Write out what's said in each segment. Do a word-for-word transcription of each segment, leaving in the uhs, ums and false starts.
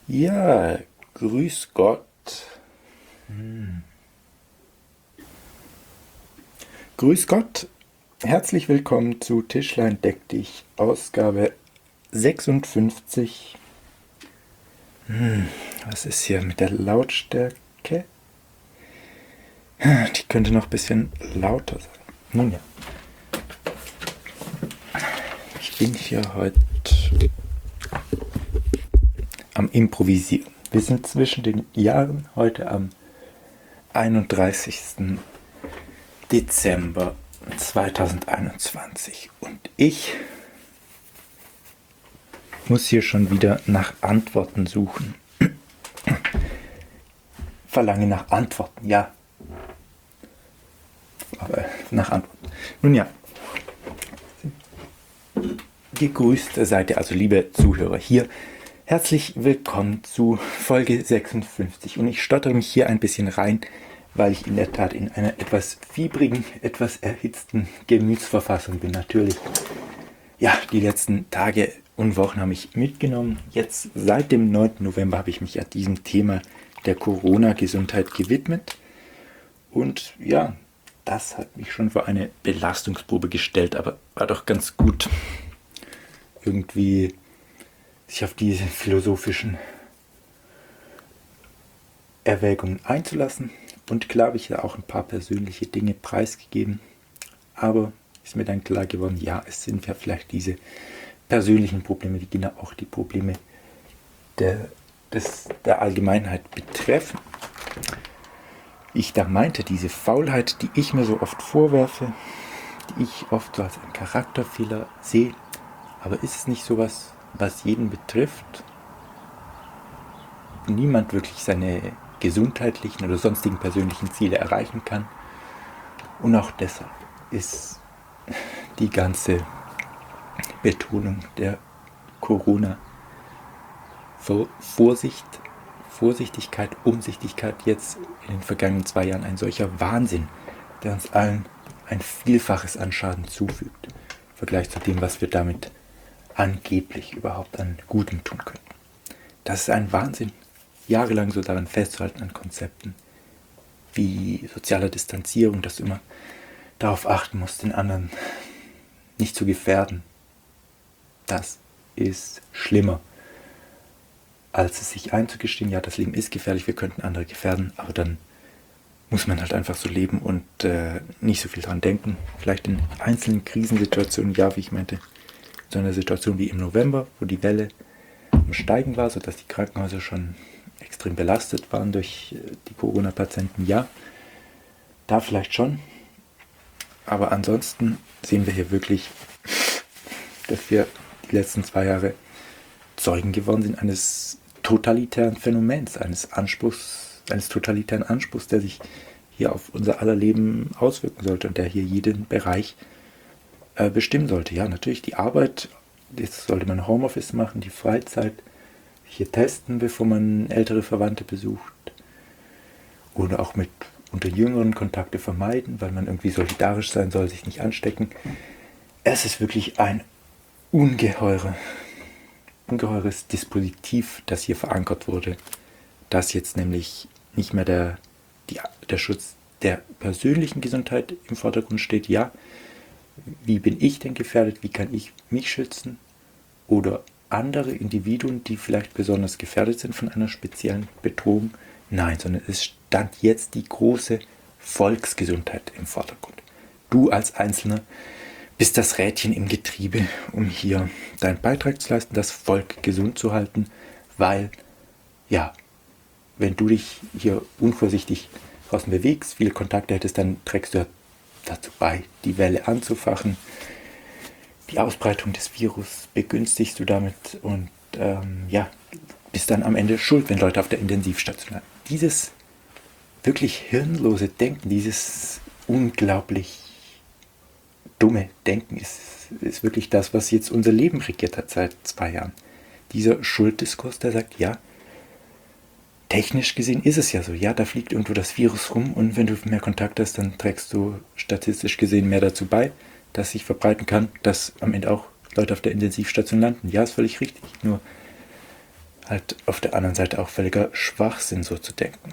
Ja, grüß Gott. Hm. Grüß Gott. Herzlich willkommen zu Tischlein deck dich, Ausgabe sechsundfünfzig. Hm, was ist hier mit der Lautstärke? Die könnte noch ein bisschen lauter sein. Nun ja. Ich bin hier heute am Improvisieren. Wir sind zwischen den Jahren, heute am einunddreißigsten Dezember zweitausendeinundzwanzig. Und ich muss hier schon wieder nach Antworten suchen. Verlange nach Antworten, ja. Aber nach Antworten. Nun ja. Gegrüßt seid ihr also, liebe Zuhörer, hier. Herzlich willkommen zu Folge sechsundfünfzig. Und ich stottere mich hier ein bisschen rein, weil ich in der Tat in einer etwas fiebrigen, etwas erhitzten Gemütsverfassung bin. Natürlich, ja, die letzten Tage und Wochen haben mich mitgenommen. Jetzt seit dem neunten November habe ich mich ja diesem Thema der Corona-Gesundheit gewidmet. Und ja, das hat mich schon vor eine Belastungsprobe gestellt, aber war doch ganz gut, irgendwie sich auf diese philosophischen Erwägungen einzulassen. Und klar habe ich da auch ein paar persönliche Dinge preisgegeben, aber ist mir dann klar geworden, ja, es sind ja vielleicht diese persönlichen Probleme, die genau auch die Probleme der, des, der Allgemeinheit betreffen. Ich da meinte, diese Faulheit, die ich mir so oft vorwerfe, die ich oft so als einen Charakterfehler sehe, aber ist es nicht sowas, was jeden betrifft? Niemand wirklich seine gesundheitlichen oder sonstigen persönlichen Ziele erreichen kann. Und auch deshalb ist die ganze Betonung der Corona-Vorsicht, Vorsichtigkeit, Umsichtigkeit jetzt in den vergangenen zwei Jahren ein solcher Wahnsinn, der uns allen ein Vielfaches an Schaden zufügt, im Vergleich zu dem, was wir damit angeblich überhaupt an Gutem tun könnten. Das ist ein Wahnsinn, jahrelang so daran festzuhalten an Konzepten wie soziale Distanzierung, dass du immer darauf achten musst, den anderen nicht zu gefährden. Das ist schlimmer, als es sich einzugestehen, ja, das Leben ist gefährlich, wir könnten andere gefährden, aber dann muss man halt einfach so leben und äh, nicht so viel dran denken. Vielleicht in einzelnen Krisensituationen, ja, wie ich meinte, so einer Situation wie im November, wo die Welle am Steigen war, sodass die Krankenhäuser schon extrem belastet waren durch die Corona-Patienten, ja, da vielleicht schon. Aber ansonsten sehen wir hier wirklich, dass wir die letzten zwei Jahre Zeugen geworden sind eines totalitären Phänomens, eines Anspruchs, eines totalitären Anspruchs, der sich hier auf unser aller Leben auswirken sollte und der hier jeden Bereich äh, bestimmen sollte. Ja, natürlich die Arbeit, jetzt sollte man Homeoffice machen, die Freizeit, hier testen, bevor man ältere Verwandte besucht. Oder auch mit unter Jüngeren Kontakte vermeiden, weil man irgendwie solidarisch sein soll, sich nicht anstecken. Es ist wirklich ein ungeheure, ungeheures Dispositiv, das hier verankert wurde, dass jetzt nämlich nicht mehr der, die, der Schutz der persönlichen Gesundheit im Vordergrund steht. Ja, wie bin ich denn gefährdet, wie kann ich mich schützen? Oder andere Individuen, die vielleicht besonders gefährdet sind von einer speziellen Bedrohung. Nein, sondern es stand jetzt die große Volksgesundheit im Vordergrund. Du als Einzelner bist das Rädchen im Getriebe, um hier deinen Beitrag zu leisten, das Volk gesund zu halten, weil, ja, wenn du dich hier unvorsichtig draußen bewegst, viele Kontakte hättest, dann trägst du dazu bei, die Welle anzufachen. Die Ausbreitung des Virus begünstigst du damit und ähm, ja, bist dann am Ende schuld, wenn Leute auf der Intensivstation landen. Dieses wirklich hirnlose Denken, dieses unglaublich dumme Denken ist, ist wirklich das, was jetzt unser Leben regiert hat seit zwei Jahren. Dieser Schulddiskurs, der sagt, ja, technisch gesehen ist es ja so, ja, da fliegt irgendwo das Virus rum und wenn du mehr Kontakt hast, dann trägst du statistisch gesehen mehr dazu bei, dass sich verbreiten kann, dass am Ende auch Leute auf der Intensivstation landen. Ja, ist völlig richtig. Nur halt auf der anderen Seite auch völliger Schwachsinn, so zu denken.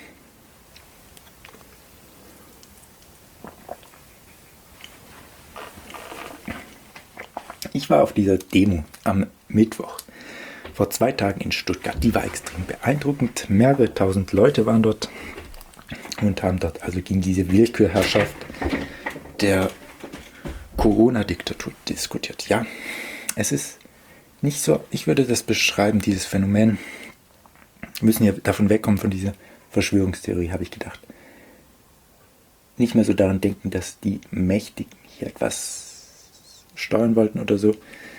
Ich war auf dieser Demo am Mittwoch vor zwei Tagen in Stuttgart. Die war extrem beeindruckend. Mehrere tausend Leute waren dort und haben dort also gegen diese Willkürherrschaft der Corona-Diktatur diskutiert. Ja, es ist nicht so, ich würde das beschreiben, dieses Phänomen. Wir müssen ja davon wegkommen, von dieser Verschwörungstheorie, habe ich gedacht. Nicht mehr so daran denken, dass die Mächtigen hier etwas steuern wollten oder so.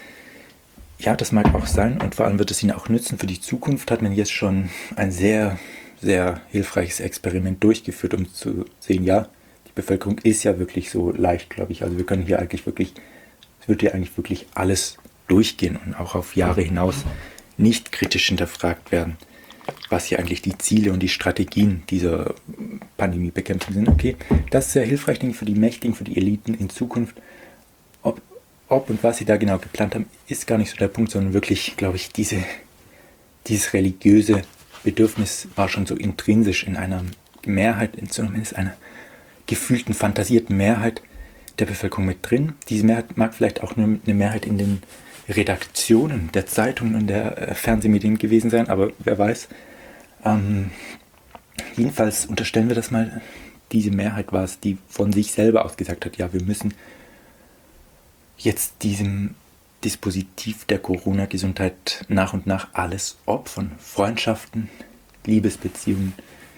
Ja, das mag auch sein und vor allem wird es ihnen auch nützen. Für die Zukunft hat man jetzt schon ein sehr, sehr hilfreiches Experiment durchgeführt, um zu sehen, ja, die Bevölkerung ist ja wirklich so leicht, glaube ich. Also wir können hier eigentlich wirklich, es wird hier eigentlich wirklich alles durchgehen und auch auf Jahre hinaus nicht kritisch hinterfragt werden, was hier eigentlich die Ziele und die Strategien dieser Pandemiebekämpfung sind. Okay, das ist sehr hilfreich, denke ich, für die Mächtigen, für die Eliten in Zukunft. Ob, ob und was sie da genau geplant haben, ist gar nicht so der Punkt, sondern wirklich, glaube ich, diese, dieses religiöse Bedürfnis war schon so intrinsisch in einer Mehrheit, in zumindest einer gefühlten, fantasierten Mehrheit der Bevölkerung mit drin. Diese Mehrheit mag vielleicht auch nur eine Mehrheit in den Redaktionen der Zeitungen und der äh, Fernsehmedien gewesen sein, aber wer weiß. Ähm, jedenfalls unterstellen wir das mal, diese Mehrheit war es, die von sich selber aus gesagt hat, ja, wir müssen jetzt diesem Dispositiv der Corona-Gesundheit nach und nach alles opfern. Freundschaften, Liebesbeziehungen,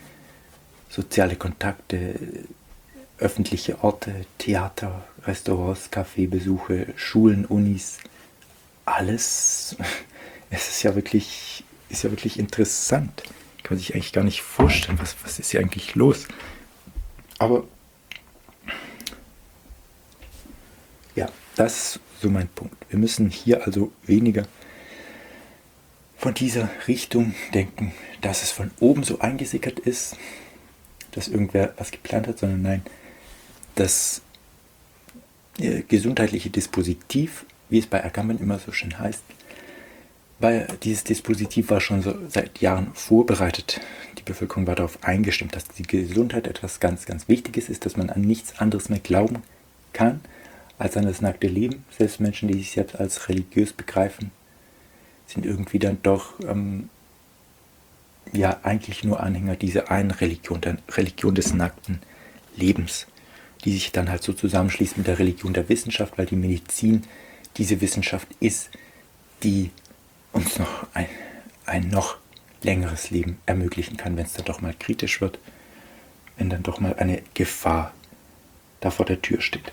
soziale Kontakte, öffentliche Orte, Theater, Restaurants, Kaffeebesuche, Schulen, Unis, alles. Es ist ja wirklich, ist ja wirklich interessant. Kann man sich eigentlich gar nicht vorstellen, was, was ist hier eigentlich los. Aber ja, das ist so mein Punkt. Wir müssen hier also weniger von dieser Richtung denken, dass es von oben so eingesickert ist, dass irgendwer was geplant hat, sondern nein, das äh, gesundheitliche Dispositiv, wie es bei Agamben immer so schön heißt, weil dieses Dispositiv war schon so seit Jahren vorbereitet. Die Bevölkerung war darauf eingestimmt, dass die Gesundheit etwas ganz, ganz Wichtiges ist, dass man an nichts anderes mehr glauben kann als an das nackte Leben. Selbst Menschen, die sich selbst als religiös begreifen, sind irgendwie dann doch ähm, ja eigentlich nur Anhänger dieser einen Religion, der Religion des nackten Lebens, die sich dann halt so zusammenschließt mit der Religion der Wissenschaft, weil die Medizin diese Wissenschaft ist, die uns noch ein, ein noch längeres Leben ermöglichen kann, wenn es dann doch mal kritisch wird, wenn dann doch mal eine Gefahr da vor der Tür steht.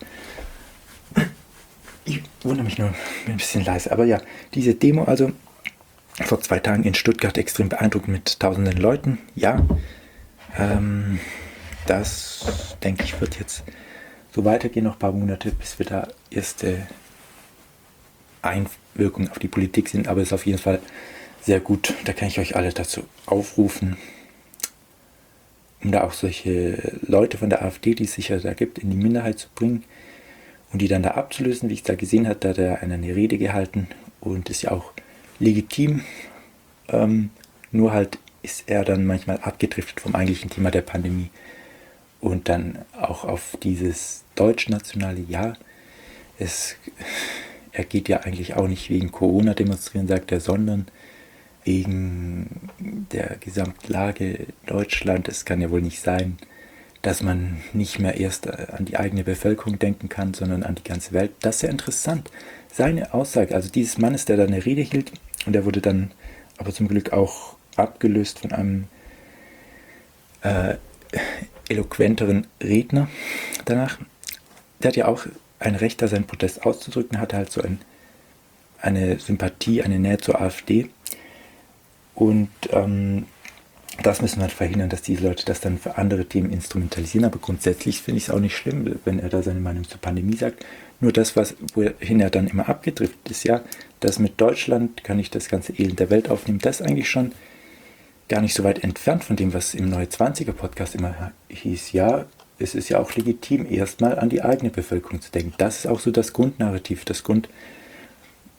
Ich wundere mich nur, bin ein bisschen leise, aber ja, diese Demo also vor zwei Tagen in Stuttgart extrem beeindruckend mit tausenden Leuten, ja, ähm, das denke ich wird jetzt so weitergehen, noch ein paar Monate, bis wir da erste Einwirkungen auf die Politik sind, aber es ist auf jeden Fall sehr gut, da kann ich euch alle dazu aufrufen, um da auch solche Leute von der AfD, die es sicher da gibt, in die Minderheit zu bringen und die dann da abzulösen. Wie ich da gesehen habe, da hat er eine Rede gehalten und ist ja auch legitim, ähm, nur halt ist er dann manchmal abgedriftet vom eigentlichen Thema der Pandemie und dann auch auf dieses deutschnationale Ja. Es, er geht ja eigentlich auch nicht wegen Corona demonstrieren, sagt er, sondern wegen der Gesamtlage Deutschland. Es kann ja wohl nicht sein, dass man nicht mehr erst an die eigene Bevölkerung denken kann, sondern an die ganze Welt. Das ist ja interessant. Seine Aussage, also dieses Mannes, der da eine Rede hielt, und der wurde dann aber zum Glück auch abgelöst von einem äh, eloquenteren Redner danach. Der hat ja auch ein Recht, da seinen Protest auszudrücken, hatte halt so ein, eine Sympathie, eine Nähe zur AfD. Und ähm, das müssen wir halt verhindern, dass diese Leute das dann für andere Themen instrumentalisieren. Aber grundsätzlich finde ich es auch nicht schlimm, wenn er da seine Meinung zur Pandemie sagt. Nur das, was, wohin er dann immer abgedriftet ist, ja, das mit Deutschland kann ich das ganze Elend der Welt aufnehmen, das ist eigentlich schon gar nicht so weit entfernt von dem, was im Neue zwanziger Podcast immer hieß. Ja, es ist ja auch legitim, erstmal an die eigene Bevölkerung zu denken. Das ist auch so das Grundnarrativ, das Grund,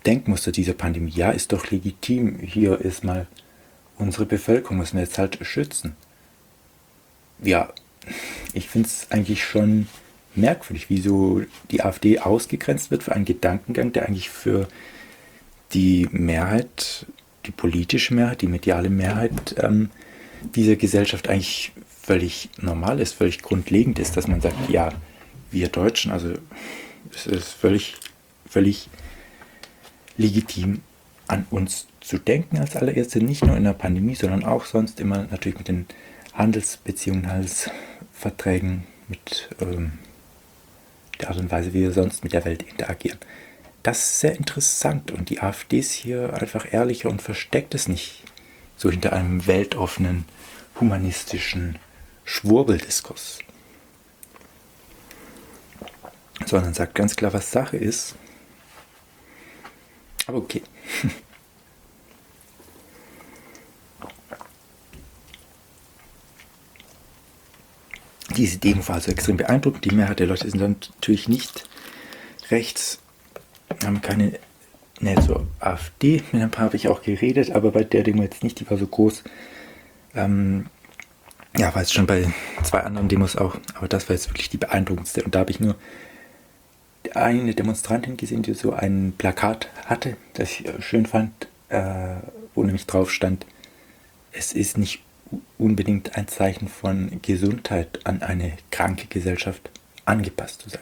Denkmuster dieser Pandemie. Ja, ist doch legitim. Hier ist mal unsere Bevölkerung, müssen wir jetzt halt schützen. Ja, ich finde es eigentlich schon merkwürdig, wieso die AfD ausgegrenzt wird für einen Gedankengang, der eigentlich für die Mehrheit, die politische Mehrheit, die mediale Mehrheit ähm, dieser Gesellschaft eigentlich völlig normal ist, völlig grundlegend ist, dass man sagt, ja, wir Deutschen, also es ist völlig, völlig legitim, an uns zu denken als allererste, nicht nur in der Pandemie, sondern auch sonst immer natürlich mit den Handelsbeziehungen, Handelsverträgen, mit ähm, der Art und Weise, wie wir sonst mit der Welt interagieren. Das ist sehr interessant und die AfD ist hier einfach ehrlicher und versteckt es nicht so hinter einem weltoffenen, humanistischen Schwurbeldiskurs, sondern sagt ganz klar, was Sache ist. Aber okay. Diese Demo war also extrem beeindruckend. Die Mehrheit der Leute sind dann natürlich nicht rechts, haben keine Nähe zur AfD. Mit ein paar habe ich auch geredet, aber bei der Demo jetzt nicht, die war so groß. Ähm, ja, war jetzt schon bei zwei anderen Demos auch, aber das war jetzt wirklich die beeindruckendste. Und da habe ich nur eine Demonstrantin gesehen, die so ein Plakat hatte, das ich schön fand, äh, wo nämlich drauf stand, es ist nicht unbedingt ein Zeichen von Gesundheit, an eine kranke Gesellschaft angepasst zu sein.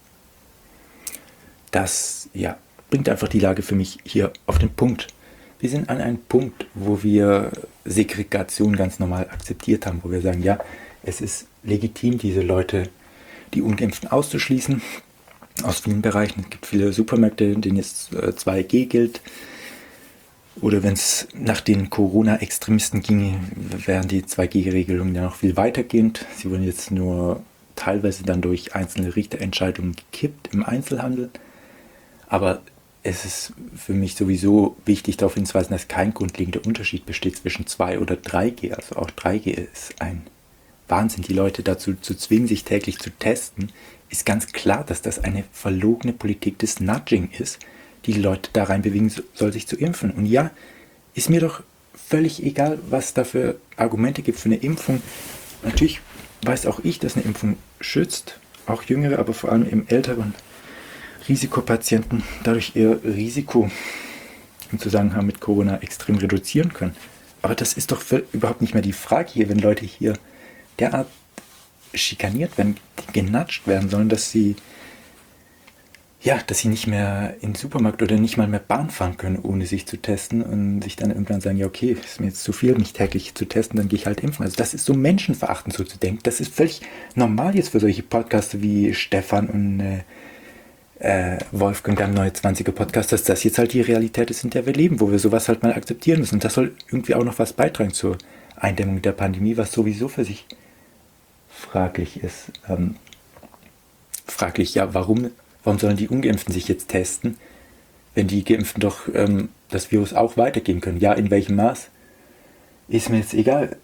Das, ja, bringt einfach die Lage für mich hier auf den Punkt. Wir sind an einem Punkt, wo wir Segregation ganz normal akzeptiert haben, wo wir sagen, ja, es ist legitim, diese Leute, die Ungeimpften auszuschließen, aus vielen Bereichen. Es gibt viele Supermärkte, in denen jetzt zwei G gilt. Oder wenn es nach den Corona-Extremisten ginge, wären die zwei G-Regelungen ja noch viel weitergehend. Sie wurden jetzt nur teilweise dann durch einzelne Richterentscheidungen gekippt im Einzelhandel. Aber es ist für mich sowieso wichtig, darauf hinzuweisen, dass kein grundlegender Unterschied besteht zwischen zwei oder drei G. Also auch drei G ist ein Wahnsinn. Die Leute dazu zu zwingen, sich täglich zu testen, ist ganz klar, dass das eine verlogene Politik des Nudging ist, die Leute da rein bewegen soll, sich zu impfen. Und ja, ist mir doch völlig egal, was da für Argumente gibt für eine Impfung. Natürlich weiß auch ich, dass eine Impfung schützt, auch Jüngere, aber vor allem im älteren Risikopatienten dadurch ihr Risiko im Zusammenhang mit Corona extrem reduzieren können. Aber das ist doch überhaupt nicht mehr die Frage hier, wenn Leute hier derart schikaniert werden, genatscht werden sollen, dass sie ja, dass sie nicht mehr in den Supermarkt oder nicht mal mehr Bahn fahren können, ohne sich zu testen und sich dann irgendwann sagen, ja okay, ist mir jetzt zu viel, mich täglich zu testen, dann gehe ich halt impfen. Also das ist so menschenverachtend, so zu denken. Das ist völlig normal jetzt für solche Podcaster wie Stefan und äh, äh, Wolfgang, der neue zwanziger Podcast, dass das jetzt halt die Realität ist, in der wir leben, wo wir sowas halt mal akzeptieren müssen. Und das soll irgendwie auch noch was beitragen zur Eindämmung der Pandemie, was sowieso für sich fraglich ist. Ähm, fraglich, ja, warum... Warum sollen die Ungeimpften sich jetzt testen, wenn die Geimpften doch ähm, das Virus auch weitergeben können? Ja, in welchem Maß? Ist mir jetzt egal.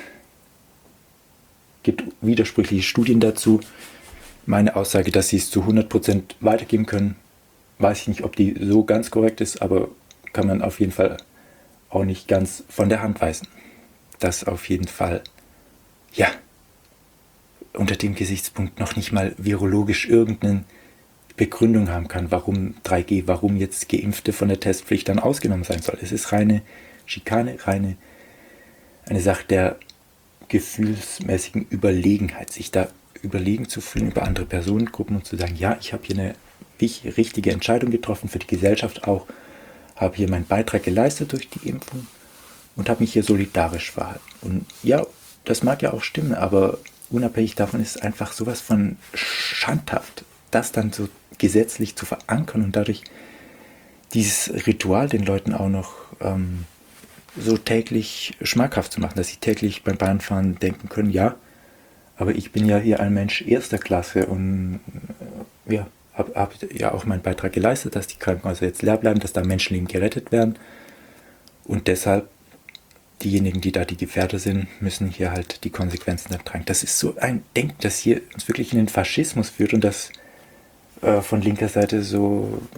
Gibt widersprüchliche Studien dazu. Meine Aussage, dass sie es zu hundert Prozent weitergeben können, weiß ich nicht, ob die so ganz korrekt ist, aber kann man auf jeden Fall auch nicht ganz von der Hand weisen. Das auf jeden Fall, ja, unter dem Gesichtspunkt noch nicht mal virologisch irgendeinen Begründung haben kann, warum drei G, warum jetzt Geimpfte von der Testpflicht dann ausgenommen sein soll. Es ist reine Schikane, reine eine Sache der gefühlsmäßigen Überlegenheit, sich da überlegen zu fühlen über andere Personengruppen und zu sagen, ja, ich habe hier eine richtige Entscheidung getroffen für die Gesellschaft auch, habe hier meinen Beitrag geleistet durch die Impfung und habe mich hier solidarisch verhalten. Und ja, das mag ja auch stimmen, aber unabhängig davon ist es einfach sowas von schandhaft, das dann so gesetzlich zu verankern und dadurch dieses Ritual den Leuten auch noch ähm, so täglich schmackhaft zu machen, dass sie täglich beim Bahnfahren denken können, ja, aber ich bin ja hier ein Mensch erster Klasse und äh, ja, habe hab ja auch meinen Beitrag geleistet, dass die Krankenhäuser jetzt leer bleiben, dass da Menschenleben gerettet werden und deshalb diejenigen, die da die Gefährder sind, müssen hier halt die Konsequenzen dann tragen. Das ist so ein Denken, das hier uns wirklich in den Faschismus führt und das von linker Seite so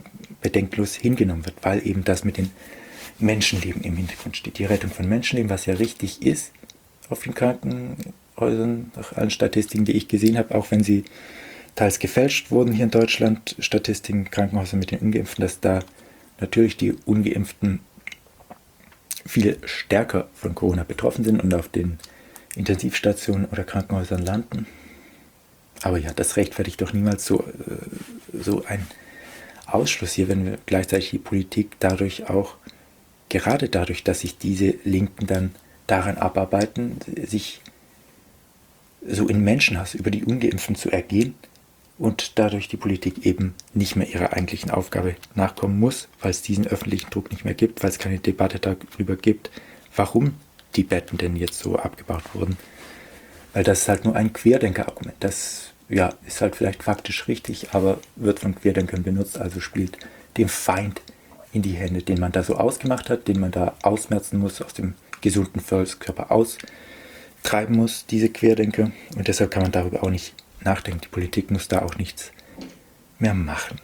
bedenkenlos hingenommen wird, weil eben das mit den Menschenleben im Hintergrund steht. Die Rettung von Menschenleben, was ja richtig ist auf den Krankenhäusern, nach allen Statistiken, die ich gesehen habe, auch wenn sie teils gefälscht wurden hier in Deutschland, Statistiken, Krankenhäuser mit den Ungeimpften, dass da natürlich die Ungeimpften viel stärker von Corona betroffen sind und auf den Intensivstationen oder Krankenhäusern landen. Aber ja, das rechtfertigt doch niemals so, so ein Ausschluss hier, wenn wir gleichzeitig die Politik dadurch auch, gerade dadurch, dass sich diese Linken dann daran abarbeiten, sich so in Menschenhass über die Ungeimpften zu ergehen und dadurch die Politik eben nicht mehr ihrer eigentlichen Aufgabe nachkommen muss, weil es diesen öffentlichen Druck nicht mehr gibt, weil es keine Debatte darüber gibt, warum die Betten denn jetzt so abgebaut wurden. Weil das ist halt nur ein Querdenker-Argument. Das ja, ist halt vielleicht faktisch richtig, aber wird von Querdenkern benutzt, also spielt dem Feind in die Hände, den man da so ausgemacht hat, den man da ausmerzen muss, aus dem gesunden Volkskörper austreiben muss, diese Querdenker. Und deshalb kann man darüber auch nicht nachdenken. Die Politik muss da auch nichts mehr machen.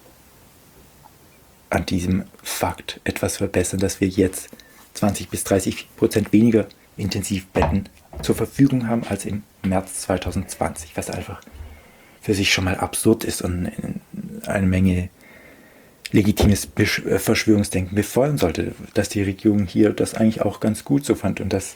An diesem Fakt etwas verbessern, dass wir jetzt zwanzig bis dreißig Prozent weniger Intensivbetten zur Verfügung haben als im März zwanzig zwanzig, was einfach für sich schon mal absurd ist und eine Menge legitimes Verschwörungsdenken befeuern sollte, dass die Regierung hier das eigentlich auch ganz gut so fand und dass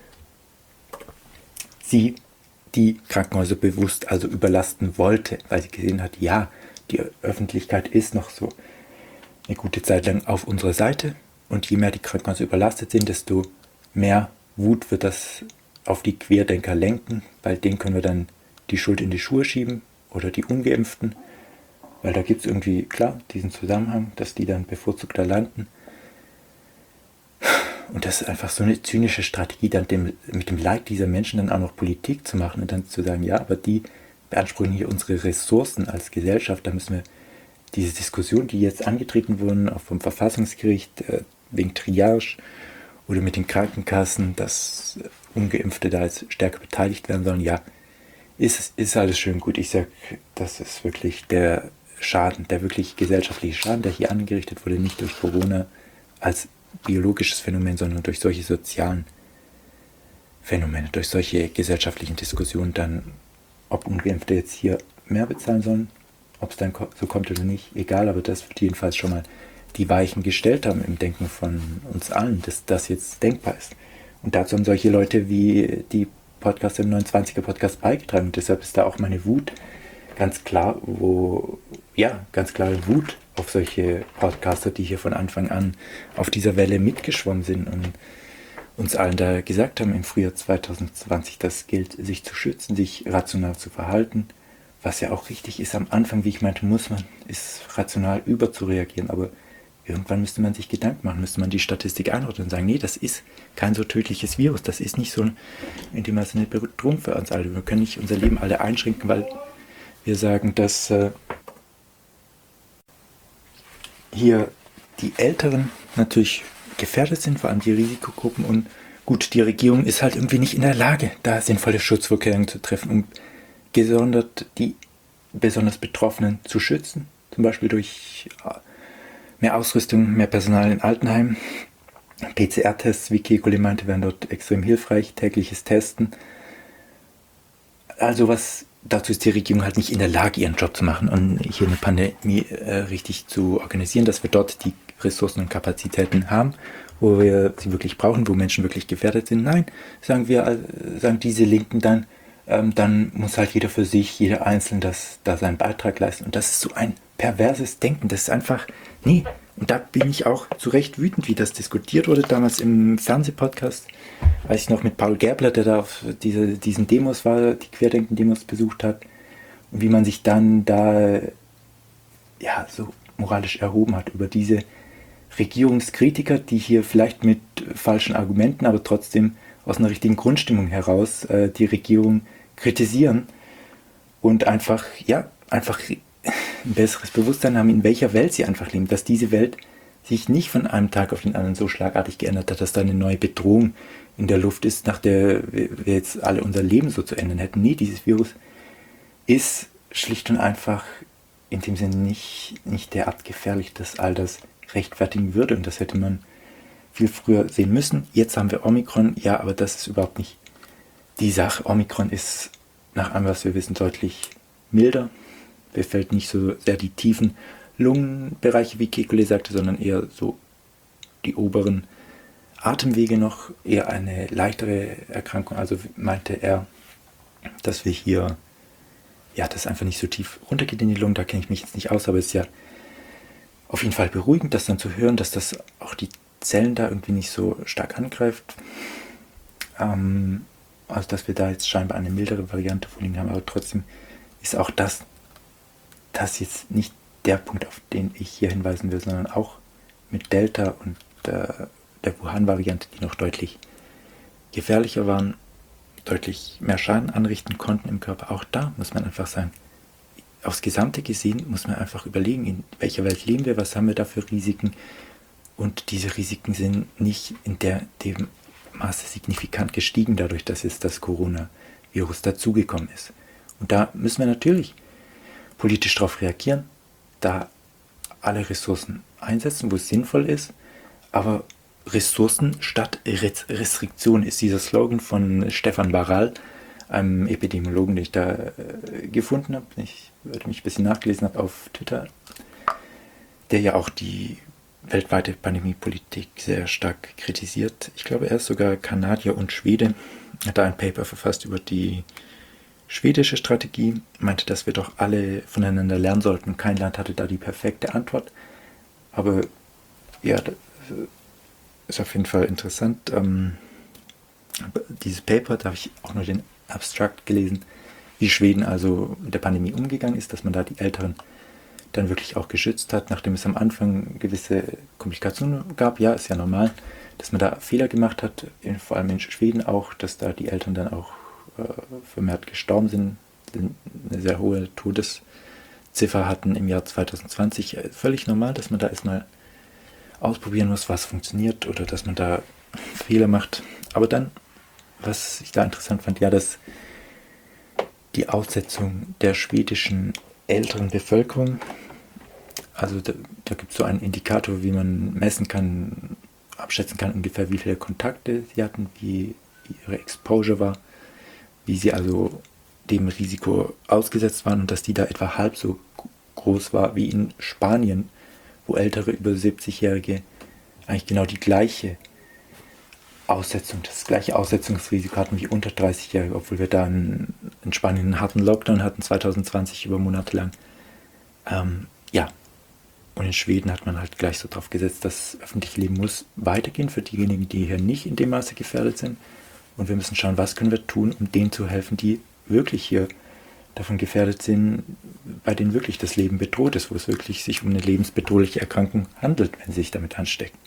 sie die Krankenhäuser bewusst also überlasten wollte, weil sie gesehen hat, ja, die Öffentlichkeit ist noch so eine gute Zeit lang auf unserer Seite und je mehr die Krankenhäuser überlastet sind, desto mehr Wut wird das auf die Querdenker lenken, weil denen können wir dann die Schuld in die Schuhe schieben oder die Ungeimpften, weil da gibt es irgendwie, klar, diesen Zusammenhang, dass die dann bevorzugt da landen. Und das ist einfach so eine zynische Strategie, dann dem, mit dem Leid dieser Menschen dann auch noch Politik zu machen und dann zu sagen, ja, aber die beanspruchen hier unsere Ressourcen als Gesellschaft, da müssen wir diese Diskussion, die jetzt angetreten wurden, auch vom Verfassungsgericht äh, wegen Triage oder mit den Krankenkassen, dass Ungeimpfte da jetzt stärker beteiligt werden sollen, ja, ist, ist alles schön gut. Ich sage, das ist wirklich der Schaden, der wirklich gesellschaftliche Schaden, der hier angerichtet wurde, nicht durch Corona als biologisches Phänomen, sondern durch solche sozialen Phänomene, durch solche gesellschaftlichen Diskussionen dann, ob Ungeimpfte jetzt hier mehr bezahlen sollen, ob es dann so kommt oder nicht, egal, aber das wird jedenfalls schon mal die Weichen gestellt haben im Denken von uns allen, dass das jetzt denkbar ist. Und dazu haben solche Leute wie die Podcaster im neunundzwanziger Podcast beigetragen. Und deshalb ist da auch meine Wut ganz klar, wo, ja, ganz klare Wut auf solche Podcaster, die hier von Anfang an auf dieser Welle mitgeschwommen sind und uns allen da gesagt haben im Frühjahr zwanzig zwanzig, das gilt, sich zu schützen, sich rational zu verhalten, was ja auch richtig ist am Anfang, wie ich meinte, muss man, ist rational überzureagieren, aber irgendwann müsste man sich Gedanken machen, müsste man die Statistik einordnen und sagen, nee, das ist kein so tödliches Virus, das ist nicht so, in dem eine Bedrohung für uns alle. Wir können nicht unser Leben alle einschränken, weil wir sagen, dass äh, hier die Älteren natürlich gefährdet sind, vor allem die Risikogruppen und gut, die Regierung ist halt irgendwie nicht in der Lage, da sinnvolle Schutzvorkehrungen zu treffen, um gesondert die besonders Betroffenen zu schützen, zum Beispiel durch mehr Ausrüstung, mehr Personal in Altenheimen. P C R-Tests, wie Kekulé meinte, wären dort extrem hilfreich, tägliches Testen. Also was, dazu ist die Regierung halt nicht in der Lage, ihren Job zu machen und hier eine Pandemie äh, richtig zu organisieren, dass wir dort die Ressourcen und Kapazitäten haben, wo wir sie wirklich brauchen, wo Menschen wirklich gefährdet sind. Nein, sagen wir, äh, sagen diese Linken dann, ähm, dann muss halt jeder für sich, jeder Einzelne das, da seinen Beitrag leisten. Und das ist so ein perverses Denken. Das ist einfach, nee. Und da bin ich auch zu Recht wütend, wie das diskutiert wurde, damals im Fernsehpodcast, weiß ich noch, mit Paul Gerbler, der da auf diese, diesen Demos war, die Querdenken-Demos besucht hat, und wie man sich dann da ja so moralisch erhoben hat über diese Regierungskritiker, die hier vielleicht mit falschen Argumenten, aber trotzdem aus einer richtigen Grundstimmung heraus äh, die Regierung kritisieren und einfach, ja, einfach ein besseres Bewusstsein haben, in welcher Welt sie einfach leben, dass diese Welt sich nicht von einem Tag auf den anderen so schlagartig geändert hat, dass da eine neue Bedrohung in der Luft ist, nach der wir jetzt alle unser Leben so zu ändern hätten. Nee, dieses Virus ist schlicht und einfach in dem Sinne nicht, nicht derart gefährlich, dass all das rechtfertigen würde. Und das hätte man viel früher sehen müssen. Jetzt haben wir Omikron, ja, aber das ist überhaupt nicht die Sache. Omikron ist nach allem, was wir wissen, deutlich milder. Befällt nicht so sehr die tiefen Lungenbereiche, wie Kekulé sagte, sondern eher so die oberen Atemwege noch, eher eine leichtere Erkrankung. Also meinte er, dass wir hier, ja, das einfach nicht so tief runtergeht in die Lungen. Da kenne ich mich jetzt nicht aus, aber es ist ja auf jeden Fall beruhigend, das dann zu hören, dass das auch die Zellen da irgendwie nicht so stark angreift. Ähm, also dass wir da jetzt scheinbar eine mildere Variante von ihnen haben, aber trotzdem ist auch das, das jetzt nicht der Punkt, auf den ich hier hinweisen will, sondern auch mit Delta und äh, der Wuhan-Variante, die noch deutlich gefährlicher waren, deutlich mehr Schaden anrichten konnten im Körper. Auch da muss man einfach sagen, aufs Gesamte gesehen muss man einfach überlegen, in welcher Welt leben wir, was haben wir da für Risiken. Und diese Risiken sind nicht in der, dem Maße signifikant gestiegen, dadurch, dass jetzt das Coronavirus dazugekommen ist. Und da müssen wir natürlich politisch darauf reagieren, da alle Ressourcen einsetzen, wo es sinnvoll ist, aber Ressourcen statt Restriktion ist dieser Slogan von Stefan Baral, einem Epidemiologen, den ich da äh, gefunden habe. Ich würde mich ein bisschen nachgelesen habe auf Twitter, der ja auch die weltweite Pandemiepolitik sehr stark kritisiert. Ich glaube, er ist sogar Kanadier und Schwede, hat da ein Paper verfasst über die schwedische Strategie, meinte, dass wir doch alle voneinander lernen sollten. Kein Land hatte da die perfekte Antwort, aber ja, das ist auf jeden Fall interessant. Ähm, dieses Paper, da habe ich auch nur den Abstract gelesen, wie Schweden also mit der Pandemie umgegangen ist, dass man da die Älteren dann wirklich auch geschützt hat, nachdem es am Anfang gewisse Komplikationen gab. Ja, ist ja normal, dass man da Fehler gemacht hat, in, vor allem in Schweden auch, dass da die Eltern dann auch äh, vermehrt gestorben sind, eine sehr hohe Todesziffer hatten im Jahr zwanzig zwanzig. Völlig normal, dass man da erstmal ausprobieren muss, was funktioniert oder dass man da Fehler macht. Aber dann, was ich da interessant fand, ja, dass die Aussetzung der schwedischen älteren Bevölkerung, also da, da gibt es so einen Indikator, wie man messen kann, abschätzen kann ungefähr, wie viele Kontakte sie hatten, wie ihre Exposure war, wie sie also dem Risiko ausgesetzt waren und dass die da etwa halb so groß war wie in Spanien, wo ältere über siebzigjährige eigentlich genau die gleiche Aussetzung, das gleiche Aussetzungsrisiko hatten wie unter dreißigjährige, obwohl wir da in, in Spanien einen harten Lockdown hatten, zwanzig zwanzig über Monate lang. Ähm, ja, und in Schweden hat man halt gleich so drauf gesetzt, das öffentliche Leben muss weitergehen für diejenigen, die hier nicht in dem Maße gefährdet sind. Und wir müssen schauen, was können wir tun, um denen zu helfen, die wirklich hier davon gefährdet sind, bei denen wirklich das Leben bedroht ist, wo es wirklich sich um eine lebensbedrohliche Erkrankung handelt, wenn sie sich damit anstecken.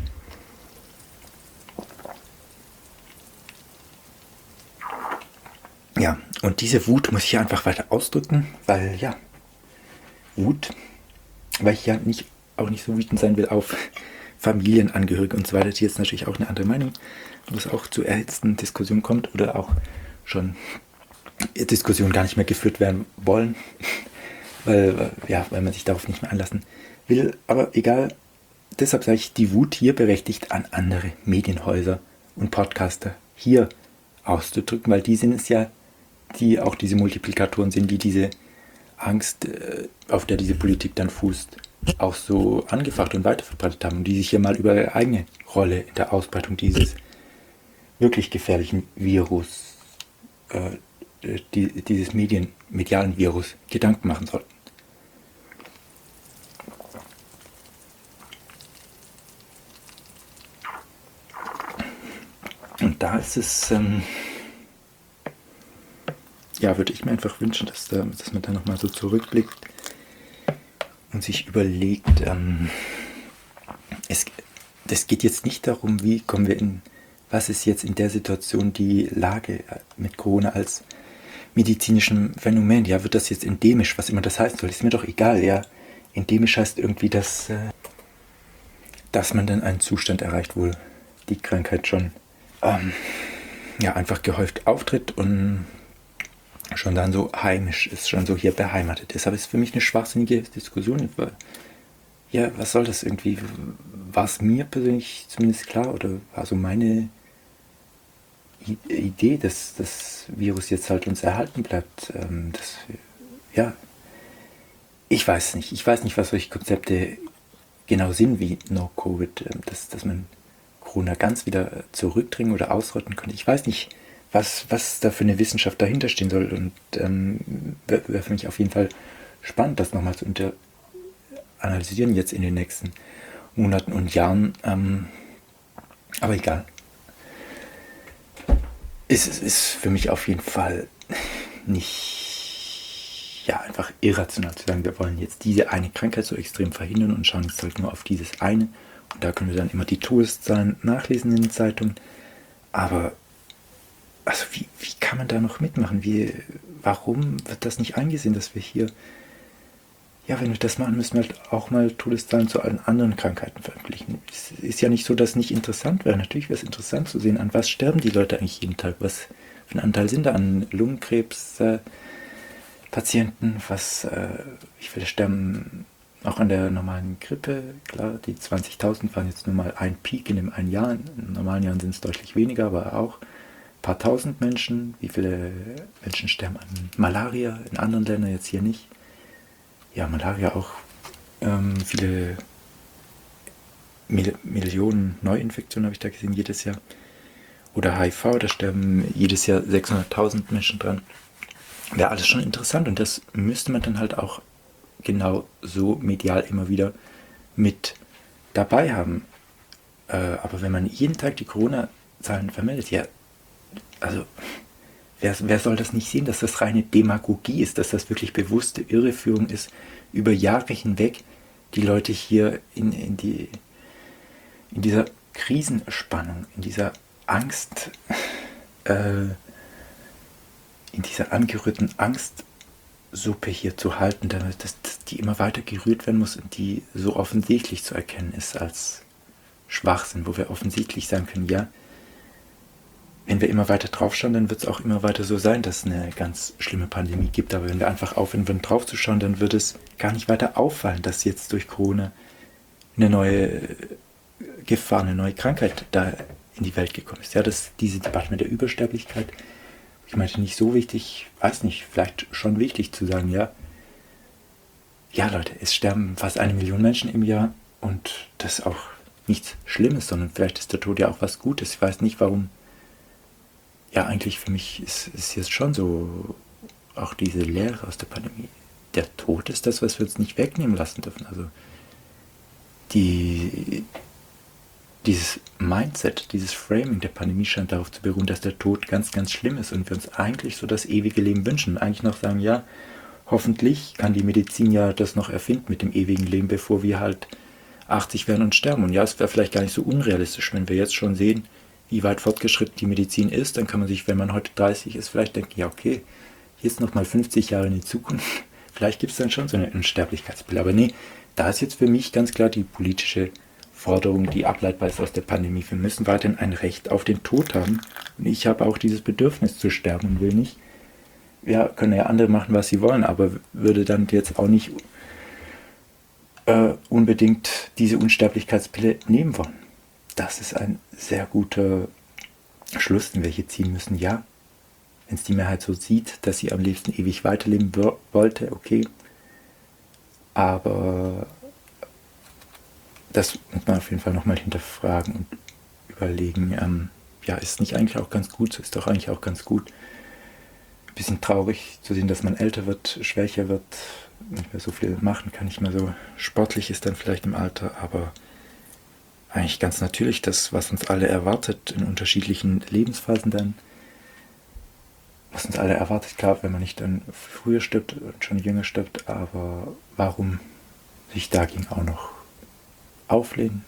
Ja, und diese Wut muss ich ja einfach weiter ausdrücken, weil ja, Wut, weil ich ja nicht, auch nicht so wütend sein will auf Familienangehörige und so weiter, die jetzt natürlich auch eine andere Meinung, wo es auch zu erhitzten Diskussionen kommt oder auch schon Diskussionen gar nicht mehr geführt werden wollen, weil, ja, weil man sich darauf nicht mehr anlassen will. Aber egal, deshalb sage ich, die Wut hier berechtigt an andere Medienhäuser und Podcaster hier auszudrücken, weil die sind es ja, die auch diese Multiplikatoren sind, die diese Angst, auf der diese Politik dann fußt, auch so angefacht und weiterverbreitet haben und die sich hier mal über ihre eigene Rolle in der Ausbreitung dieses wirklich gefährlichen Virus, äh, die, dieses Medien, medialen Virus Gedanken machen sollten. Und da ist es, ähm, ja, würde ich mir einfach wünschen, dass, da, dass man da nochmal so zurückblickt und sich überlegt, ähm, es, das geht jetzt nicht darum, wie kommen wir in, was ist jetzt in der Situation die Lage mit Corona als medizinischem Phänomen, ja, wird das jetzt endemisch, was immer das heißen soll, ist mir doch egal, ja, endemisch heißt irgendwie, dass, äh, dass man dann einen Zustand erreicht, wo die Krankheit schon ähm, ja, einfach gehäuft auftritt und schon dann so heimisch ist, schon so hier beheimatet ist. Aber es ist für mich eine schwachsinnige Diskussion. Weil, ja, was soll das irgendwie? War es mir persönlich zumindest klar oder war so meine Idee, dass das Virus jetzt halt uns erhalten bleibt? Ähm, dass wir, ja, ich weiß nicht. Ich weiß nicht, was solche Konzepte genau sind wie No-Covid, ähm, dass, dass man Corona ganz wieder zurückdrängen oder ausrotten könnte. Ich weiß nicht, was, was da für eine Wissenschaft dahinter stehen soll. Und ähm, wäre wär für mich auf jeden Fall spannend, das nochmal zu unter analysieren jetzt in den nächsten Monaten und Jahren. Ähm, aber egal. Es, es ist für mich auf jeden Fall nicht, ja, einfach irrational zu sagen, wir wollen jetzt diese eine Krankheit so extrem verhindern und schauen jetzt halt nur auf dieses eine. Und da können wir dann immer die Todeszahlen nachlesen in den Zeitungen. Aber also wie, wie kann man da noch mitmachen? Wie, warum wird das nicht eingesehen, dass wir hier, ja, wenn wir das machen, müssen wir halt auch mal Todeszahlen zu allen anderen Krankheiten veröffentlichen. Es ist ja nicht so, dass es nicht interessant wäre. Natürlich wäre es interessant zu sehen, an was sterben die Leute eigentlich jeden Tag. Was für ein Anteil sind da an Lungenkrebspatienten? Äh, was, äh, wie viele sterben auch an der normalen Grippe? Klar, die zwanzigtausend waren jetzt nur mal ein Peak in dem einen Jahr. In normalen Jahren sind es deutlich weniger, aber auch ein paar tausend Menschen. Wie viele Menschen sterben an Malaria in anderen Ländern, jetzt hier nicht? Ja, Malaria auch ähm, viele Mil- Millionen Neuinfektionen habe ich da gesehen jedes Jahr. Oder H I V, da sterben jedes Jahr sechshunderttausend Menschen dran. Wäre alles schon interessant und das müsste man dann halt auch genau so medial immer wieder mit dabei haben. Äh, aber wenn man jeden Tag die Corona-Zahlen vermeldet, ja, also wer, wer soll das nicht sehen, dass das reine Demagogie ist, dass das wirklich bewusste Irreführung ist, über Jahre hinweg die Leute hier in, in, die, in dieser Krisenspannung, in dieser Angst, äh, in dieser angerührten Angstsuppe hier zu halten, damit dass, dass die immer weiter gerührt werden muss und die so offensichtlich zu erkennen ist als Schwachsinn, wo wir offensichtlich sagen können, ja, wenn wir immer weiter draufschauen, dann wird es auch immer weiter so sein, dass es eine ganz schlimme Pandemie gibt. Aber wenn wir einfach aufhören würden, draufzuschauen, dann wird es gar nicht weiter auffallen, dass jetzt durch Corona eine neue Gefahr, eine neue Krankheit da in die Welt gekommen ist. Ja, dass diese Debatte mit der Übersterblichkeit, ich meinte nicht so wichtig, weiß nicht, vielleicht schon wichtig zu sagen, ja, ja Leute, es sterben fast eine Million Menschen im Jahr und das ist auch nichts Schlimmes, sondern vielleicht ist der Tod ja auch was Gutes. Ich weiß nicht, warum. Ja, eigentlich für mich ist, ist jetzt schon so, auch diese Lehre aus der Pandemie. Der Tod ist das, was wir uns nicht wegnehmen lassen dürfen. Also die, dieses Mindset, dieses Framing der Pandemie scheint darauf zu beruhen, dass der Tod ganz, ganz schlimm ist und wir uns eigentlich so das ewige Leben wünschen. Und eigentlich noch sagen, ja, hoffentlich kann die Medizin ja das noch erfinden mit dem ewigen Leben, bevor wir halt achtzig werden und sterben. Und ja, es wäre vielleicht gar nicht so unrealistisch, wenn wir jetzt schon sehen, wie weit fortgeschritten die Medizin ist, dann kann man sich, wenn man heute dreißig ist, vielleicht denken, ja okay, hier ist nochmal fünfzig Jahre in die Zukunft, vielleicht gibt es dann schon so eine Unsterblichkeitsbrille. Aber nee, da ist jetzt für mich ganz klar die politische Forderung, die ableitbar ist aus der Pandemie. Wir müssen weiterhin ein Recht auf den Tod haben. Und ich habe auch dieses Bedürfnis zu sterben und will nicht. Ja, können ja andere machen, was sie wollen, aber würde dann jetzt auch nicht äh, unbedingt diese Unsterblichkeitspille nehmen wollen. Das ist ein sehr guter Schluss, den wir hier ziehen müssen. Ja, wenn es die Mehrheit so sieht, dass sie am liebsten ewig weiterleben wollte, okay. Aber das muss man auf jeden Fall nochmal hinterfragen und überlegen, ähm, ja, ist nicht eigentlich auch ganz gut, so ist doch eigentlich auch ganz gut. Ein bisschen traurig zu sehen, dass man älter wird, schwächer wird, nicht mehr so viel machen kann, nicht mehr so sportlich ist dann vielleicht im Alter, aber eigentlich ganz natürlich das, was uns alle erwartet in unterschiedlichen Lebensphasen dann, was uns alle erwartet, klar, wenn man nicht dann früher stirbt und schon jünger stirbt, aber warum sich dagegen auch noch auflehnen?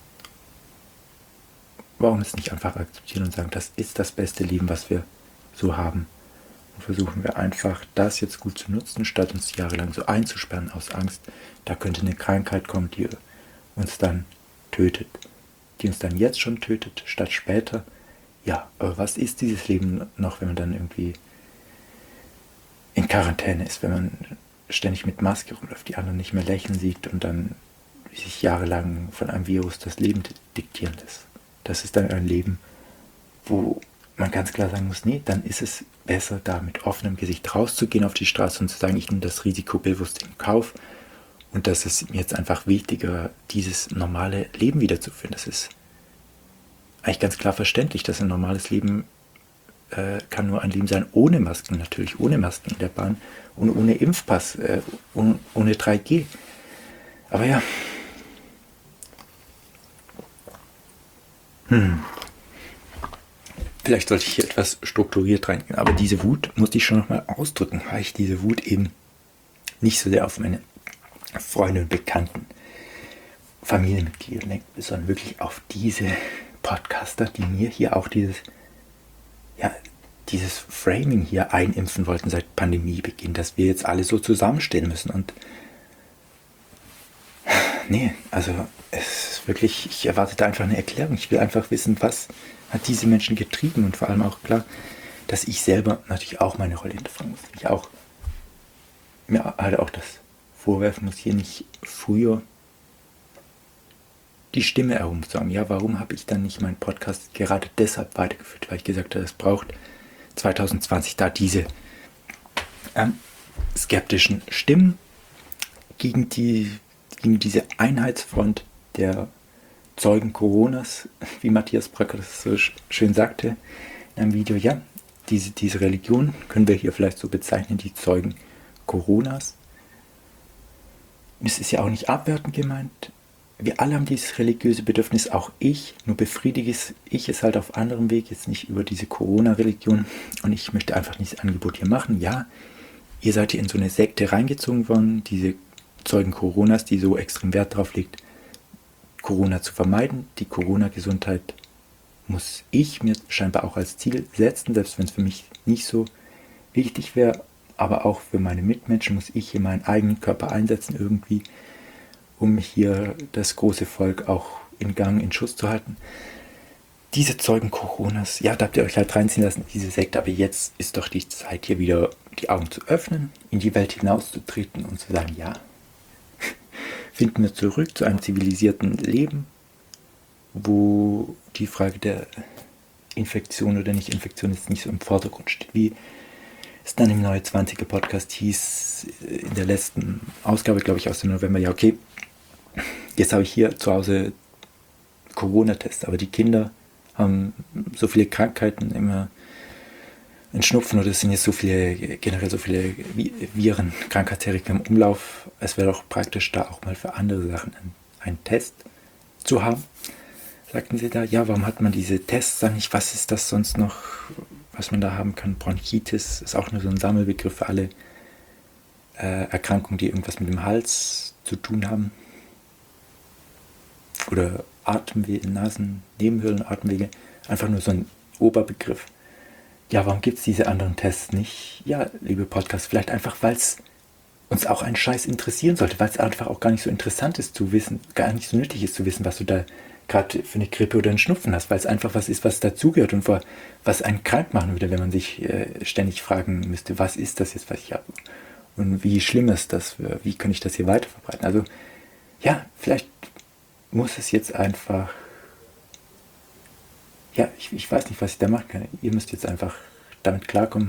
Warum es nicht einfach akzeptieren und sagen, das ist das beste Leben, was wir so haben? Und versuchen wir einfach, das jetzt gut zu nutzen, statt uns jahrelang so einzusperren aus Angst, da könnte eine Krankheit kommen, die uns dann tötet, die uns dann jetzt schon tötet, statt später. Ja, aber was ist dieses Leben noch, wenn man dann irgendwie in Quarantäne ist, wenn man ständig mit Maske rumläuft, die anderen nicht mehr lächeln sieht und dann sich jahrelang von einem Virus das Leben diktieren lässt. Das ist dann ein Leben, wo man ganz klar sagen muss, nee, dann ist es besser, da mit offenem Gesicht rauszugehen auf die Straße und zu sagen, ich nehme das Risiko bewusst in Kauf und das ist mir jetzt einfach wichtiger, dieses normale Leben wiederzuführen. Das ist eigentlich ganz klar verständlich, dass ein normales Leben äh, kann nur ein Leben sein, ohne Masken natürlich, ohne Masken in der Bahn und ohne Impfpass, äh, und ohne drei G. Aber ja, hm. Vielleicht sollte ich hier etwas strukturiert reingehen, aber diese Wut musste ich schon nochmal ausdrücken, weil ich diese Wut eben nicht so sehr auf meine Freunde und Bekannten, Familienmitglieder lenke, sondern wirklich auf diese Podcaster, die mir hier auch dieses, ja, dieses Framing hier einimpfen wollten seit Pandemiebeginn, dass wir jetzt alle so zusammenstehen müssen. Und nee, also es ist wirklich, ich erwarte da einfach eine Erklärung. Ich will einfach wissen, was hat diese Menschen getrieben und vor allem auch klar, dass ich selber natürlich auch meine Rolle hinterfragen muss. Ich auch mir halt auch das vorwerfen muss, hier nicht früher die Stimme erhoben zu haben. Ja, warum habe ich dann nicht meinen Podcast gerade deshalb weitergeführt? Weil ich gesagt habe, es braucht zwanzig zwanzig da diese ähm, skeptischen Stimmen gegen, die, gegen diese Einheitsfront der Zeugen Coronas, wie Matthias Bröcker das so schön sagte in einem Video. Ja, diese, diese Religion können wir hier vielleicht so bezeichnen, die Zeugen Coronas. Und es ist ja auch nicht abwertend gemeint. Wir alle haben dieses religiöse Bedürfnis, auch ich, nur befriedige ich es halt auf anderem Weg, jetzt nicht über diese Corona-Religion. Und ich möchte einfach dieses Angebot hier machen. Ja, ihr seid hier in so eine Sekte reingezogen worden, diese Zeugen Coronas, die so extrem Wert darauf legt, Corona zu vermeiden. Die Corona-Gesundheit muss ich mir scheinbar auch als Ziel setzen, selbst wenn es für mich nicht so wichtig wäre. Aber auch für meine Mitmenschen muss ich hier meinen eigenen Körper einsetzen irgendwie, um hier das große Volk auch in Gang, in Schuss zu halten. Diese Zeugen Coronas, ja, da habt ihr euch halt reinziehen lassen, diese Sekte, aber jetzt ist doch die Zeit, hier wieder die Augen zu öffnen, in die Welt hinauszutreten und zu sagen, ja, finden wir zurück zu einem zivilisierten Leben, wo die Frage der Infektion oder Nicht-Infektion jetzt nicht so im Vordergrund steht, wie es dann im Neue zwanziger Podcast hieß, in der letzten Ausgabe, glaube ich, aus dem November, ja okay, jetzt habe ich hier zu Hause Corona-Test, aber die Kinder haben so viele Krankheiten, immer ein Schnupfen oder es sind jetzt so viele, generell so viele Viren, Krankheitserreger im Umlauf. Es wäre doch praktisch, da auch mal für andere Sachen einen, einen Test zu haben. Sagten sie da, ja, warum hat man diese Tests dann nicht? Was ist das sonst noch, was man da haben kann? Bronchitis ist auch nur so ein Sammelbegriff für alle äh, Erkrankungen, die irgendwas mit dem Hals zu tun haben. Oder Atemwege, Nasen, Nebenhöhlen, Atemwege. Einfach nur so ein Oberbegriff. Ja, warum gibt es diese anderen Tests nicht? Ja, liebe Podcasts, vielleicht einfach, weil es uns auch einen Scheiß interessieren sollte, weil es einfach auch gar nicht so interessant ist zu wissen, gar nicht so nötig ist zu wissen, was du da gerade für eine Grippe oder einen Schnupfen hast, weil es einfach was ist, was dazugehört und was einen krank machen würde, wenn man sich äh, ständig fragen müsste, was ist das jetzt, was ich habe? Und wie schlimm ist das? Wie kann ich das hier weiter verbreiten? Also, ja, vielleicht muss es jetzt einfach... Ja, ich, ich weiß nicht, was ich da machen kann. Ihr müsst jetzt einfach damit klarkommen.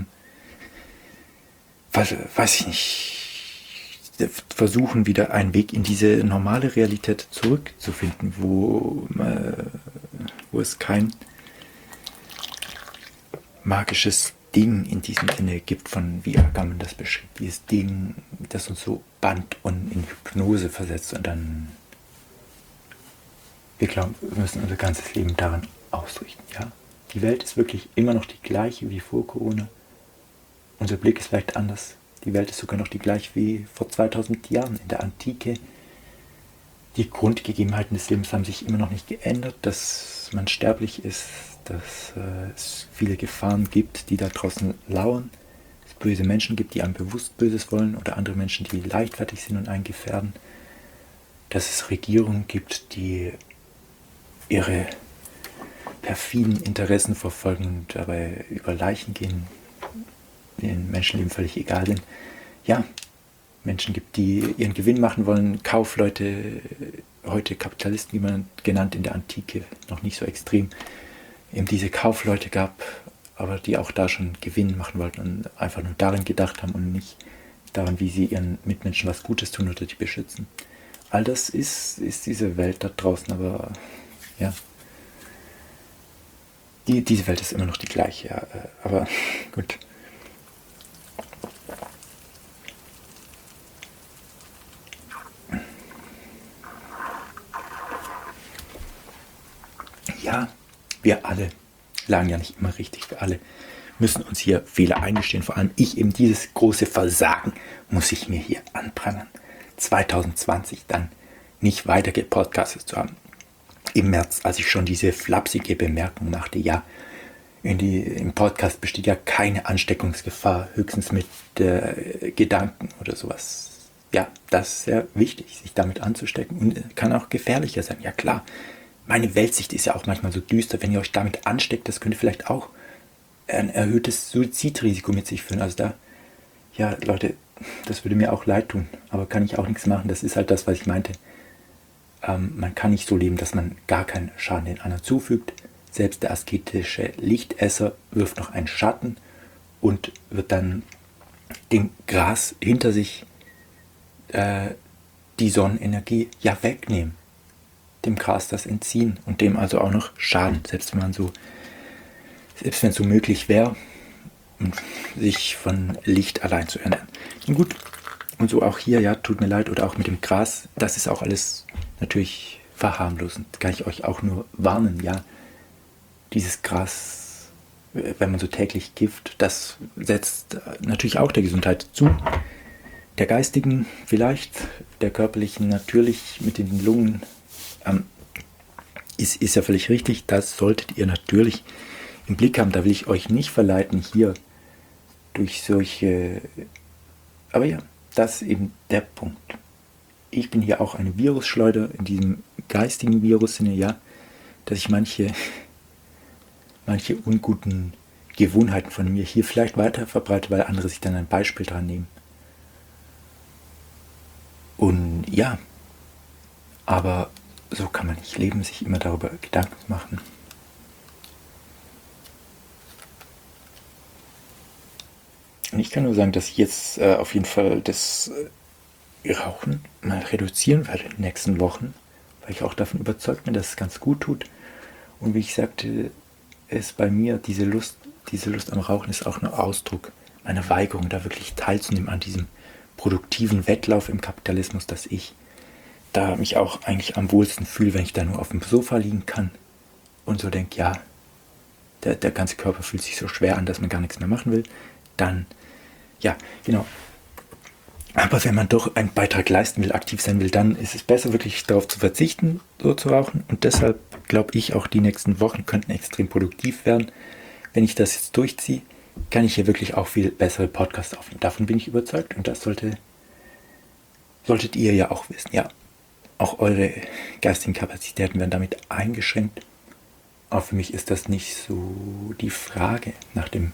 Was, weiß ich nicht. Versuchen, wieder einen Weg in diese normale Realität zurückzufinden, wo, äh, wo es kein magisches Ding in diesem Sinne gibt, von wie Agamben das beschrieb. Dieses Ding, das uns so band und in Hypnose versetzt und dann... Wir glauben, wir müssen unser ganzes Leben daran ausrichten, ja. Die Welt ist wirklich immer noch die gleiche wie vor Corona. Unser Blick ist vielleicht anders. Die Welt ist sogar noch die gleiche wie vor zweitausend Jahren in der Antike. Die Grundgegebenheiten des Lebens haben sich immer noch nicht geändert, dass man sterblich ist, dass äh, es viele Gefahren gibt, die da draußen lauern. Es böse Menschen gibt, die einem bewusst Böses wollen oder andere Menschen, die leichtfertig sind und einen gefährden. Dass es Regierungen gibt, die ihre perfiden Interessen verfolgen und dabei über Leichen gehen. den Menschenleben völlig egal sind. Ja, Menschen gibt, die ihren Gewinn machen wollen, Kaufleute, heute Kapitalisten, wie man genannt in der Antike, noch nicht so extrem, eben diese Kaufleute gab, aber die auch da schon Gewinn machen wollten und einfach nur darin gedacht haben und nicht daran, wie sie ihren Mitmenschen was Gutes tun oder die beschützen. All das ist, ist diese Welt da draußen, aber ja, die, diese Welt ist immer noch die gleiche, ja, aber gut. Ja, wir alle lagen ja nicht immer richtig. Wir alle müssen uns hier Fehler eingestehen. Vor allem ich, eben dieses große Versagen muss ich mir hier anprangern. zwanzig zwanzig dann nicht weiter gepodcastet zu haben. Im März, als ich schon diese flapsige Bemerkung machte, ja, in die, im Podcast besteht ja keine Ansteckungsgefahr, höchstens mit äh, Gedanken oder sowas. Ja, das ist sehr wichtig, sich damit anzustecken und kann auch gefährlicher sein. Ja klar, meine Weltsicht ist ja auch manchmal so düster. Wenn ihr euch damit ansteckt, das könnte vielleicht auch ein erhöhtes Suizidrisiko mit sich führen. Also da, ja Leute, das würde mir auch leid tun, aber kann ich auch nichts machen. Das ist halt das, was ich meinte. Ähm, man kann nicht so leben, dass man gar keinen Schaden den anderen zufügt. Selbst der asketische Lichtesser wirft noch einen Schatten und wird dann dem Gras hinter sich äh, die Sonnenenergie ja wegnehmen. Dem Gras das entziehen und dem also auch noch schaden, selbst wenn man so, selbst wenn es so möglich wäre, sich von Licht allein zu ernähren. Und gut, und so auch hier, ja, tut mir leid, oder auch mit dem Gras, das ist auch alles natürlich verharmlosend, kann ich euch auch nur warnen, ja, dieses Gras, wenn man so täglich Gift, das setzt natürlich auch der Gesundheit zu, der geistigen vielleicht, der körperlichen natürlich mit den Lungen. Ähm, ist, ist ja völlig richtig, das solltet ihr natürlich im Blick haben. Da will ich euch nicht verleiten, hier durch solche... Aber ja, das ist eben der Punkt. Ich bin hier auch eine Virusschleuder in diesem geistigen Virus-Sinne, ja, dass ich manche, manche unguten Gewohnheiten von mir hier vielleicht weiter verbreite, weil andere sich dann ein Beispiel dran nehmen. Und ja, aber so kann man nicht leben, sich immer darüber Gedanken machen. Und ich kann nur sagen, dass ich jetzt äh, auf jeden Fall das äh, Rauchen mal reduzieren werde in den nächsten Wochen, weil ich auch davon überzeugt bin, dass es ganz gut tut. Und wie ich sagte, ist bei mir diese Lust, diese Lust am Rauchen ist auch ein Ausdruck meiner Weigerung, da wirklich teilzunehmen an diesem produktiven Wettlauf im Kapitalismus, dass ich da mich auch eigentlich am wohlsten fühle, wenn ich da nur auf dem Sofa liegen kann und so denke, ja, der, der ganze Körper fühlt sich so schwer an, dass man gar nichts mehr machen will, dann, ja, genau. Aber wenn man doch einen Beitrag leisten will, aktiv sein will, dann ist es besser, wirklich darauf zu verzichten, so zu rauchen. Und deshalb glaube ich, auch die nächsten Wochen könnten extrem produktiv werden. Wenn ich das jetzt durchziehe, kann ich hier wirklich auch viel bessere Podcasts aufnehmen. Davon bin ich überzeugt und das sollte, solltet ihr ja auch wissen, ja. Auch eure geistigen Kapazitäten werden damit eingeschränkt. Aber für mich ist das nicht so die Frage nach dem,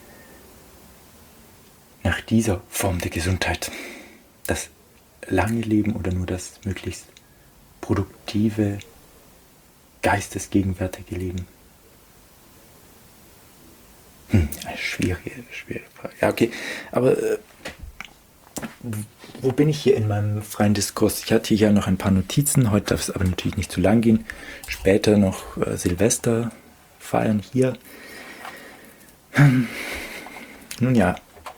nach dieser Form der Gesundheit. Das lange Leben oder nur das möglichst produktive, geistesgegenwärtige Leben. Hm, eine schwierige, schwierige Frage. Ja, okay, aber äh, wo bin ich hier in meinem freien Diskurs? Ich hatte hier noch ein paar Notizen, heute darf es aber natürlich nicht zu lang gehen. Später noch äh, Silvester feiern hier. Hm. Nun ja,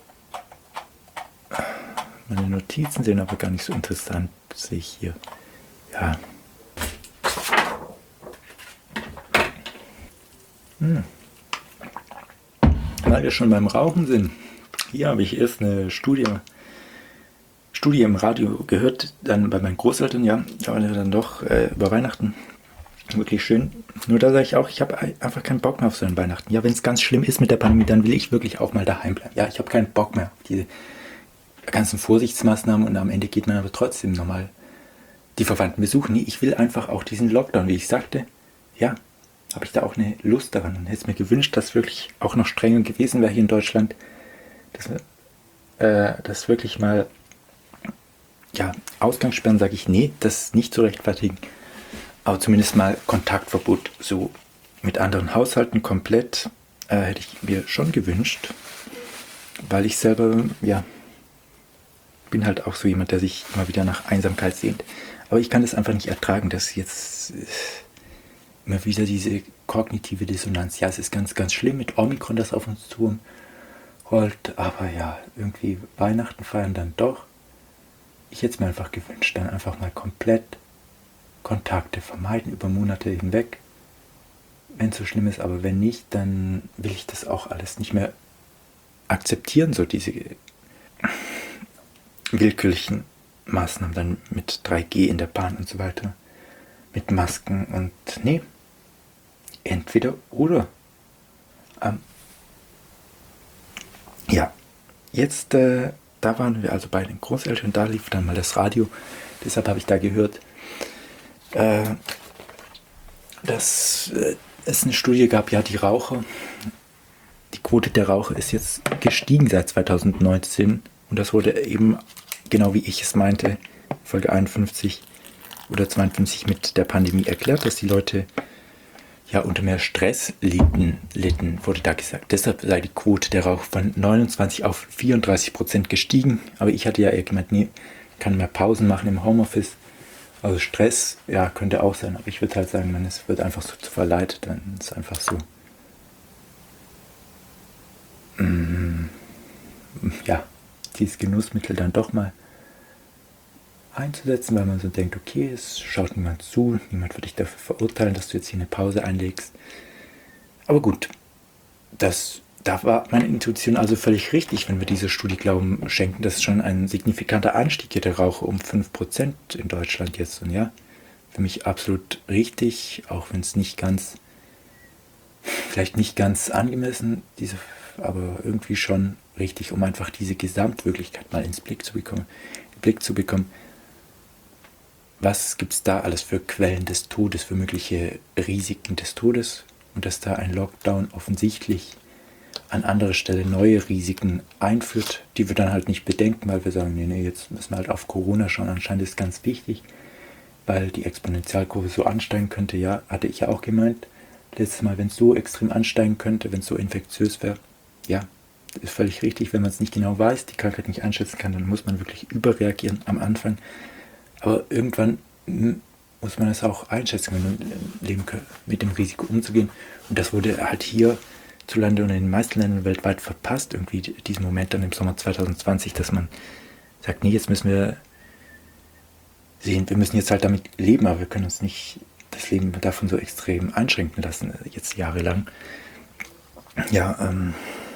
meine Notizen sehen aber gar nicht so interessant, sehe ich hier. Ja. Hm. Weil wir schon beim Rauchen sind, hier habe ich erst eine Studie Studie im Radio gehört, dann bei meinen Großeltern, ja, aber dann doch äh, über Weihnachten. Wirklich schön. Nur da sage ich auch, ich habe einfach keinen Bock mehr auf so einen Weihnachten. Ja, wenn es ganz schlimm ist mit der Pandemie, dann will ich wirklich auch mal daheim bleiben. Ja, ich habe keinen Bock mehr auf diese ganzen Vorsichtsmaßnahmen und am Ende geht man aber trotzdem nochmal die Verwandten besuchen. Nee, ich will einfach auch diesen Lockdown, wie ich sagte. Ja, habe ich da auch eine Lust daran und hätte es mir gewünscht, dass wirklich auch noch strenger gewesen wäre hier in Deutschland. dass, äh, dass wirklich mal, ja, Ausgangssperren sage ich, nee, das ist nicht zu rechtfertigen, aber zumindest mal Kontaktverbot, so mit anderen Haushalten komplett, äh, hätte ich mir schon gewünscht, weil ich selber, ja, bin halt auch so jemand, der sich immer wieder nach Einsamkeit sehnt. Aber ich kann das einfach nicht ertragen, dass jetzt immer wieder diese kognitive Dissonanz. Ja, es ist ganz, ganz schlimm mit Omikron, das auf uns zu rollt, aber ja, irgendwie Weihnachten feiern dann doch. Ich hätte es mir einfach gewünscht, dann einfach mal komplett Kontakte vermeiden über Monate hinweg, wenn es so schlimm ist, aber wenn nicht, dann will ich das auch alles nicht mehr akzeptieren, so diese willkürlichen Maßnahmen dann mit drei G in der Bahn und so weiter, mit Masken und nee, entweder oder. Ähm, ja, jetzt, äh, da waren wir also bei den Großeltern, da lief dann mal das Radio, deshalb habe ich da gehört, äh, dass äh, es eine Studie gab, ja, die Raucher, die Quote der Raucher ist jetzt gestiegen seit zweitausendneunzehn und das wurde eben, genau wie ich es meinte, Folge einundfünfzig oder zweiundfünfzig mit der Pandemie erklärt, dass die Leute ja unter mehr Stress litten, litten, wurde da gesagt. Deshalb sei die Quote der Raucher von neunundzwanzig auf vierunddreißig Prozent gestiegen. Aber ich hatte ja eher gemeint, nee, kann mehr Pausen machen im Homeoffice. Also Stress, ja, könnte auch sein. Aber ich würde halt sagen, man, es wird einfach so zu verleitet. Dann ist es einfach so. Mm, ja, dieses Genussmittel dann doch mal einzusetzen, weil man so denkt, okay, es schaut niemand zu, niemand wird dich dafür verurteilen, dass du jetzt hier eine Pause einlegst. Aber gut, das, da war meine Intuition also völlig richtig, wenn wir dieser Studie Glauben schenken. Das ist schon ein signifikanter Anstieg hier der Raucher um fünf Prozent in Deutschland jetzt. Und ja, für mich absolut richtig, auch wenn es nicht ganz, vielleicht nicht ganz angemessen, diese, aber irgendwie schon richtig, um einfach diese Gesamtwirklichkeit mal ins Blick zu bekommen, in den Blick zu bekommen. Was gibt es da alles für Quellen des Todes, für mögliche Risiken des Todes? Und dass da ein Lockdown offensichtlich an anderer Stelle neue Risiken einführt, die wir dann halt nicht bedenken, weil wir sagen, nee, nee, jetzt müssen wir halt auf Corona schauen. Anscheinend ist es ganz wichtig, weil die Exponentialkurve so ansteigen könnte. Ja, hatte ich ja auch gemeint, letztes Mal, wenn es so extrem ansteigen könnte, wenn es so infektiös wäre, ja, ist völlig richtig. Wenn man es nicht genau weiß, die Krankheit nicht einschätzen kann, dann muss man wirklich überreagieren am Anfang. Aber irgendwann muss man es auch einschätzen können, leben können, mit dem Risiko umzugehen. Und das wurde halt hierzulande und in den meisten Ländern weltweit verpasst, irgendwie diesen Moment dann im Sommer zwanzig zwanzig, dass man sagt, nee, jetzt müssen wir sehen, wir müssen jetzt halt damit leben, aber wir können uns nicht das Leben davon so extrem einschränken lassen, jetzt jahrelang. Ja, ähm,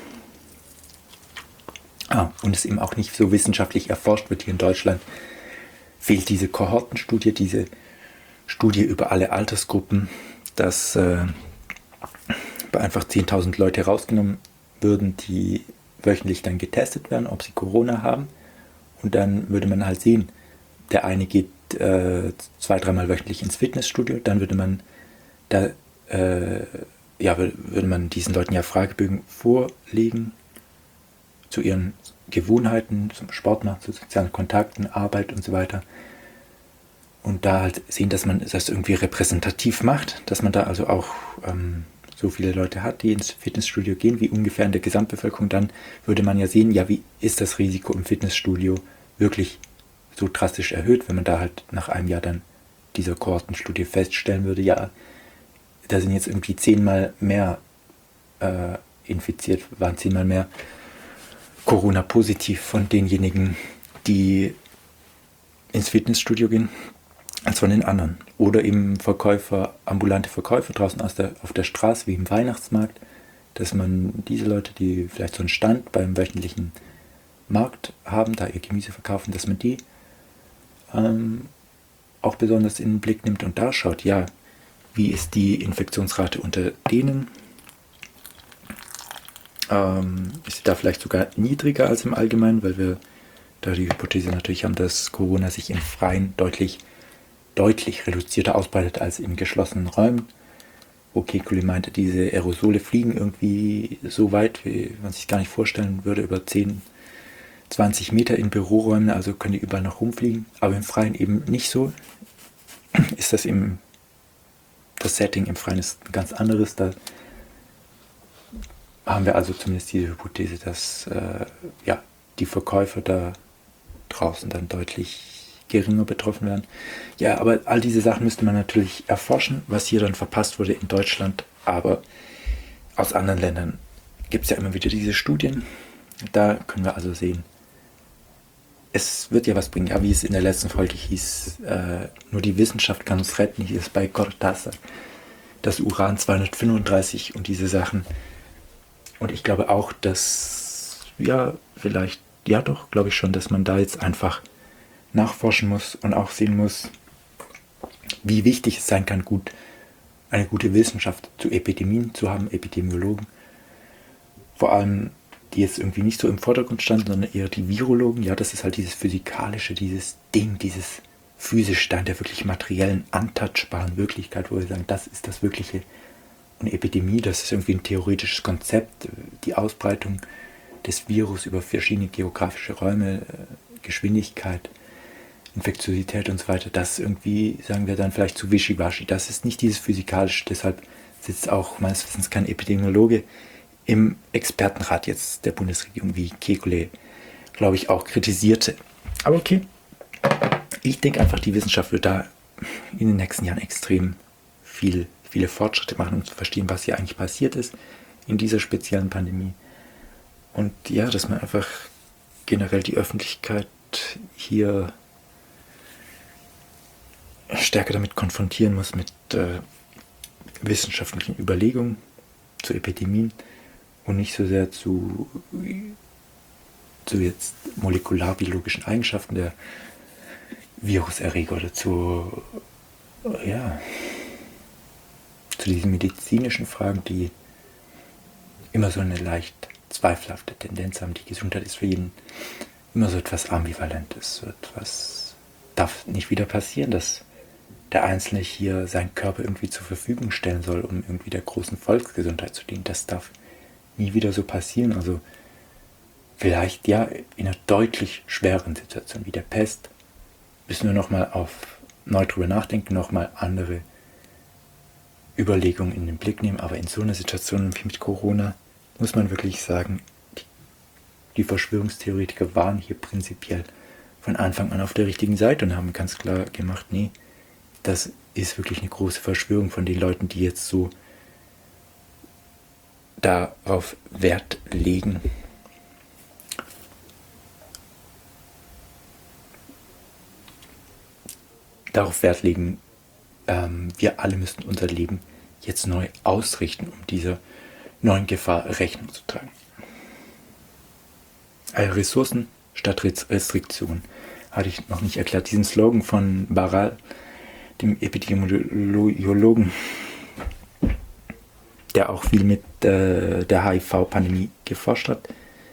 ah, und es eben auch nicht so wissenschaftlich erforscht wird hier in Deutschland, fehlt diese Kohortenstudie, diese Studie über alle Altersgruppen, dass äh, einfach zehntausend Leute rausgenommen würden, die wöchentlich dann getestet werden, ob sie Corona haben. Und dann würde man halt sehen, der eine geht äh, zwei, dreimal wöchentlich ins Fitnessstudio, dann würde man da äh, ja, würde man diesen Leuten ja Fragebögen vorlegen zu ihren Gewohnheiten, zum Sport machen, zu sozialen Kontakten, Arbeit und so weiter. Und da halt sehen, dass man das irgendwie repräsentativ macht, dass man da also auch ähm, so viele Leute hat, die ins Fitnessstudio gehen, wie ungefähr in der Gesamtbevölkerung, dann würde man ja sehen, ja, wie ist das Risiko im Fitnessstudio wirklich so drastisch erhöht, wenn man da halt nach einem Jahr dann dieser Kohortenstudie feststellen würde, ja, da sind jetzt irgendwie zehnmal mehr äh, infiziert, waren zehnmal mehr Corona-positiv von denjenigen, die ins Fitnessstudio gehen, als von den anderen. Oder eben Verkäufer, ambulante Verkäufer draußen aus der, auf der Straße, wie im Weihnachtsmarkt, dass man diese Leute, die vielleicht so einen Stand beim wöchentlichen Markt haben, da ihr Gemüse verkaufen, dass man die ähm, auch besonders in den Blick nimmt und da schaut, ja, wie ist die Infektionsrate unter denen? Ähm, ist sie da vielleicht sogar niedriger als im Allgemeinen, weil wir da die Hypothese natürlich haben, dass Corona sich im Freien deutlich, deutlich reduzierter ausbreitet als in geschlossenen Räumen. wo Kekulé meinte, diese Aerosole fliegen irgendwie so weit, wie man sich gar nicht vorstellen würde, über zehn, zwanzig Meter in Büroräumen, also können die überall noch rumfliegen, aber im Freien eben nicht so. Ist das im, das Setting im Freien ist ein ganz anderes, da haben wir also zumindest diese Hypothese, dass äh, ja, die Verkäufer da draußen dann deutlich geringer betroffen werden. Ja, aber all diese Sachen müsste man natürlich erforschen, was hier dann verpasst wurde in Deutschland, aber aus anderen Ländern gibt es ja immer wieder diese Studien. Da können wir also sehen, es wird ja was bringen. Ja, wie es in der letzten Folge hieß, äh, nur die Wissenschaft kann uns retten, hier ist bei Cortázar das Uran zweihundertfünfunddreißig und diese Sachen. Und ich glaube auch, dass, ja, vielleicht, ja doch, glaube ich schon, dass man da jetzt einfach nachforschen muss und auch sehen muss, wie wichtig es sein kann, gut, eine gute Wissenschaft zu Epidemien zu haben, Epidemiologen. Vor allem, die jetzt irgendwie nicht so im Vordergrund standen, sondern eher die Virologen. Ja, das ist halt dieses Physikalische, dieses Ding, dieses physische, dann der wirklich materiellen, untouchbaren Wirklichkeit, wo wir sagen, das ist das Wirkliche. Und Epidemie, das ist irgendwie ein theoretisches Konzept, die Ausbreitung des Virus über verschiedene geografische Räume, Geschwindigkeit, Infektiosität und so weiter, das irgendwie, sagen wir dann vielleicht zu wischiwaschi. Das ist nicht dieses Physikalische, deshalb sitzt auch meines Wissens kein Epidemiologe im Expertenrat jetzt der Bundesregierung, wie Kekulé, glaube ich, auch kritisierte. Aber okay, ich denke einfach, die Wissenschaft wird da in den nächsten Jahren extrem viel, viele Fortschritte machen, um zu verstehen, was hier eigentlich passiert ist in dieser speziellen Pandemie. Und ja, dass man einfach generell die Öffentlichkeit hier stärker damit konfrontieren muss, mit äh, wissenschaftlichen Überlegungen zu Epidemien und nicht so sehr zu, zu jetzt molekularbiologischen Eigenschaften der Viruserreger oder zu, ja, zu diesen medizinischen Fragen, die immer so eine leicht zweifelhafte Tendenz haben. Die Gesundheit ist für jeden immer so etwas Ambivalentes, so etwas darf nicht wieder passieren, dass der Einzelne hier seinen Körper irgendwie zur Verfügung stellen soll, um irgendwie der großen Volksgesundheit zu dienen. Das darf nie wieder so passieren. Also vielleicht ja in einer deutlich schwereren Situation wie der Pest müssen wir nochmal auf neu drüber nachdenken, nochmal andere Überlegungen in den Blick nehmen. Aber in so einer Situation wie mit Corona muss man wirklich sagen, die, die Verschwörungstheoretiker waren hier prinzipiell von Anfang an auf der richtigen Seite und haben ganz klar gemacht, nee, das ist wirklich eine große Verschwörung von den Leuten, die jetzt so darauf Wert legen. Darauf Wert legen, ähm, wir alle müssten unser Leben jetzt neu ausrichten, um dieser neuen Gefahr Rechnung zu tragen. Also Ressourcen statt Restriktionen. Hatte ich noch nicht erklärt. Diesen Slogan von Baral, dem Epidemiologen, der auch viel mit äh, der H I V-Pandemie geforscht hat,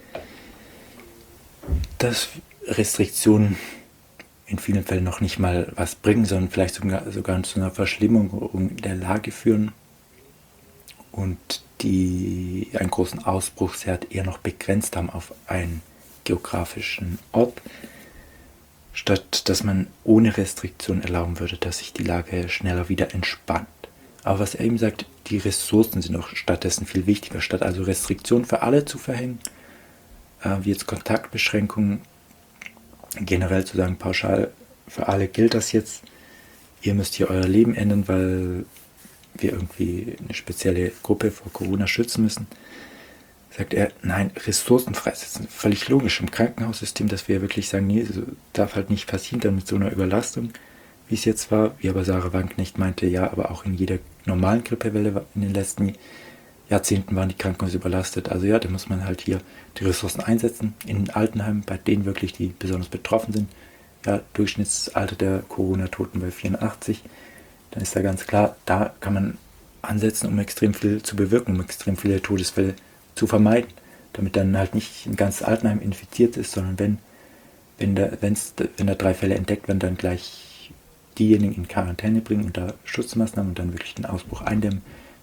dass Restriktionen in vielen Fällen noch nicht mal was bringen, sondern vielleicht sogar, sogar zu einer Verschlimmerung der Lage führen und die einen großen Ausbruchsherd eher noch begrenzt haben auf einen geografischen Ort, statt dass man ohne Restriktion erlauben würde, dass sich die Lage schneller wieder entspannt. Aber was er eben sagt, die Ressourcen sind auch stattdessen viel wichtiger. Statt also Restriktionen für alle zu verhängen, äh, wie jetzt Kontaktbeschränkungen, generell zu sagen, pauschal für alle gilt das jetzt, ihr müsst hier euer Leben ändern, weil wir irgendwie eine spezielle Gruppe vor Corona schützen müssen, sagt er, nein, Ressourcen freisetzen. Völlig logisch im Krankenhaussystem, dass wir wirklich sagen, nee, das darf halt nicht passieren, dann mit so einer Überlastung, wie es jetzt war. Wie aber Sarah Wagenknecht meinte, ja, aber auch in jeder normalen Grippewelle in den letzten Jahrzehnten waren die Krankenhäuser überlastet. Also ja, da muss man halt hier die Ressourcen einsetzen. In den Altenheimen, bei denen wirklich, die besonders betroffen sind. Ja, Durchschnittsalter der Corona-Toten bei vierundachtzig. Dann ist da ganz klar, da kann man ansetzen, um extrem viel zu bewirken, um extrem viele Todesfälle zu vermeiden. Damit dann halt nicht ein ganzes Altenheim infiziert ist, sondern wenn, wenn, da, wenn's, wenn da drei Fälle entdeckt werden, dann gleich diejenigen in Quarantäne bringen und da Schutzmaßnahmen und dann wirklich den Ausbruch eindämmen,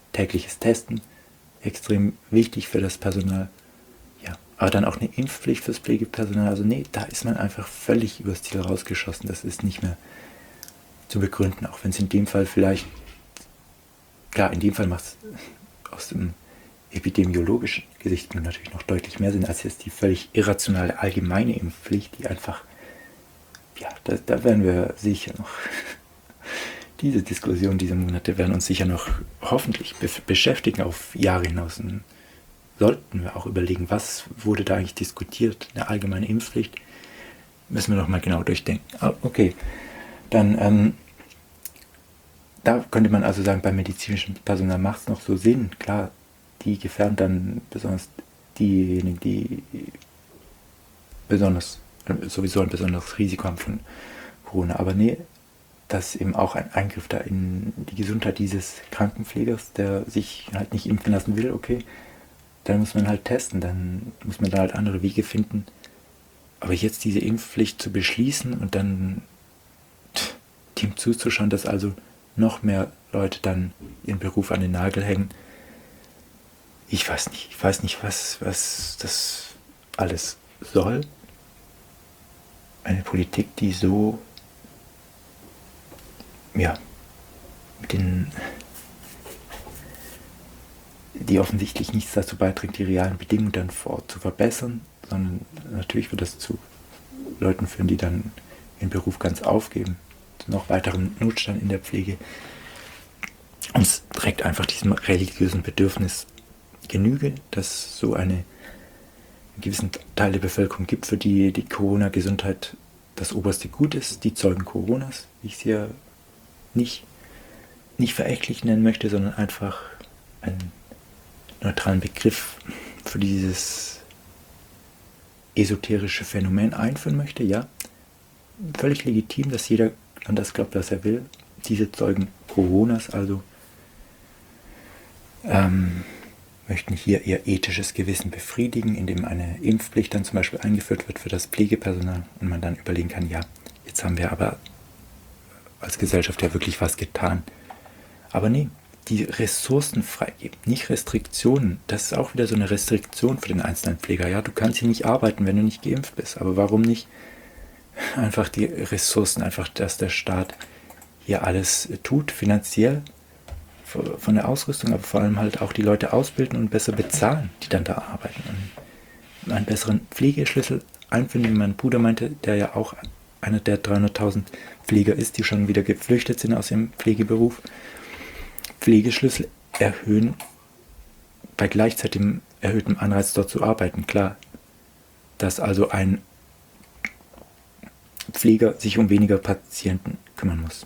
tägliches Testen, extrem wichtig für das Personal. Ja, aber dann auch eine Impfpflicht fürs Pflegepersonal. Also nee, da ist man einfach völlig übers Ziel rausgeschossen. Das ist nicht mehr zu begründen, auch wenn es in dem Fall vielleicht, klar, in dem Fall macht es aus dem epidemiologischen Gesichtspunkt natürlich noch deutlich mehr Sinn, als jetzt die völlig irrationale allgemeine Impfpflicht, die einfach, ja, da, da werden wir sicher noch, diese Diskussion, diese Monate werden uns sicher noch hoffentlich be- beschäftigen auf Jahre hinaus. Und sollten wir auch überlegen, was wurde da eigentlich diskutiert, eine allgemeine Impfpflicht, müssen wir noch mal genau durchdenken. Ah, okay, dann, ähm, da könnte man also sagen, beim medizinischen Personal macht es noch so Sinn, klar, die gefährden dann besonders diejenigen, die besonders, sowieso ein besonderes Risiko haben von Corona. Aber nee, das ist eben auch ein Eingriff da in die Gesundheit dieses Krankenpflegers, der sich halt nicht impfen lassen will, okay, dann muss man halt testen, dann muss man da halt andere Wege finden. Aber jetzt diese Impfpflicht zu beschließen und dann dem zuzuschauen, dass also noch mehr Leute dann ihren Beruf an den Nagel hängen, ich weiß nicht, ich weiß nicht, was, was das alles soll. Eine Politik, die so, ja, mit den, die offensichtlich nichts dazu beiträgt, die realen Bedingungen dann vor Ort zu verbessern, sondern natürlich wird das zu Leuten führen, die dann ihren Beruf ganz aufgeben, zu noch weiterem Notstand in der Pflege. Und es trägt einfach diesem religiösen Bedürfnis Genüge, dass es so eine, einen gewissen Teil der Bevölkerung gibt, für die die Corona-Gesundheit das oberste Gut ist, die Zeugen Coronas, wie ich sie ja nicht, nicht verächtlich nennen möchte, sondern einfach einen neutralen Begriff für dieses esoterische Phänomen einführen möchte. Ja, völlig legitim, dass jeder an das glaubt, was er will. Diese Zeugen Coronas also ähm, möchten hier ihr ethisches Gewissen befriedigen, indem eine Impfpflicht dann zum Beispiel eingeführt wird für das Pflegepersonal und man dann überlegen kann, ja, jetzt haben wir aber als Gesellschaft ja wirklich was getan. Aber nee, die Ressourcen freigeben, nicht Restriktionen. Das ist auch wieder so eine Restriktion für den einzelnen Pfleger. Ja, du kannst hier nicht arbeiten, wenn du nicht geimpft bist. Aber warum nicht einfach die Ressourcen, einfach, dass der Staat hier alles tut, finanziell, von der Ausrüstung, aber vor allem halt auch die Leute ausbilden und besser bezahlen, die dann da arbeiten. Und einen besseren Pflegeschlüssel einführen, wie mein Bruder meinte, der ja auch einer der dreihunderttausend Pfleger ist, die schon wieder geflüchtet sind aus ihrem Pflegeberuf. Pflegeschlüssel erhöhen bei gleichzeitigem erhöhtem Anreiz dort zu arbeiten. Klar, dass also ein Pfleger sich um weniger Patienten kümmern muss.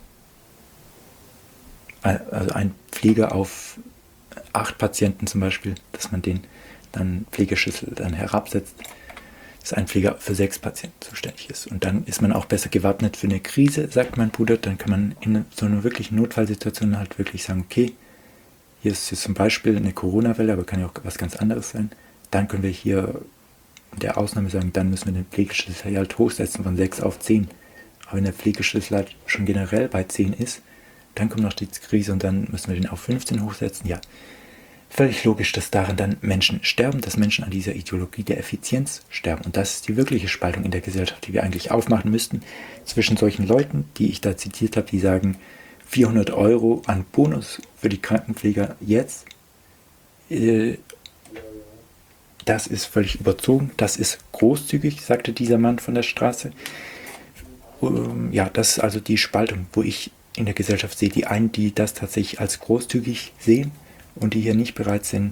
Also ein Pfleger auf acht Patienten zum Beispiel, dass man den dann Pflegeschlüssel dann herabsetzt, dass ein Pfleger für sechs Patienten zuständig ist. Und dann ist man auch besser gewappnet für eine Krise, sagt mein Bruder. Dann kann man in so einer wirklichen Notfallsituation halt wirklich sagen, okay, hier ist jetzt zum Beispiel eine Corona-Welle, aber kann ja auch was ganz anderes sein. Dann können wir hier in der Ausnahme sagen, dann müssen wir den Pflegeschlüssel halt hochsetzen von sechs auf zehn. Aber wenn der Pflegeschlüssel halt schon generell bei zehn ist, dann kommt noch die Krise und dann müssen wir den auf fünfzehn hochsetzen. Ja, völlig logisch, dass daran dann Menschen sterben, dass Menschen an dieser Ideologie der Effizienz sterben. Und das ist die wirkliche Spaltung in der Gesellschaft, die wir eigentlich aufmachen müssten zwischen solchen Leuten, die ich da zitiert habe, die sagen, vierhundert Euro an Bonus für die Krankenpfleger jetzt, äh, das ist völlig überzogen, das ist großzügig, sagte dieser Mann von der Straße. Ähm, ja, das ist also die Spaltung, wo ich in der Gesellschaft sehe, die einen, die das tatsächlich als großzügig sehen und die hier nicht bereit sind,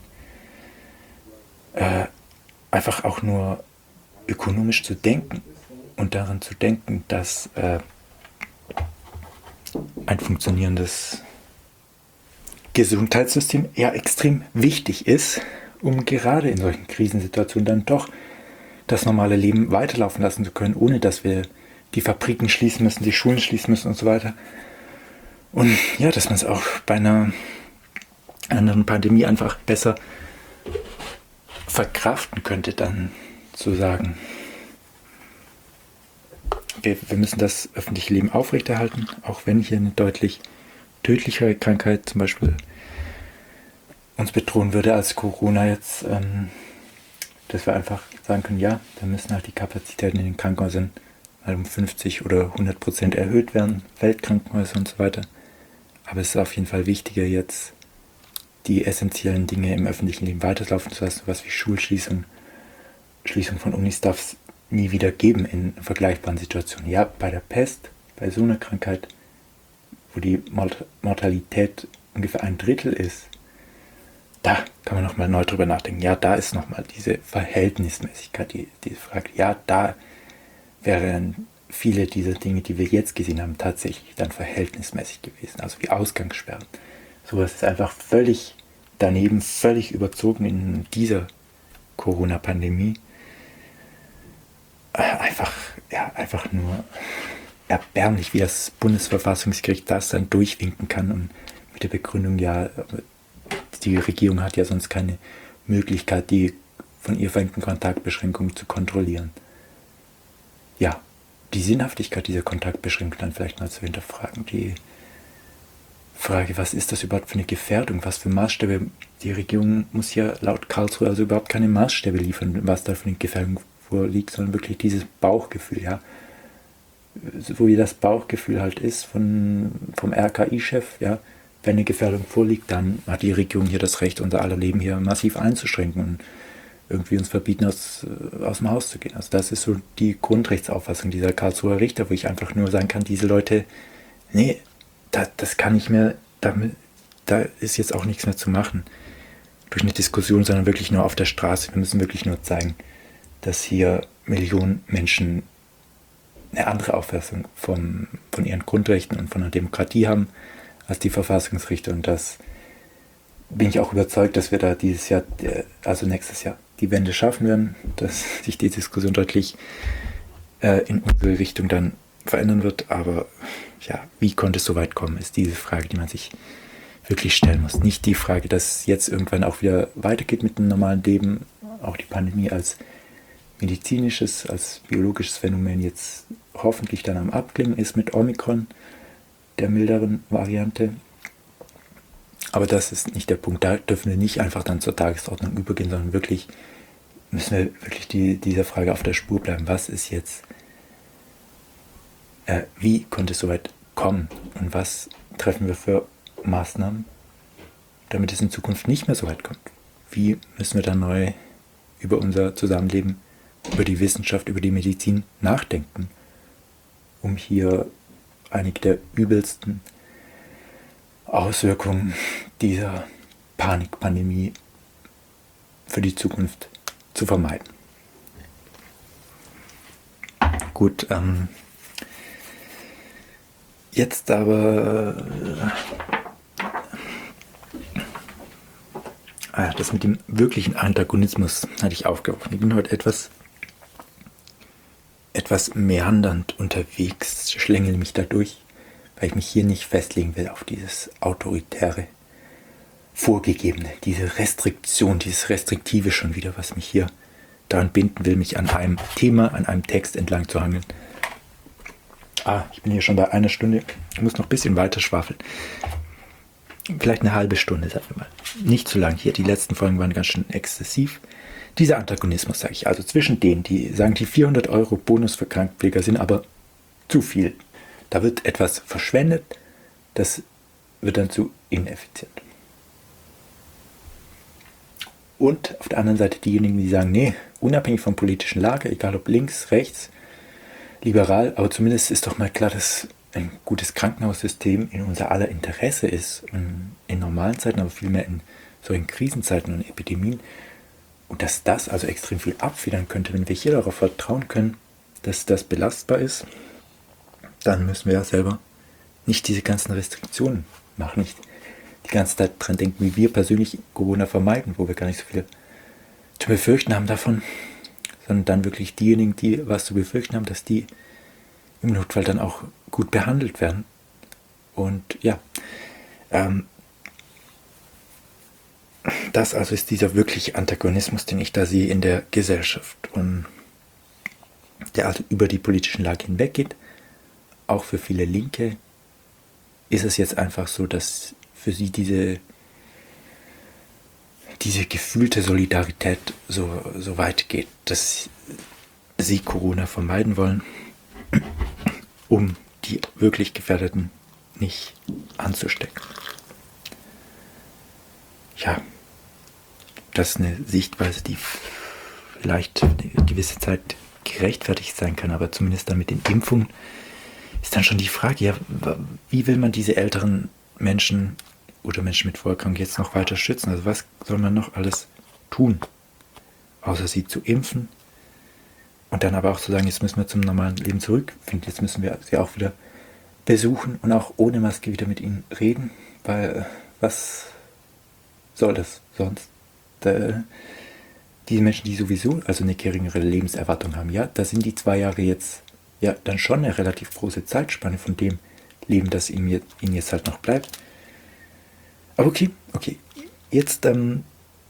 äh, einfach auch nur ökonomisch zu denken und daran zu denken, dass äh, ein funktionierendes Gesundheitssystem ja extrem wichtig ist, um gerade in solchen Krisensituationen dann doch das normale Leben weiterlaufen lassen zu können, ohne dass wir die Fabriken schließen müssen, die Schulen schließen müssen und so weiter. Und ja, dass man es auch bei einer anderen Pandemie einfach besser verkraften könnte, dann zu sagen, wir, wir müssen das öffentliche Leben aufrechterhalten, auch wenn hier eine deutlich tödlichere Krankheit, zum Beispiel uns bedrohen würde als Corona jetzt, ähm, dass wir einfach sagen können, ja, da müssen halt die Kapazitäten in den Krankenhäusern mal um fünfzig oder hundert Prozent erhöht werden, Weltkrankenhäuser und so weiter. Aber es ist auf jeden Fall wichtiger, jetzt die essentiellen Dinge im öffentlichen Leben weiterlaufen zu lassen, was wie Schulschließung, Schließung von Unis darf es nie wieder geben in vergleichbaren Situationen. Ja, bei der Pest, bei so einer Krankheit, wo die Mort- Mortalität ungefähr ein Drittel ist, da kann man nochmal neu drüber nachdenken. Ja, da ist nochmal diese Verhältnismäßigkeit, die, diese Frage. Ja, da wären viele dieser Dinge, die wir jetzt gesehen haben, tatsächlich dann verhältnismäßig gewesen. Also wie Ausgangssperren. Sowas ist einfach völlig daneben, völlig überzogen in dieser Corona-Pandemie. Einfach, ja, einfach nur erbärmlich, wie das Bundesverfassungsgericht das dann durchwinken kann und mit der Begründung, ja, die Regierung hat ja sonst keine Möglichkeit, die von ihr verhängten Kontaktbeschränkungen zu kontrollieren. Ja, die Sinnhaftigkeit dieser Kontaktbeschränkung dann vielleicht mal zu hinterfragen. Die Frage, was ist das überhaupt für eine Gefährdung? Was für Maßstäbe? Die Regierung muss ja laut Karlsruhe also überhaupt keine Maßstäbe liefern, was da für eine Gefährdung vorliegt, sondern wirklich dieses Bauchgefühl, ja. So wie das Bauchgefühl halt ist von, vom R K I-Chef, ja. Wenn eine Gefährdung vorliegt, dann hat die Regierung hier das Recht, unser aller Leben hier massiv einzuschränken und irgendwie uns verbieten, aus, aus dem Haus zu gehen. Also das ist so die Grundrechtsauffassung dieser Karlsruher Richter, wo ich einfach nur sagen kann, diese Leute, nee, da, das kann nicht mehr, da, da ist jetzt auch nichts mehr zu machen durch eine Diskussion, sondern wirklich nur auf der Straße. Wir müssen wirklich nur zeigen, dass hier Millionen Menschen eine andere Auffassung vom, von ihren Grundrechten und von der Demokratie haben als die Verfassungsrichter. Und das bin ich auch überzeugt, dass wir da dieses Jahr, also nächstes Jahr, die Wende schaffen werden, dass sich die Diskussion deutlich äh, in unsere Richtung dann verändern wird. Aber ja, wie konnte es so weit kommen, ist diese Frage, die man sich wirklich stellen muss. Nicht die Frage, dass jetzt irgendwann auch wieder weitergeht mit dem normalen Leben, auch die Pandemie als medizinisches, als biologisches Phänomen jetzt hoffentlich dann am Abklingen ist mit Omikron, der milderen Variante. Aber das ist nicht der Punkt. Da dürfen wir nicht einfach dann zur Tagesordnung übergehen, sondern wirklich müssen wir wirklich die, dieser Frage auf der Spur bleiben. Was ist jetzt, äh, wie konnte es so weit kommen und was treffen wir für Maßnahmen, damit es in Zukunft nicht mehr so weit kommt? Wie müssen wir dann neu über unser Zusammenleben, über die Wissenschaft, über die Medizin nachdenken, um hier einige der übelsten Auswirkungen dieser Panikpandemie für die Zukunft zu vermeiden. Gut, ähm, jetzt aber äh, ah, das mit dem wirklichen Antagonismus hatte ich aufgeworfen. Ich bin heute etwas etwas meandernd unterwegs, schlängel mich da durch, weil ich mich hier nicht festlegen will auf dieses autoritäre, vorgegebene, diese Restriktion, dieses Restriktive schon wieder, was mich hier daran binden will, mich an einem Thema, an einem Text entlang zu hangeln. Ah, ich bin hier schon bei einer Stunde, ich muss noch ein bisschen weiter schwafeln. Vielleicht eine halbe Stunde, sagen wir mal. Nicht zu lang hier, die letzten Folgen waren ganz schön exzessiv. Dieser Antagonismus, sage ich, also zwischen denen, die sagen, die vierhundert Euro Bonus für Krankenpfleger sind aber zu viel. Da wird etwas verschwendet, das wird dann zu ineffizient. Und auf der anderen Seite diejenigen, die sagen, nee, unabhängig vom politischen Lager, egal ob links, rechts, liberal, aber zumindest ist doch mal klar, dass ein gutes Krankenhaussystem in unser aller Interesse ist, in normalen Zeiten, aber vielmehr in solchen Krisenzeiten und Epidemien. Und dass das also extrem viel abfedern könnte, wenn wir hier darauf vertrauen können, dass das belastbar ist, dann müssen wir ja selber nicht diese ganzen Restriktionen machen, nicht die ganze Zeit dran denken, wie wir persönlich Corona vermeiden, wo wir gar nicht so viel zu befürchten haben davon, sondern dann wirklich diejenigen, die was zu befürchten haben, dass die im Notfall dann auch gut behandelt werden. Und ja, ähm, das also ist dieser wirkliche Antagonismus, den ich da sehe in der Gesellschaft und der also über die politischen Lage hinweggeht. Auch für viele Linke ist es jetzt einfach so, dass für sie diese diese gefühlte Solidarität so, so weit geht, dass sie Corona vermeiden wollen, um die wirklich Gefährdeten nicht anzustecken. Ja, das ist eine Sichtweise, die vielleicht eine gewisse Zeit gerechtfertigt sein kann, aber zumindest dann mit den Impfungen ist dann schon die Frage, ja, wie will man diese älteren Menschen oder Menschen mit Vorerkrankung jetzt noch weiter schützen? Also was soll man noch alles tun, außer sie zu impfen und dann aber auch zu sagen, jetzt müssen wir zum normalen Leben zurückfinden, jetzt müssen wir sie auch wieder besuchen und auch ohne Maske wieder mit ihnen reden, weil was soll das sonst? Da, diese Menschen, die sowieso also eine geringere Lebenserwartung haben, ja, da sind die zwei Jahre jetzt ja dann schon eine relativ große Zeitspanne von dem Leben, das ihnen jetzt, ihnen jetzt halt noch bleibt. Aber okay, okay, jetzt ähm,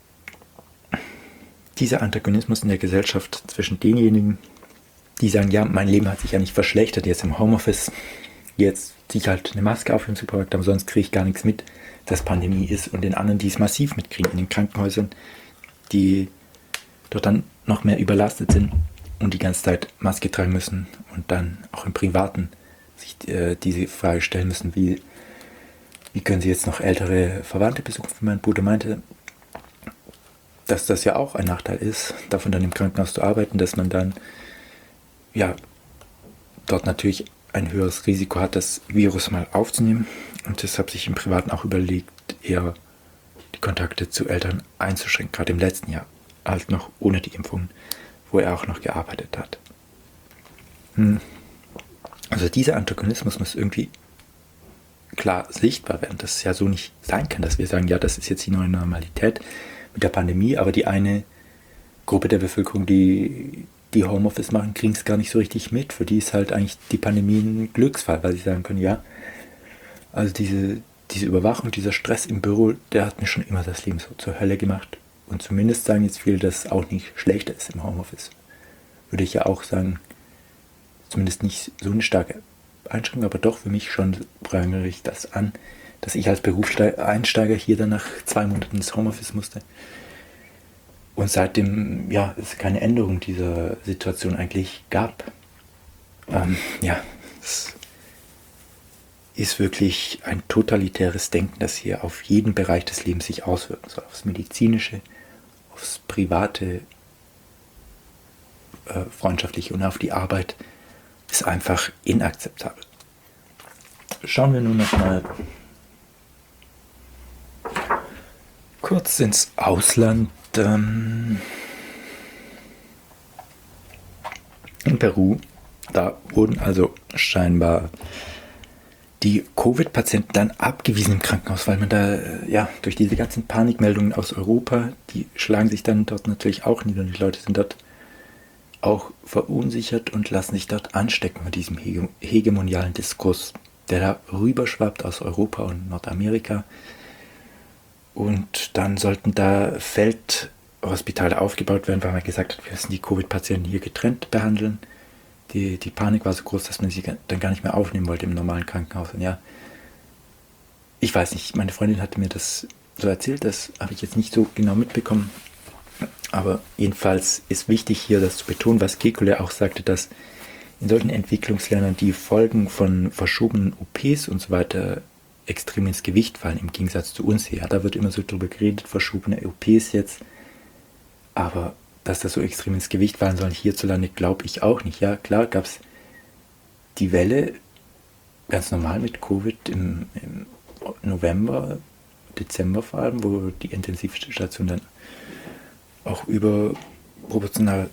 dieser Antagonismus in der Gesellschaft zwischen denjenigen, die sagen, ja, mein Leben hat sich ja nicht verschlechtert, jetzt im Homeoffice, jetzt ziehe ich halt eine Maske auf im Supermarkt, aber sonst kriege ich gar nichts mit, dass Pandemie ist, und den anderen, die es massiv mitkriegen, in den Krankenhäusern, die dort dann noch mehr überlastet sind und die ganze Zeit Maske tragen müssen und dann auch im Privaten sich äh, diese Frage stellen müssen, wie, wie können sie jetzt noch ältere Verwandte besuchen. Mein Bruder meinte, dass das ja auch ein Nachteil ist, davon dann im Krankenhaus zu arbeiten, dass man dann ja dort natürlich ein höheres Risiko hat, das Virus mal aufzunehmen, und deshalb sich im Privaten auch überlegt, eher die Kontakte zu Eltern einzuschränken, gerade im letzten Jahr, halt noch ohne die Impfungen, wo er auch noch gearbeitet hat. Hm. Also dieser Antagonismus muss irgendwie klar sichtbar werden, dass es ja so nicht sein kann, dass wir sagen, ja, das ist jetzt die neue Normalität mit der Pandemie, aber die eine Gruppe der Bevölkerung, die die Homeoffice machen, kriegen es gar nicht so richtig mit. Für die ist halt eigentlich die Pandemie ein Glücksfall, weil sie sagen können, ja, also diese, diese Überwachung, dieser Stress im Büro, der hat mir schon immer das Leben so zur Hölle gemacht. Und zumindest sagen jetzt viele, dass es auch nicht schlechter ist im Homeoffice. Würde ich ja auch sagen, zumindest nicht so eine starke Einschränkung, aber doch für mich schon prangere ich das an, dass ich als Berufseinsteiger hier dann nach zwei Monaten ins Homeoffice musste. Und seitdem, ja, es keine Änderung dieser Situation eigentlich gab. Ähm, ja, es ist wirklich ein totalitäres Denken, das hier auf jeden Bereich des Lebens sich auswirken soll. Aufs Medizinische, aufs Private, äh, Freundschaftliche und auf die Arbeit ist einfach inakzeptabel. Schauen wir nun noch mal kurz ins Ausland. Ähm, in Peru, da wurden also scheinbar die Covid-Patienten dann abgewiesen im Krankenhaus, weil man da, ja, durch diese ganzen Panikmeldungen aus Europa, die schlagen sich dann dort natürlich auch nieder, und die Leute sind dort auch verunsichert und lassen sich dort anstecken von diesem hege- hegemonialen Diskurs, der da rüberschwappt aus Europa und Nordamerika. Und dann sollten da Feldhospitale aufgebaut werden, weil man gesagt hat, wir müssen die Covid-Patienten hier getrennt behandeln. Die, die Panik war so groß, dass man sie dann gar nicht mehr aufnehmen wollte im normalen Krankenhaus. Und ja, ich weiß nicht, meine Freundin hatte mir das so erzählt, das habe ich jetzt nicht so genau mitbekommen. Aber jedenfalls ist wichtig hier das zu betonen, was Kekulé auch sagte, dass in solchen Entwicklungsländern die Folgen von verschobenen O Ps und so weiter extrem ins Gewicht fallen, im Gegensatz zu uns hier. Ja, da wird immer so drüber geredet, verschobene O Ps jetzt, aber dass das so extrem ins Gewicht fallen soll hierzulande, glaube ich auch nicht. Ja, klar gab es die Welle ganz normal mit Covid im, im November, Dezember vor allem, wo die Intensivstationen dann auch überproportional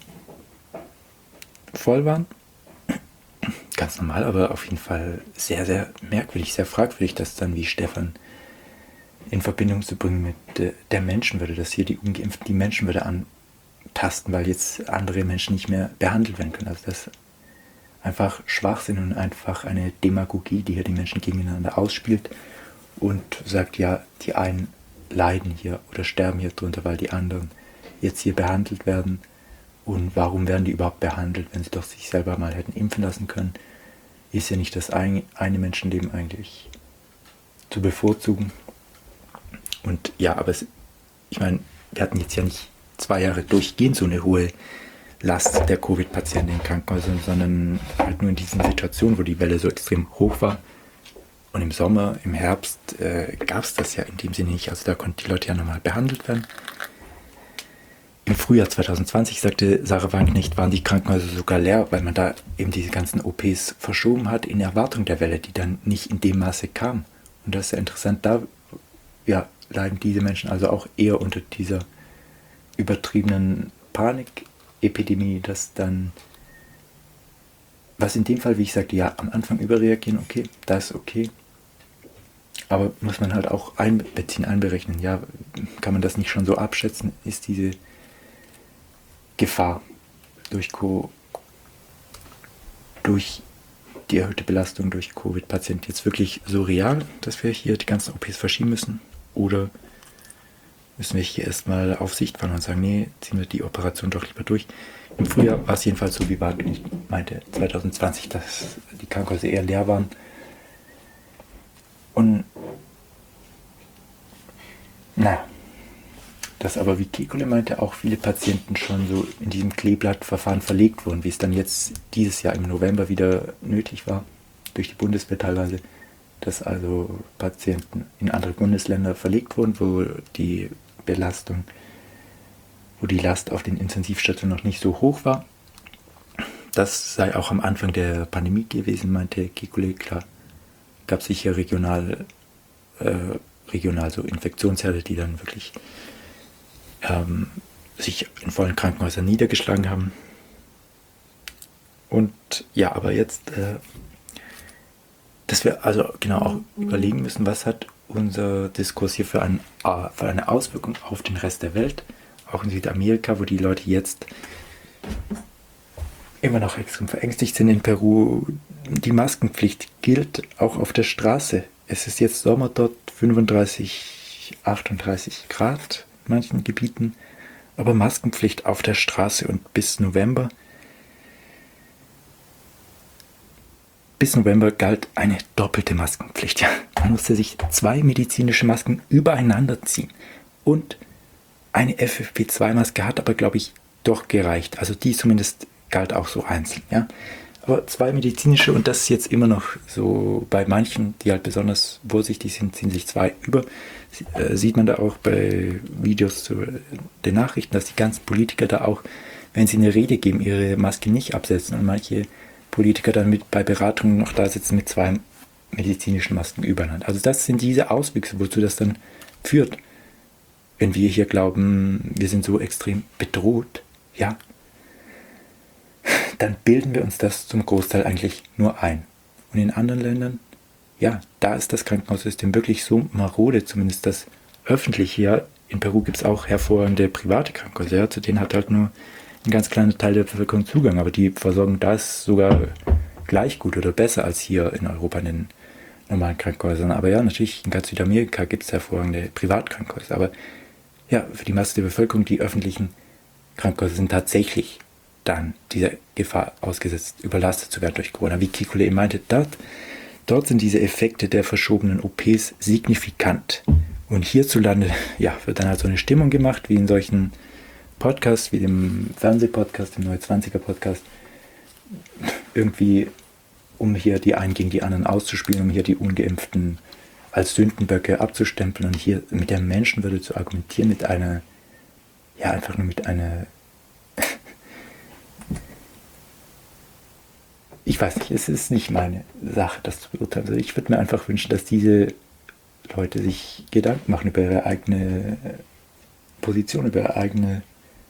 voll waren. Ganz normal, aber auf jeden Fall sehr, sehr merkwürdig, sehr fragwürdig, das dann wie Stefan in Verbindung zu bringen mit der Menschenwürde, dass hier die Ungeimpften die Menschenwürde antasten, weil jetzt andere Menschen nicht mehr behandelt werden können. Also das ist einfach Schwachsinn und einfach eine Demagogie, die hier die Menschen gegeneinander ausspielt und sagt, ja, die einen leiden hier oder sterben hier drunter, weil die anderen jetzt hier behandelt werden. Und warum werden die überhaupt behandelt, wenn sie doch sich selber mal hätten impfen lassen können? Ist ja nicht das eine Menschenleben eigentlich zu bevorzugen. Und ja, aber es, ich meine, wir hatten jetzt ja nicht zwei Jahre durchgehend so eine hohe Last der Covid-Patienten in Krankenhäusern, sondern halt nur in diesen Situationen, wo die Welle so extrem hoch war. Und im Sommer, im Herbst äh, gab es das ja in dem Sinne nicht. Also da konnten die Leute ja normal behandelt werden. Im Frühjahr zwanzig zwanzig, sagte Sarah Wagenknecht, waren die Krankenhäuser sogar leer, weil man da eben diese ganzen O Ps verschoben hat in Erwartung der Welle, die dann nicht in dem Maße kam. Und das ist ja interessant, da ja, leiden diese Menschen also auch eher unter dieser übertriebenen Panikepidemie, dass dann, was in dem Fall, wie ich sagte, ja, am Anfang überreagieren, okay, das ist okay, aber muss man halt auch einbeziehen, einberechnen, ja, kann man das nicht schon so abschätzen, ist diese Gefahr durch, Co- durch die erhöhte Belastung durch Covid-Patienten jetzt wirklich so real, dass wir hier die ganzen O Ps verschieben müssen? Oder müssen wir hier erstmal auf Sicht fahren und sagen, nee, ziehen wir die Operation doch lieber durch? Im Frühjahr war es jedenfalls so, wie Wagenknecht meinte, zwanzig zwanzig, dass die Krankenhäuser eher leer waren. Und na, dass aber, wie Kekulé meinte, auch viele Patienten schon so in diesem Kleeblattverfahren verlegt wurden, wie es dann jetzt dieses Jahr im November wieder nötig war, durch die Bundeswehr teilweise, dass also Patienten in andere Bundesländer verlegt wurden, wo die Belastung, wo die Last auf den Intensivstationen noch nicht so hoch war. Das sei auch am Anfang der Pandemie gewesen, meinte Kekulé. Klar, gab es sicher regional, äh, regional so Infektionsherde, die dann wirklich ähm, sich in vollen Krankenhäusern niedergeschlagen haben. Und ja, aber jetzt, äh, dass wir also genau auch überlegen müssen, was hat unser Diskurs hier für, ein, äh, für eine Auswirkung auf den Rest der Welt, auch in Südamerika, wo die Leute jetzt immer noch extrem verängstigt sind. In Peru, die Maskenpflicht gilt auch auf der Straße. Es ist jetzt Sommer dort, fünfunddreißig, achtunddreißig Grad in manchen Gebieten, aber Maskenpflicht auf der Straße und bis November Bis November galt eine doppelte Maskenpflicht. Ja, man musste sich zwei medizinische Masken übereinander ziehen. Und eine F F P zwei Maske hat aber, glaube ich, doch gereicht. Also die zumindest galt auch so einzeln. Ja. Aber zwei medizinische, und das ist jetzt immer noch so bei manchen, die halt besonders vorsichtig sind, ziehen sich zwei über. Äh, sieht man da auch bei Videos zu den Nachrichten, dass die ganzen Politiker da auch, wenn sie eine Rede geben, ihre Maske nicht absetzen und manche Politiker dann mit bei Beratungen noch da sitzen mit zwei medizinischen Masken übereinander. Also das sind diese Auswüchse, wozu das dann führt. Wenn wir hier glauben, wir sind so extrem bedroht, ja, dann bilden wir uns das zum Großteil eigentlich nur ein. Und in anderen Ländern, ja, da ist das Krankenhaussystem wirklich so marode, zumindest das öffentliche. Ja, in Peru gibt es auch hervorragende private Krankenhäuser, ja, zu denen hat halt nur ein ganz kleiner Teil der Bevölkerung Zugang, aber die Versorgung da ist sogar gleich gut oder besser als hier in Europa in den normalen Krankenhäusern. Aber ja, natürlich in ganz Südamerika gibt es hervorragende Privatkrankenhäuser. Aber ja, für die Masse der Bevölkerung, die öffentlichen Krankenhäuser sind tatsächlich dann dieser Gefahr ausgesetzt, überlastet zu werden durch Corona. Wie Kekulé eben meinte, dort, dort sind diese Effekte der verschobenen O Ps signifikant. Und hierzulande ja, wird dann halt so eine Stimmung gemacht, wie in solchen Podcasts, wie dem Fernsehpodcast, dem Neue Zwanziger Podcast, irgendwie, um hier die einen gegen die anderen auszuspielen, um hier die Ungeimpften als Sündenböcke abzustempeln und hier mit der Menschenwürde zu argumentieren, mit einer, ja, einfach nur mit einer, ich weiß nicht, es ist nicht meine Sache, das zu beurteilen. Also ich würde mir einfach wünschen, dass diese Leute sich Gedanken machen über ihre eigene Position, über ihre eigene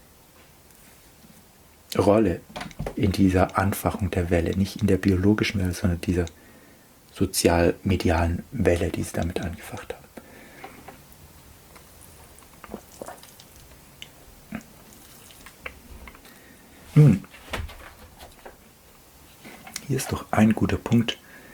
Rolle in dieser Anfachung der Welle, nicht in der biologischen Welle, sondern dieser sozial-medialen Welle, die sie damit angefacht haben. Nun, hier ist doch ein guter Punkt.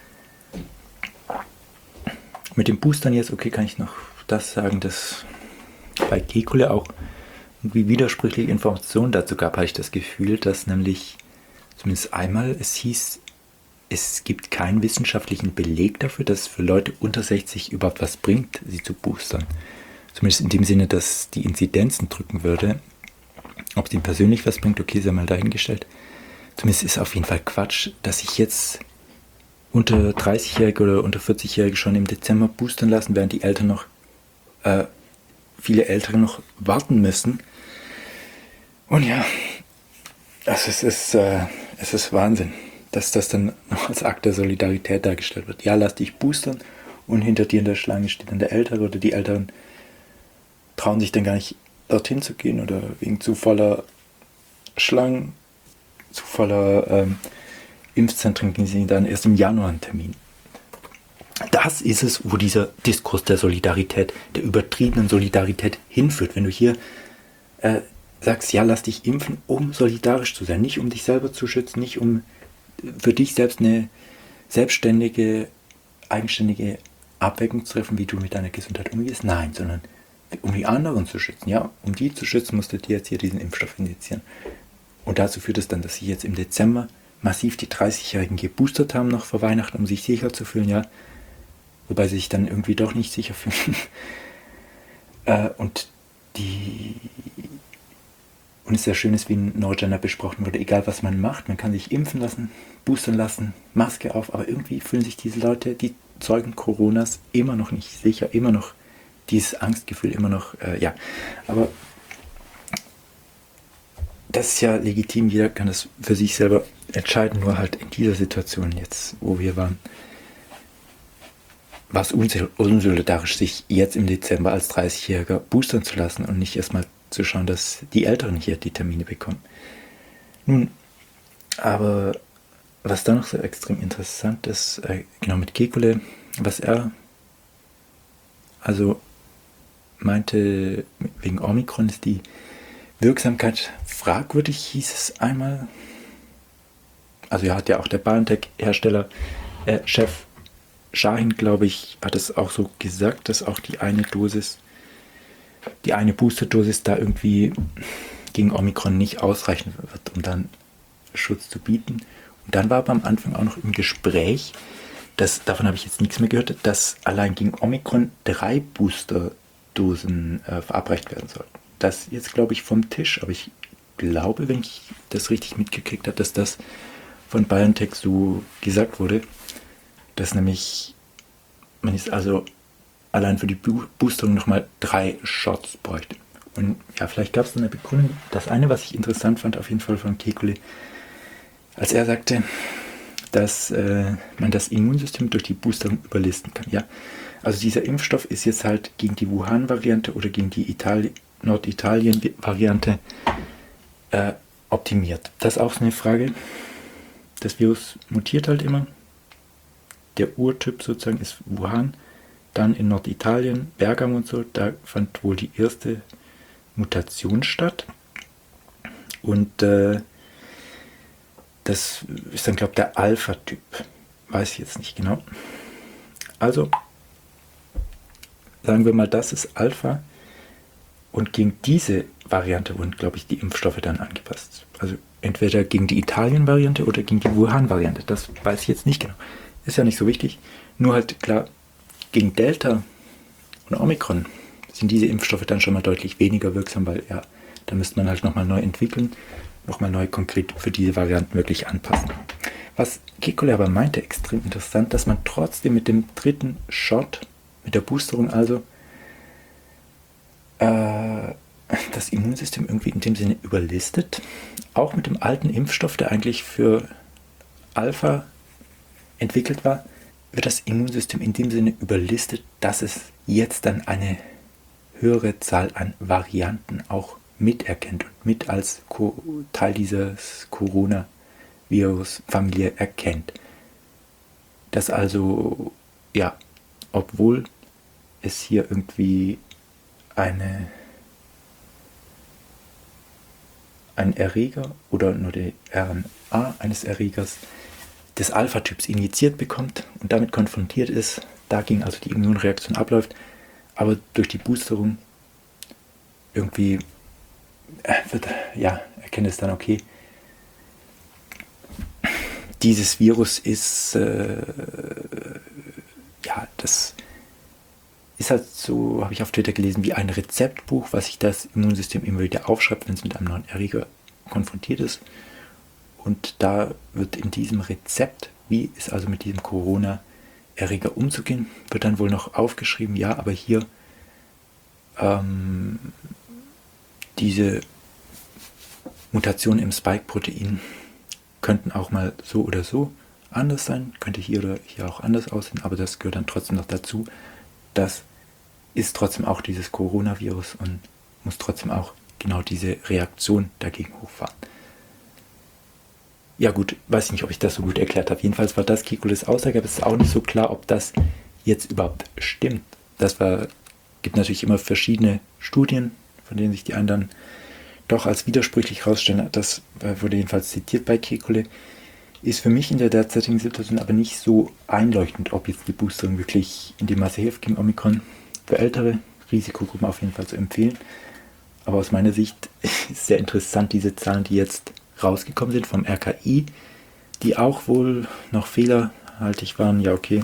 Mit den Boostern jetzt, okay, kann ich noch das sagen, dass bei Kekulé auch wie widersprüchliche Informationen dazu gab, habe ich das Gefühl, dass nämlich zumindest einmal es hieß, es gibt keinen wissenschaftlichen Beleg dafür, dass es für Leute unter sechzig überhaupt was bringt, sie zu boostern. Zumindest in dem Sinne, dass die Inzidenzen drücken würde. Ob es ihm persönlich was bringt, okay, sei mal dahingestellt. Zumindest ist auf jeden Fall Quatsch, dass sich jetzt unter dreißigjährige oder unter vierzigjährige schon im Dezember boostern lassen, während die Eltern noch, äh, viele Ältere noch warten müssen. Und ja, also es ist, äh, es ist Wahnsinn, dass das dann noch als Akt der Solidarität dargestellt wird. Ja, lass dich boostern und hinter dir in der Schlange steht dann der Ältere oder die Älteren trauen sich dann gar nicht dorthin zu gehen oder wegen zu voller Schlangen, zu voller ähm, Impfzentren kriegen sie dann erst im Januar einen Termin. Das ist es, wo dieser Diskurs der Solidarität, der übertriebenen Solidarität hinführt. Wenn du hier äh, sagst, ja, lass dich impfen, um solidarisch zu sein, nicht um dich selber zu schützen, nicht um für dich selbst eine selbstständige, eigenständige Abwägung zu treffen, wie du mit deiner Gesundheit umgehst, nein, sondern um die anderen zu schützen. Ja, um die zu schützen, musst du dir jetzt hier diesen Impfstoff injizieren. Und dazu führt es dann, dass sie jetzt im Dezember massiv die dreißigjährigen geboostert haben, noch vor Weihnachten, um sich sicher zu fühlen, ja, wobei sie sich dann irgendwie doch nicht sicher fühlen. äh, und die und es sehr schön ist, wie in Neugender besprochen wurde, egal was man macht, man kann sich impfen lassen, boostern lassen, Maske auf, aber irgendwie fühlen sich diese Leute, die Zeugen Coronas, immer noch nicht sicher, immer noch dieses Angstgefühl, immer noch, äh, ja, aber das ist ja legitim, jeder kann das für sich selber entscheiden, nur halt in dieser Situation jetzt, wo wir waren, war es unsolidarisch, sich jetzt im Dezember als dreißigjähriger boostern zu lassen und nicht erstmal zu schauen, dass die Älteren hier die Termine bekommen. Nun, aber was da noch so extrem interessant ist, äh, genau mit Kekulé, was er also meinte, wegen Omikron ist die Wirksamkeit fragwürdig, hieß es einmal. Also ja, hat ja auch der BioNTech-Hersteller, äh, Chef Shahin, glaube ich, hat es auch so gesagt, dass auch die eine Dosis, die eine Boosterdosis da irgendwie gegen Omikron nicht ausreichen wird, um dann Schutz zu bieten. Und dann war aber am Anfang auch noch im Gespräch, das, davon habe ich jetzt nichts mehr gehört, dass allein gegen Omikron drei Boosterdosen äh, verabreicht werden sollten. Das jetzt, glaube ich, vom Tisch, aber ich glaube, wenn ich das richtig mitgekriegt habe, dass das von BioNTech so gesagt wurde, dass nämlich man ist also allein für die Boosterung nochmal drei Shots bräuchte. Und ja, vielleicht gab es da eine Begründung. Das eine, was ich interessant fand, auf jeden Fall von Kekulé, als er sagte, dass äh, man das Immunsystem durch die Boosterung überlisten kann. Ja, also dieser Impfstoff ist jetzt halt gegen die Wuhan-Variante oder gegen die Itali- Norditalien-Variante äh, optimiert. Das ist auch so eine Frage. Das Virus mutiert halt immer. Der Urtyp sozusagen ist Wuhan. Dann in Norditalien, Bergamo und so, da fand wohl die erste Mutation statt. Und äh, das ist dann, glaube ich, der Alpha-Typ. Weiß ich jetzt nicht genau. Also, sagen wir mal, das ist Alpha. Und gegen diese Variante wurden, glaube ich, die Impfstoffe dann angepasst. Also entweder gegen die Italien-Variante oder gegen die Wuhan-Variante. Das weiß ich jetzt nicht genau. Ist ja nicht so wichtig. Nur halt, klar, gegen Delta und Omikron sind diese Impfstoffe dann schon mal deutlich weniger wirksam, weil ja, da müsste man halt nochmal neu entwickeln, nochmal neu konkret für diese Varianten wirklich anpassen. Was Kekulé aber meinte, extrem interessant, dass man trotzdem mit dem dritten Shot, mit der Boosterung also, äh, das Immunsystem irgendwie in dem Sinne überlistet. Auch mit dem alten Impfstoff, der eigentlich für Alpha entwickelt war, wird das Immunsystem in dem Sinne überlistet, dass es jetzt dann eine höhere Zahl an Varianten auch miterkennt und mit als Teil dieses Coronavirus-Familie erkennt. Dass also, ja, obwohl es hier irgendwie eine, ein Erreger oder nur die R N A eines Erregers des Alpha-Typs injiziert bekommt und damit konfrontiert ist, dagegen also die Immunreaktion abläuft, aber durch die Boosterung irgendwie äh, wird, ja, erkennt es dann, okay, dieses Virus ist, äh, ja, das ist halt so, habe ich auf Twitter gelesen, wie ein Rezeptbuch, was sich das Immunsystem immer wieder aufschreibt, wenn es mit einem neuen Erreger konfrontiert ist. Und da wird in diesem Rezept, wie ist also mit diesem Corona-Erreger umzugehen, wird dann wohl noch aufgeschrieben, ja, aber hier ähm, diese Mutationen im Spike-Protein könnten auch mal so oder so anders sein, könnte hier oder hier auch anders aussehen, aber das gehört dann trotzdem noch dazu. Das ist trotzdem auch dieses Coronavirus und muss trotzdem auch genau diese Reaktion dagegen hochfahren. Ja gut, weiß ich nicht, ob ich das so gut erklärt habe. Jedenfalls war das Kekules Aussage, aber es ist auch nicht so klar, ob das jetzt überhaupt stimmt. Das war, gibt natürlich immer verschiedene Studien, von denen sich die einen dann doch als widersprüchlich herausstellen. Das wurde jedenfalls zitiert bei Kekule. Ist für mich in der derzeitigen Situation aber nicht so einleuchtend, ob jetzt die Boosterung wirklich in die Masse hilft gegen Omikron. Für ältere Risikogruppen auf jeden Fall zu empfehlen. Aber aus meiner Sicht ist es sehr interessant, diese Zahlen, die jetzt rausgekommen sind vom R K I, die auch wohl noch fehlerhaltig waren. Ja, okay,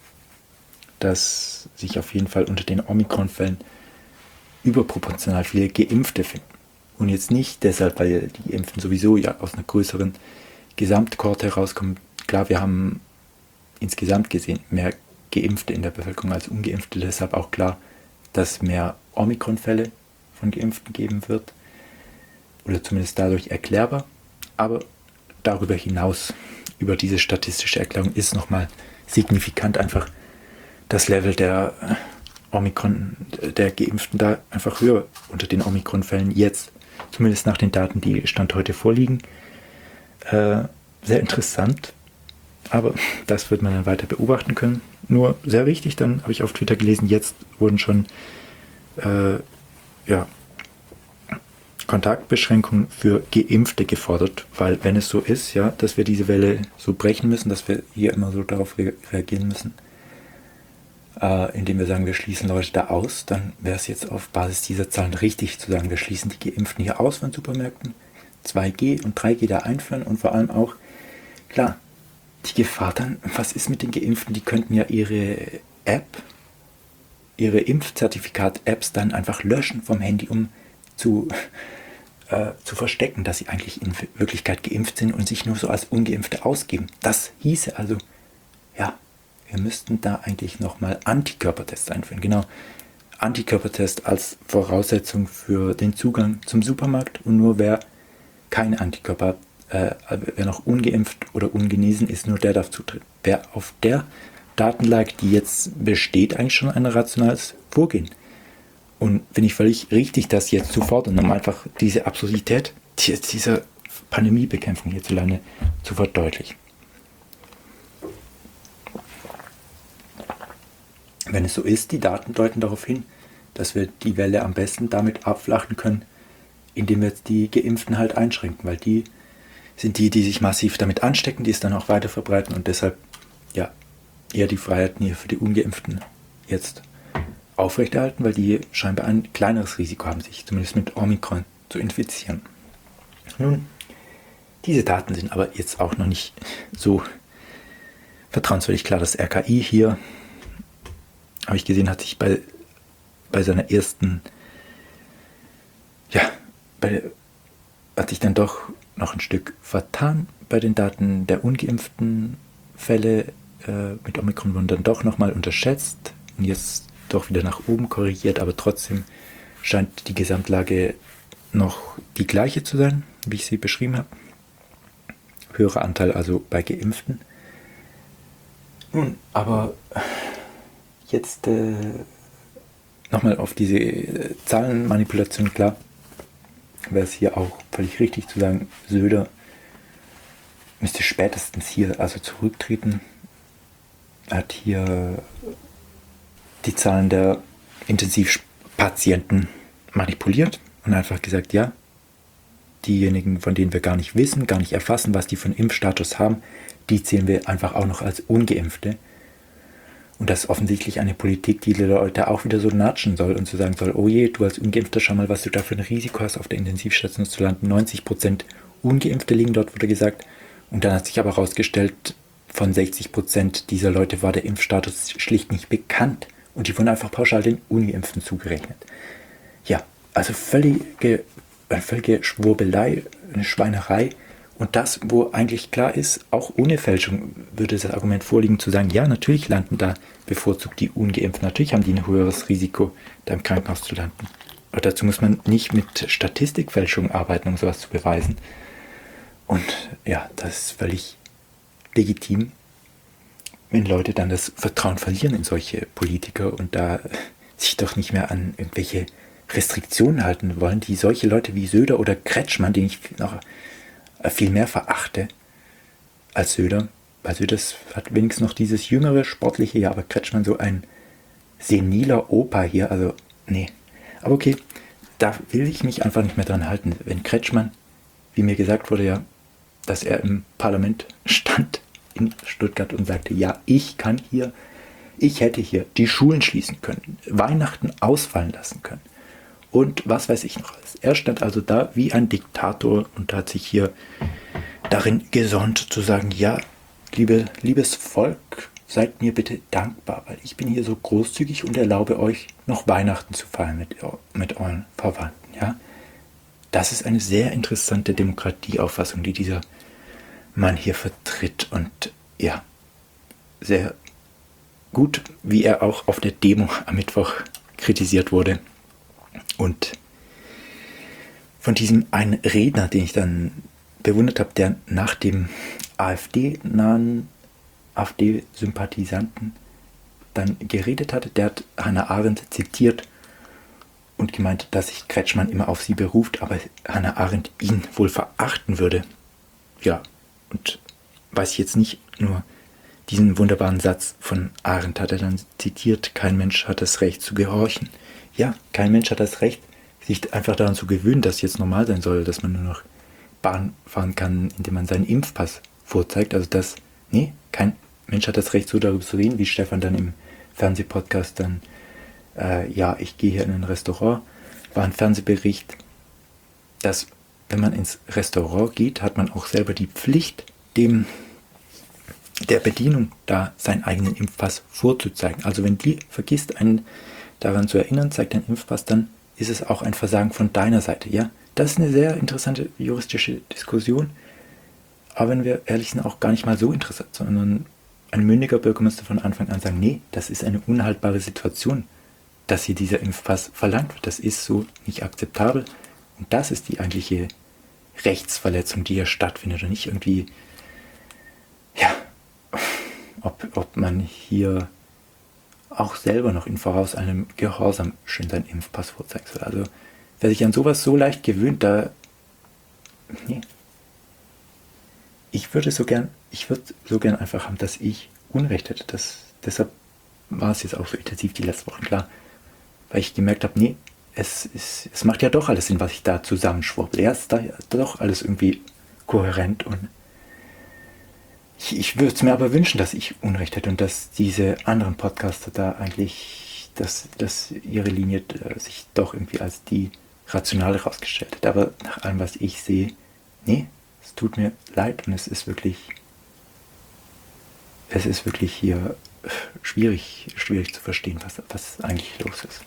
dass sich auf jeden Fall unter den Omikron-Fällen überproportional viele Geimpfte finden. Und jetzt nicht deshalb, weil die Impfen sowieso ja aus einer größeren Gesamtkohorte herauskommen. Klar, wir haben insgesamt gesehen mehr Geimpfte in der Bevölkerung als Ungeimpfte. Deshalb auch klar, dass mehr Omikron-Fälle von Geimpften geben wird. Oder zumindest dadurch erklärbar. Aber darüber hinaus, über diese statistische Erklärung, ist nochmal signifikant einfach das Level der Omikron, der Geimpften da einfach höher unter den Omikron-Fällen jetzt, zumindest nach den Daten, die Stand heute vorliegen. Äh, sehr interessant, aber das wird man dann weiter beobachten können. Nur sehr wichtig, dann habe ich auf Twitter gelesen, jetzt wurden schon äh, ja, Kontaktbeschränkungen für Geimpfte gefordert, weil wenn es so ist, ja, dass wir diese Welle so brechen müssen, dass wir hier immer so darauf re- reagieren müssen, äh, indem wir sagen, wir schließen Leute da aus, dann wäre es jetzt auf Basis dieser Zahlen richtig zu sagen, wir schließen die Geimpften hier aus von Supermärkten, zwei G und drei G da einführen und vor allem auch, klar, die Gefahr dann, was ist mit den Geimpften, die könnten ja ihre App, ihre Impfzertifikat-Apps dann einfach löschen vom Handy, um zu, äh, zu verstecken, dass sie eigentlich in Wirklichkeit geimpft sind und sich nur so als Ungeimpfte ausgeben. Das hieße also, ja, wir müssten da eigentlich nochmal Antikörpertests einführen. Genau, Antikörpertest als Voraussetzung für den Zugang zum Supermarkt und nur wer keine Antikörper hat, äh, wer noch ungeimpft oder ungenesen ist, nur der darf zutreten. Wer auf der Datenlage, die jetzt besteht, eigentlich schon ein rationales Vorgehen. Und finde ich völlig richtig, das jetzt zu fordern, um einfach diese Absurdität dieser Pandemiebekämpfung hierzulande zu verdeutlichen. Wenn es so ist, die Daten deuten darauf hin, dass wir die Welle am besten damit abflachen können, indem wir jetzt die Geimpften halt einschränken, weil die sind die, die sich massiv damit anstecken, die es dann auch weiter verbreiten und deshalb ja eher die Freiheiten hier für die Ungeimpften jetzt aufrechterhalten, weil die scheinbar ein kleineres Risiko haben, sich zumindest mit Omikron zu infizieren. Nun, diese Daten sind aber jetzt auch noch nicht so vertrauenswürdig. Klar, das R K I hier, habe ich gesehen, hat sich bei, bei seiner ersten, ja, bei, hat sich dann doch noch ein Stück vertan bei den Daten der ungeimpften Fälle äh, mit Omikron wurden dann doch nochmal unterschätzt und jetzt doch wieder nach oben korrigiert, aber trotzdem scheint die Gesamtlage noch die gleiche zu sein, wie ich sie beschrieben habe. Höherer Anteil also bei Geimpften. Nun, aber jetzt äh, nochmal auf diese äh, Zahlenmanipulation, klar, wäre es hier auch völlig richtig zu sagen, Söder müsste spätestens hier also zurücktreten. Er hat hier die Zahlen der Intensivpatienten manipuliert und einfach gesagt, ja, diejenigen, von denen wir gar nicht wissen, gar nicht erfassen, was die für einen Impfstatus haben, die zählen wir einfach auch noch als Ungeimpfte. Und das ist offensichtlich eine Politik, die die Leute auch wieder so natschen soll und zu sagen soll, oh je, du als Ungeimpfter, schau mal, was du da für ein Risiko hast, auf der Intensivstation zu landen. neunzig Prozent Ungeimpfte liegen dort, wurde gesagt. Und dann hat sich aber herausgestellt, von sechzig Prozent dieser Leute war der Impfstatus schlicht nicht bekannt. Und die wurden einfach pauschal den Ungeimpften zugerechnet. Ja, also völlige, eine völlige Schwurbelei, eine Schweinerei. Und das, wo eigentlich klar ist, auch ohne Fälschung würde das Argument vorliegen, zu sagen, ja, natürlich landen da bevorzugt die Ungeimpften. Natürlich haben die ein höheres Risiko, da im Krankenhaus zu landen. Aber dazu muss man nicht mit Statistikfälschung arbeiten, um sowas zu beweisen. Und ja, das ist völlig legitim, wenn Leute dann das Vertrauen verlieren in solche Politiker und da sich doch nicht mehr an irgendwelche Restriktionen halten wollen, die solche Leute wie Söder oder Kretschmann, den ich noch viel mehr verachte als Söder, weil Söder hat wenigstens noch dieses jüngere, sportliche, ja, aber Kretschmann so ein seniler Opa hier, also nee. Aber okay, da will ich mich einfach nicht mehr dran halten. Wenn Kretschmann, wie mir gesagt wurde, ja, dass er im Parlament stand in Stuttgart und sagte, ja, ich kann hier, ich hätte hier die Schulen schließen können, Weihnachten ausfallen lassen können und was weiß ich noch alles. Er stand also da wie ein Diktator und hat sich hier darin gesonnt zu sagen, ja, liebe, liebes Volk, seid mir bitte dankbar, weil ich bin hier so großzügig und erlaube euch noch Weihnachten zu feiern mit, mit euren Verwandten. Ja? Das ist eine sehr interessante Demokratieauffassung, die dieser Mann hier vertritt und ja, sehr gut, wie er auch auf der Demo am Mittwoch kritisiert wurde. Und von diesem einen Redner, den ich dann bewundert habe, der nach dem AfD-nahen, AfD-Sympathisanten dann geredet hatte, der hat Hannah Arendt zitiert und gemeint, dass sich Kretschmann immer auf sie beruft, aber Hannah Arendt ihn wohl verachten würde. Ja, und weiß ich jetzt nicht, nur diesen wunderbaren Satz von Arendt hat er dann zitiert, kein Mensch hat das Recht zu gehorchen. Ja, kein Mensch hat das Recht, sich einfach daran zu gewöhnen, dass jetzt normal sein soll, dass man nur noch Bahn fahren kann, indem man seinen Impfpass vorzeigt. Also das, nee, kein Mensch hat das Recht, so darüber zu reden, wie Stefan dann im Fernsehpodcast dann, äh, ja, ich gehe hier in ein Restaurant, war ein Fernsehbericht, dass wenn man ins Restaurant geht, hat man auch selber die Pflicht, dem der Bedienung da seinen eigenen Impfpass vorzuzeigen. Also wenn die vergisst, einen daran zu erinnern, zeigt dein Impfpass, dann ist es auch ein Versagen von deiner Seite. Ja, das ist eine sehr interessante juristische Diskussion, aber wenn wir ehrlich sind, auch gar nicht mal so interessant, sondern ein mündiger Bürger müsste von Anfang an sagen, nee, das ist eine unhaltbare Situation, dass hier dieser Impfpass verlangt wird. Das ist so nicht akzeptabel und das ist die eigentliche Rechtsverletzung, die hier stattfindet und nicht irgendwie, ja, ob, ob man hier auch selber noch in voraus einem Gehorsam schön seinen Impfpass vorzeigen soll. Also wer sich an sowas so leicht gewöhnt, da, nee. Ich würde so gern, ich würde so gern einfach haben, dass ich Unrecht hätte. Das, deshalb war es jetzt auch so intensiv die letzten Wochen, klar. Weil ich gemerkt habe, nee, es, ist, es macht ja doch alles Sinn, was ich da zusammenschwurbel. Ja, es ist da doch alles irgendwie kohärent und ich, ich würde es mir aber wünschen, dass ich Unrecht hätte und dass diese anderen Podcaster da eigentlich, dass, dass ihre Linie äh, sich doch irgendwie als die rationale rausgestellt hat. Aber nach allem, was ich sehe, nee, es tut mir leid und es ist wirklich, es ist wirklich hier schwierig, schwierig zu verstehen, was, was eigentlich los ist.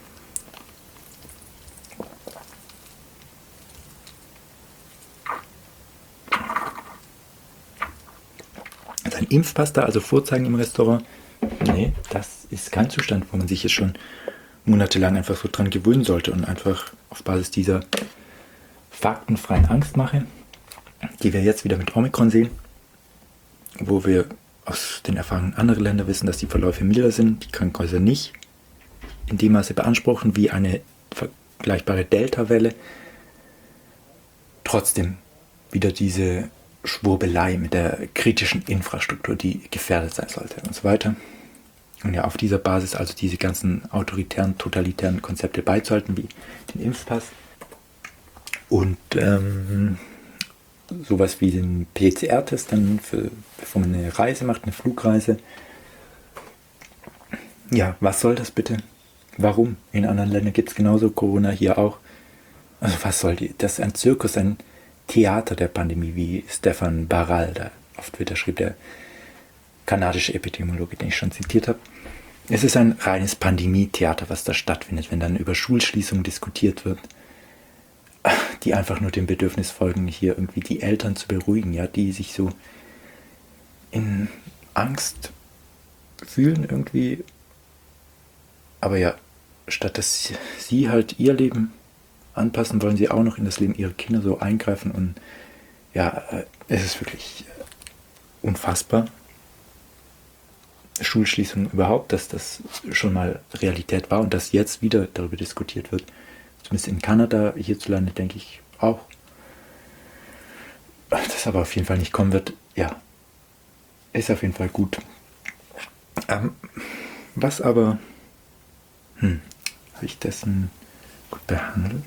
Sein Impfpass da also vorzeigen im Restaurant, nee, das ist kein Zustand, wo man sich jetzt schon monatelang einfach so dran gewöhnen sollte und einfach auf Basis dieser faktenfreien Angstmache, die wir jetzt wieder mit Omikron sehen, wo wir aus den Erfahrungen anderer Länder wissen, dass die Verläufe milder sind, die Krankenhäuser nicht in dem Maße beanspruchen wie eine vergleichbare Delta-Welle, trotzdem wieder diese Schwurbelei mit der kritischen Infrastruktur, die gefährdet sein sollte und so weiter. Und ja, auf dieser Basis also diese ganzen autoritären, totalitären Konzepte beizuhalten, wie den Impfpass und ähm, sowas wie den P C R-Test dann, für, bevor man eine Reise macht, eine Flugreise. Ja, was soll das bitte? Warum? In anderen Ländern gibt es genauso Corona, hier auch. Also was soll die? Das ist ein Zirkus, ein Theater der Pandemie, wie Stefan Baral da auf Twitter schrieb, der kanadische Epidemiologe, den ich schon zitiert habe. Es ist ein reines Pandemie-Theater, was da stattfindet, wenn dann über Schulschließungen diskutiert wird, die einfach nur dem Bedürfnis folgen, hier irgendwie die Eltern zu beruhigen, ja, die sich so in Angst fühlen irgendwie. Aber ja, statt dass sie halt ihr Leben anpassen, wollen sie auch noch in das Leben ihrer Kinder so eingreifen. Und ja, es ist wirklich unfassbar. Schulschließung überhaupt, dass das schon mal Realität war und dass jetzt wieder darüber diskutiert wird. Zumindest in Kanada, hierzulande denke ich auch. Das aber auf jeden Fall nicht kommen wird, ja, ist auf jeden Fall gut. Ähm, was aber, hm, habe ich dessen gut behandelt?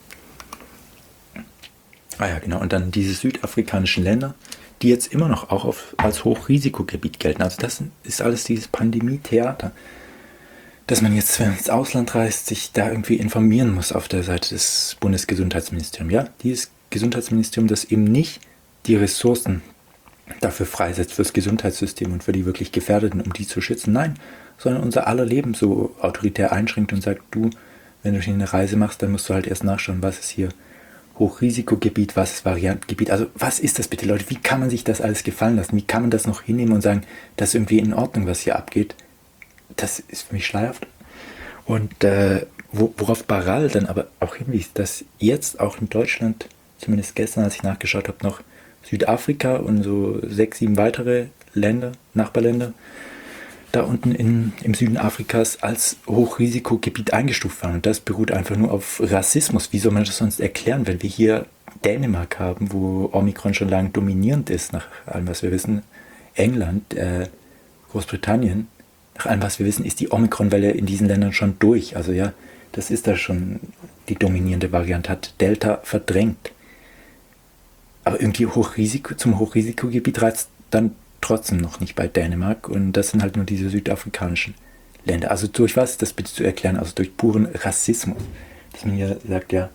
Ah ja, genau. Und dann diese südafrikanischen Länder, die jetzt immer noch auch auf, als Hochrisikogebiet gelten. Also das ist alles dieses Pandemie-Theater, dass man jetzt, wenn man ins Ausland reist, sich da irgendwie informieren muss auf der Seite des Bundesgesundheitsministeriums. Ja, dieses Gesundheitsministerium, das eben nicht die Ressourcen dafür freisetzt, fürs Gesundheitssystem und für die wirklich Gefährdeten, um die zu schützen. Nein, sondern unser aller Leben so autoritär einschränkt und sagt, du, wenn du hier eine Reise machst, dann musst du halt erst nachschauen, was ist hier Hochrisikogebiet, was ist Variantengebiet. Also was ist das bitte, Leute? Wie kann man sich das alles gefallen lassen? Wie kann man das noch hinnehmen und sagen, das ist irgendwie in Ordnung, was hier abgeht? Das ist für mich schleierhaft. Und äh, worauf Baral dann aber auch hinwies, dass jetzt auch in Deutschland, zumindest gestern, als ich nachgeschaut habe, noch Südafrika und so sechs, sieben weitere Länder, Nachbarländer, da unten in, im Süden Afrikas als Hochrisikogebiet eingestuft waren. Und das beruht einfach nur auf Rassismus. Wie soll man das sonst erklären, wenn wir hier Dänemark haben, wo Omikron schon lange dominierend ist, nach allem, was wir wissen, England, äh, Großbritannien, nach allem, was wir wissen, ist die Omikron-Welle in diesen Ländern schon durch. Also ja, das ist da schon die dominierende Variante, hat Delta verdrängt. Aber irgendwie Hochrisiko, zum Hochrisikogebiet reizt dann trotzdem noch nicht bei Dänemark. Und das sind halt nur diese südafrikanischen Länder. Also durch was ist das bitte zu erklären? Also durch puren Rassismus. Dass man hier sagt, ja,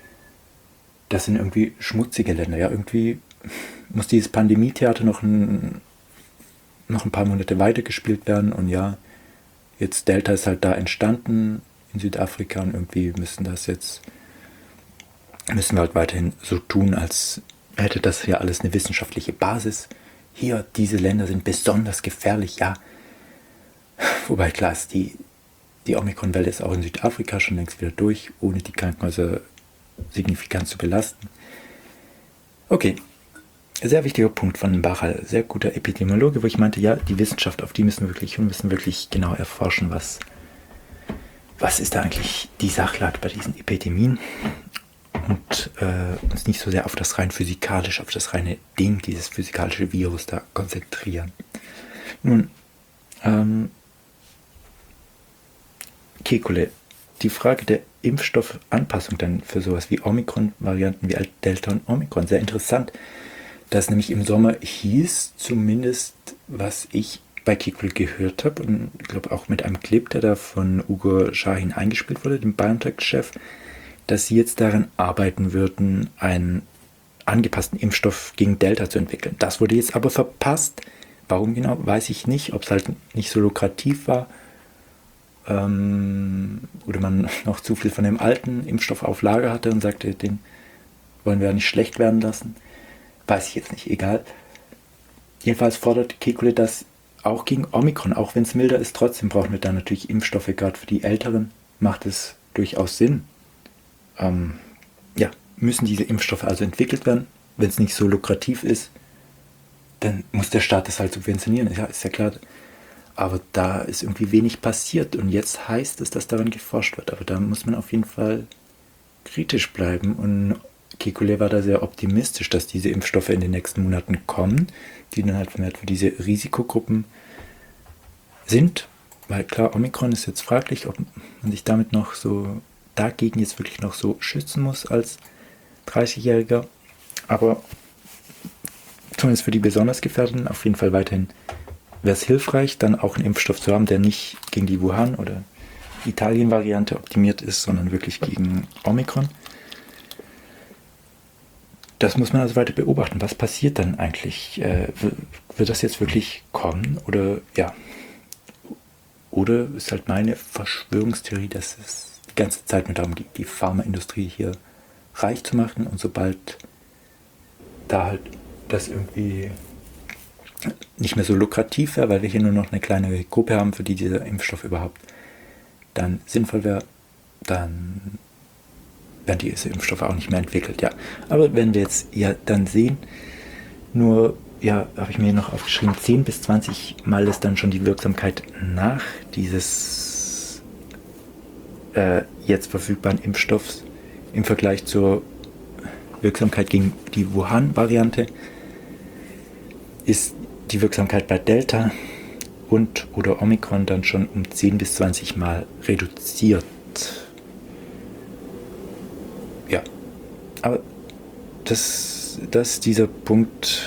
das sind irgendwie schmutzige Länder. Ja, irgendwie muss dieses Pandemie-Theater noch ein, noch ein paar Monate weitergespielt werden. Und ja, jetzt Delta ist halt da entstanden in Südafrika und irgendwie müssen das jetzt, müssen wir halt weiterhin so tun, als hätte das ja alles eine wissenschaftliche Basis. Hier, diese Länder sind besonders gefährlich, ja. Wobei klar ist, die, die Omikron-Welle ist auch in Südafrika schon längst wieder durch, ohne die Krankenhäuser signifikant zu belasten. Okay, sehr wichtiger Punkt von Baral, sehr guter Epidemiologe, wo ich meinte, ja, die Wissenschaft, auf die müssen wir wirklich, wir müssen wirklich genau erforschen, was, was ist da eigentlich die Sachlage bei diesen Epidemien. Und äh, uns nicht so sehr auf das rein physikalische, auf das reine Ding, dieses physikalische Virus da konzentrieren. Nun, ähm, Kekulé, die Frage der Impfstoffanpassung dann für sowas wie Omikron-Varianten wie Delta und Omikron, sehr interessant, dass nämlich im Sommer hieß, zumindest was ich bei Kekulé gehört habe, und ich glaube auch mit einem Clip, der da von Uğur Şahin eingespielt wurde, dem BioNTech-Chef, dass sie jetzt daran arbeiten würden, einen angepassten Impfstoff gegen Delta zu entwickeln. Das wurde jetzt aber verpasst. Warum genau, weiß ich nicht. Ob es halt nicht so lukrativ war ähm, oder man noch zu viel von dem alten Impfstoff auf Lager hatte und sagte, den wollen wir ja nicht schlecht werden lassen. Weiß ich jetzt nicht, egal. Jedenfalls fordert Kekulé das auch gegen Omikron, auch wenn es milder ist. Trotzdem brauchen wir da natürlich Impfstoffe, gerade für die Älteren macht es durchaus Sinn. Ähm, ja, müssen diese Impfstoffe also entwickelt werden. Wenn es nicht so lukrativ ist, dann muss der Staat das halt subventionieren. Ja, ist ja klar. Aber da ist irgendwie wenig passiert. Und jetzt heißt es, dass daran geforscht wird. Aber da muss man auf jeden Fall kritisch bleiben. Und Kekulé war da sehr optimistisch, dass diese Impfstoffe in den nächsten Monaten kommen, die dann halt vermehrt für diese Risikogruppen sind. Weil klar, Omikron ist jetzt fraglich, ob man sich damit noch so dagegen jetzt wirklich noch so schützen muss als dreißigjähriger. Aber zumindest für die besonders Gefährdeten auf jeden Fall weiterhin wäre es hilfreich, dann auch einen Impfstoff zu haben, der nicht gegen die Wuhan- oder Italien-Variante optimiert ist, sondern wirklich gegen Omikron. Das muss man also weiter beobachten. Was passiert dann eigentlich? Äh, wird das jetzt wirklich kommen? Oder ja, Oder ist halt meine Verschwörungstheorie, dass es die ganze Zeit nur darum geht, die Pharmaindustrie hier reich zu machen, und sobald da halt das irgendwie nicht mehr so lukrativ wäre, weil wir hier nur noch eine kleinere Gruppe haben, für die dieser Impfstoff überhaupt dann sinnvoll wäre, dann werden diese Impfstoffe auch nicht mehr entwickelt. Ja, aber werden wir jetzt ja dann sehen, nur, ja, habe ich mir noch aufgeschrieben, zehn bis zwanzig Mal ist dann schon die Wirksamkeit nach dieses äh, jetzt verfügbaren Impfstoffs im Vergleich zur Wirksamkeit gegen die Wuhan-Variante ist die Wirksamkeit bei Delta und oder Omikron dann schon um zehn bis zwanzig Mal reduziert. Ja, aber das, das ist dieser Punkt,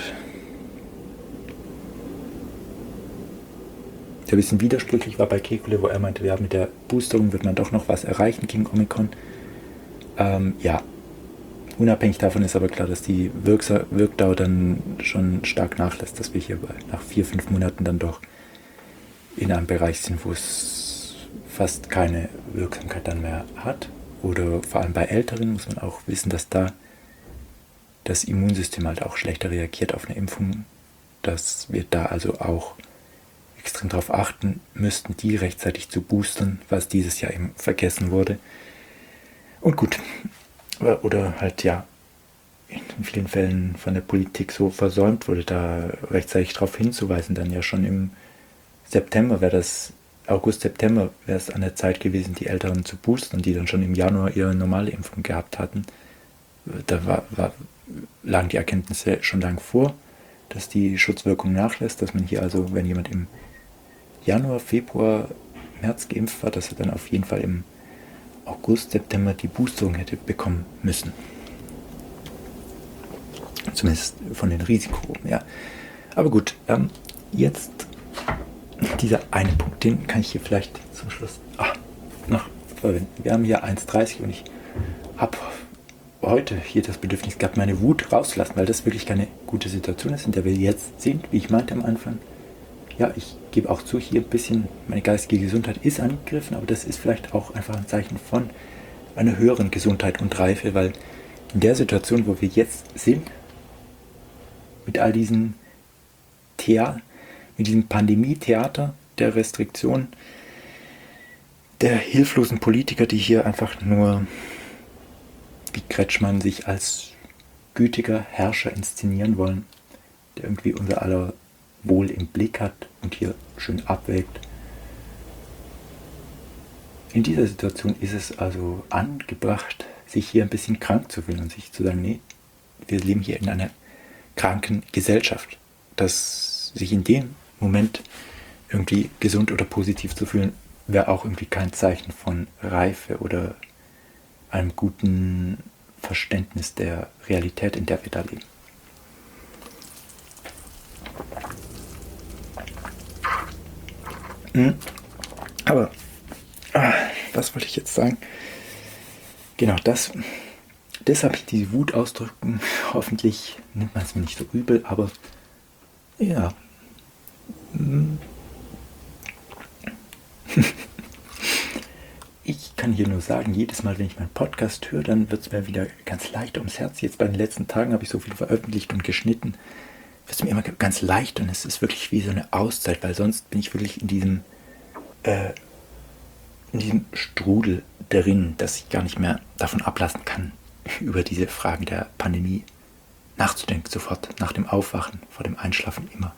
der ein bisschen widersprüchlich war bei Kekulé, wo er meinte, ja, mit der Boosterung wird man doch noch was erreichen gegen Omikron. Ähm, ja, unabhängig davon ist aber klar, dass die Wirksa- Wirkdauer dann schon stark nachlässt, dass wir hier bei, nach vier, fünf Monaten dann doch in einem Bereich sind, wo es fast keine Wirksamkeit dann mehr hat. Oder vor allem bei Älteren muss man auch wissen, dass da das Immunsystem halt auch schlechter reagiert auf eine Impfung, dass wir da also auch extrem darauf achten müssten, die rechtzeitig zu boostern, was dieses Jahr eben vergessen wurde. Und gut, oder halt ja, in vielen Fällen von der Politik so versäumt wurde, da rechtzeitig darauf hinzuweisen, dann ja schon im September wäre das, August, September wäre es an der Zeit gewesen, die Älteren zu boostern, die dann schon im Januar ihre normale Impfung gehabt hatten. Da war, war, lagen die Erkenntnisse schon lange vor, dass die Schutzwirkung nachlässt, dass man hier also, wenn jemand im Januar, Februar, März geimpft war, dass er dann auf jeden Fall im August, September die Boosterung hätte bekommen müssen. Zumindest von den Risikogruppen, ja. Aber gut, ähm, jetzt dieser eine Punkt, den kann ich hier vielleicht zum Schluss ah, noch verwenden. Wir haben hier eins Uhr dreißig und ich habe heute hier das Bedürfnis gehabt, meine Wut rauszulassen, weil das wirklich keine gute Situation ist, in der wir jetzt sind, wie ich meinte am Anfang. Ja, ich gebe auch zu, hier ein bisschen, meine geistige Gesundheit ist angegriffen, aber das ist vielleicht auch einfach ein Zeichen von einer höheren Gesundheit und Reife, weil in der Situation, wo wir jetzt sind, mit all diesen Theater, mit diesem Pandemie-Theater der Restriktion, der hilflosen Politiker, die hier einfach nur wie Kretschmann sich als gütiger Herrscher inszenieren wollen, der irgendwie unser aller Wohl im Blick hat und hier schön abwägt. In dieser Situation ist es also angebracht, sich hier ein bisschen krank zu fühlen und sich zu sagen, nee, wir leben hier in einer kranken Gesellschaft. Dass sich in dem Moment irgendwie gesund oder positiv zu fühlen, wäre auch irgendwie kein Zeichen von Reife oder einem guten Verständnis der Realität, in der wir da leben. Aber, ah, was wollte ich jetzt sagen? Genau, das, deshalb ich diese Wut ausdrücken. Hoffentlich nimmt man es mir nicht so übel, aber ja. Ich kann hier nur sagen, jedes Mal, wenn ich meinen Podcast höre, dann wird es mir wieder ganz leicht ums Herz. Jetzt bei den letzten Tagen habe ich so viel veröffentlicht und geschnitten. Wird es mir immer ganz leicht und es ist wirklich wie so eine Auszeit, weil sonst bin ich wirklich in diesem äh, in diesem Strudel drin, dass ich gar nicht mehr davon ablassen kann, über diese Fragen der Pandemie nachzudenken, sofort nach dem Aufwachen, vor dem Einschlafen immer.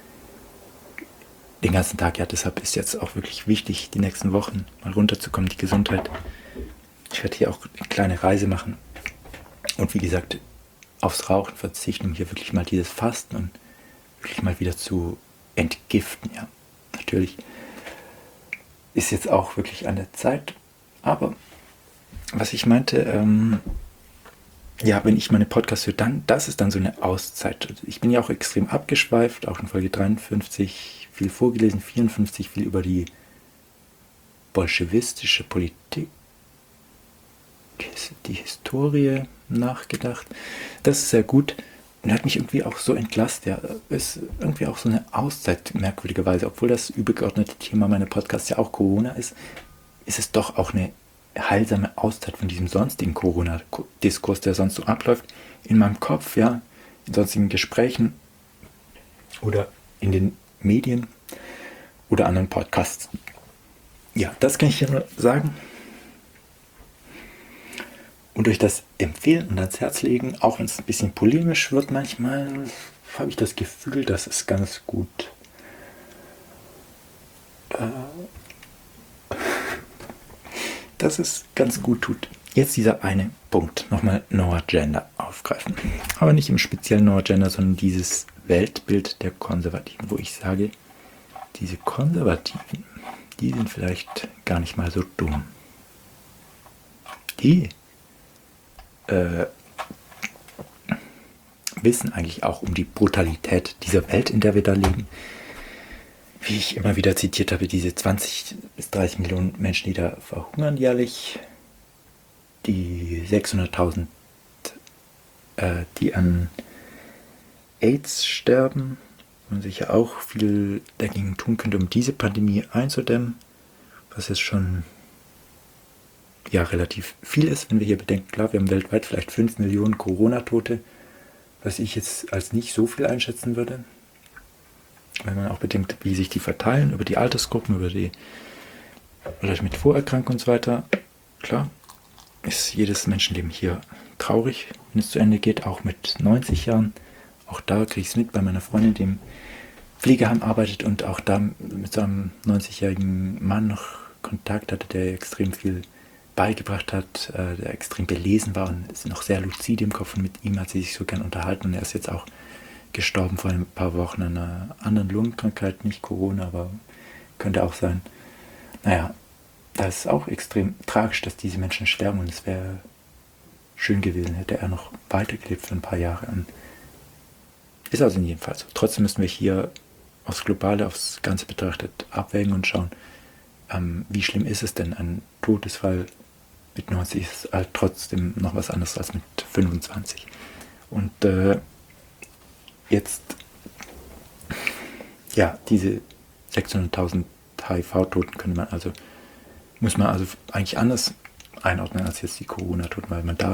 Den ganzen Tag, ja, deshalb ist jetzt auch wirklich wichtig, die nächsten Wochen mal runterzukommen, die Gesundheit. Ich werde hier auch eine kleine Reise machen und wie gesagt, aufs Rauchen verzichten, um hier wirklich mal dieses Fasten und wirklich mal wieder zu entgiften, ja. Natürlich ist jetzt auch wirklich an der Zeit, aber was ich meinte, ähm, ja, wenn ich meine Podcasts höre, dann, das ist dann so eine Auszeit. Ich bin ja auch extrem abgeschweift, auch in Folge dreiundfünfzig viel vorgelesen, vierundfünfzig viel über die bolschewistische Politik, die Historie nachgedacht. Das ist sehr gut. Und er hat mich irgendwie auch so entlastet. Ja, ist irgendwie auch so eine Auszeit, merkwürdigerweise. Obwohl das übergeordnete Thema meiner Podcasts ja auch Corona ist, ist es doch auch eine heilsame Auszeit von diesem sonstigen Corona-Diskurs, der sonst so abläuft. In meinem Kopf, ja, in sonstigen Gesprächen oder in den Medien oder anderen Podcasts. Ja, das kann ich hier nur sagen. Und durch das Empfehlen und ans Herz legen, auch wenn es ein bisschen polemisch wird manchmal, habe ich das Gefühl, dass es ganz gut äh, dass es ganz gut tut. Jetzt dieser eine Punkt, nochmal No Agenda aufgreifen. Aber nicht im speziellen No Agenda, sondern dieses Weltbild der Konservativen, wo ich sage, diese Konservativen, die sind vielleicht gar nicht mal so dumm. Die äh, wissen eigentlich auch um die Brutalität dieser Welt, in der wir da leben. Wie ich immer wieder zitiert habe, diese zwanzig bis dreißig Millionen Menschen, die da verhungern jährlich, die sechshunderttausend, äh, die an AIDS sterben, man sicher auch viel dagegen tun könnte, um diese Pandemie einzudämmen, was jetzt schon ja relativ viel ist, wenn wir hier bedenken, klar, wir haben weltweit vielleicht fünf Millionen Corona-Tote, was ich jetzt als nicht so viel einschätzen würde. Wenn man auch bedenkt, wie sich die verteilen, über die Altersgruppen, über die Leute mit Vorerkrankungen und so weiter. Klar, ist jedes Menschenleben hier traurig, wenn es zu Ende geht, auch mit neunzig Jahren. Auch da kriege ich es mit bei meiner Freundin, die im Pflegeheim arbeitet und auch da mit so einem neunzigjährigen Mann noch Kontakt hatte, der extrem viel beigebracht hat, äh, der extrem belesen war und ist noch sehr lucid im Kopf, und mit ihm hat sie sich so gern unterhalten, und er ist jetzt auch gestorben vor ein paar Wochen an einer anderen Lungenkrankheit, nicht Corona, aber könnte auch sein. Naja, das ist auch extrem tragisch, dass diese Menschen sterben, und es wäre schön gewesen, hätte er noch weitergelebt für ein paar Jahre. Und ist also in jedem Fall so. Trotzdem müssen wir hier aufs Globale, aufs Ganze betrachtet abwägen und schauen, ähm, wie schlimm ist es denn, ein Todesfall mit neunzig ist halt trotzdem noch was anderes als mit fünfundzwanzig. Und äh, jetzt, ja, diese sechshunderttausend H I V-Toten könnte man also, muss man also eigentlich anders einordnen als jetzt die Corona-Toten, weil man da,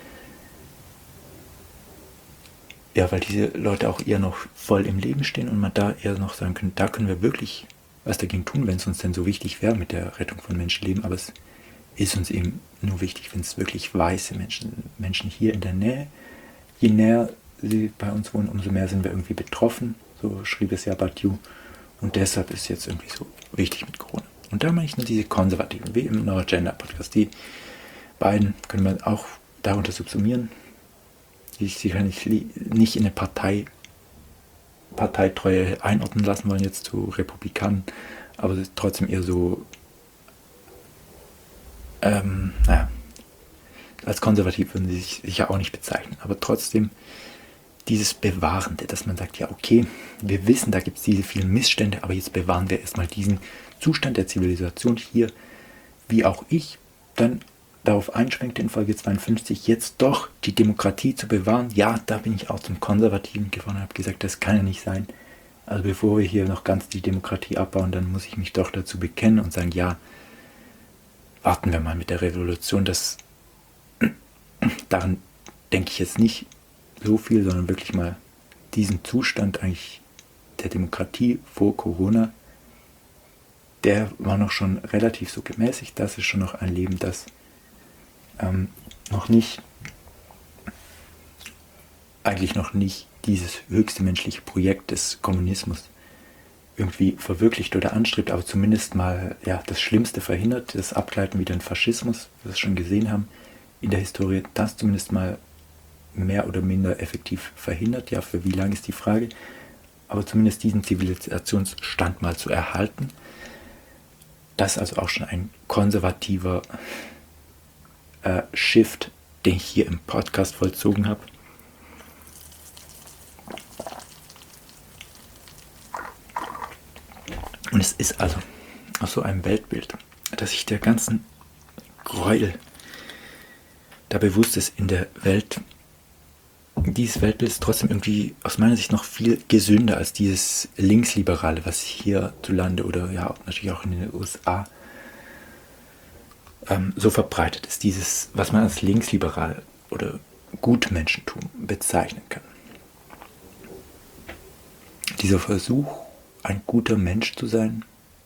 ja, weil diese Leute auch eher noch voll im Leben stehen und man da eher noch sagen könnte, da können wir wirklich was dagegen tun, wenn es uns denn so wichtig wäre mit der Rettung von Menschenleben, aber es ist uns eben nur wichtig, wenn es wirklich weiße Menschen, Menschen hier in der Nähe, je näher sie bei uns wohnen, umso mehr sind wir irgendwie betroffen, so schrieb es ja Badiou, und deshalb ist es jetzt irgendwie so wichtig mit Corona. Und da meine ich nur diese Konservativen, wie im No Agenda Podcast, die beiden können wir auch darunter subsumieren, die sich sicher nicht, nicht in eine Partei, Parteitreue einordnen lassen wollen, jetzt zu Republikanern, aber trotzdem eher so, ähm, naja, als konservativ würden sie sich sicher auch nicht bezeichnen, aber trotzdem dieses Bewahrende, dass man sagt, ja okay, wir wissen, da gibt es diese vielen Missstände, aber jetzt bewahren wir erstmal diesen Zustand der Zivilisation hier, wie auch ich dann darauf einschränkte in Folge zweiundfünfzig, jetzt doch die Demokratie zu bewahren. Ja, da bin ich auch zum Konservativen geworden und habe gesagt, das kann ja nicht sein. Also bevor wir hier noch ganz die Demokratie abbauen, dann muss ich mich doch dazu bekennen und sagen, ja, warten wir mal mit der Revolution. Das, daran denke ich jetzt nicht so viel, sondern wirklich mal diesen Zustand eigentlich der Demokratie vor Corona, der war noch schon relativ so gemäßigt. Das ist schon noch ein Leben, das ähm, noch nicht, eigentlich noch nicht dieses höchste menschliche Projekt des Kommunismus irgendwie verwirklicht oder anstrebt, aber zumindest mal ja, das Schlimmste verhindert, das Abgleiten wie den Faschismus, was wir schon gesehen haben in der Historie, das zumindest mal mehr oder minder effektiv verhindert. Ja, für wie lange ist die Frage, aber zumindest diesen Zivilisationsstand mal zu erhalten. Das ist also auch schon ein konservativer äh, Shift, den ich hier im Podcast vollzogen habe. Und es ist also aus so einem Weltbild, dass sich der ganzen Gräuel da bewusst ist in der Welt, dieses Weltbild ist trotzdem irgendwie aus meiner Sicht noch viel gesünder als dieses Linksliberale, was hierzulande oder ja natürlich auch in den U S A ähm, so verbreitet ist. Dieses, was man als linksliberal oder Gutmenschentum bezeichnen kann. Dieser Versuch, ein guter Mensch zu sein,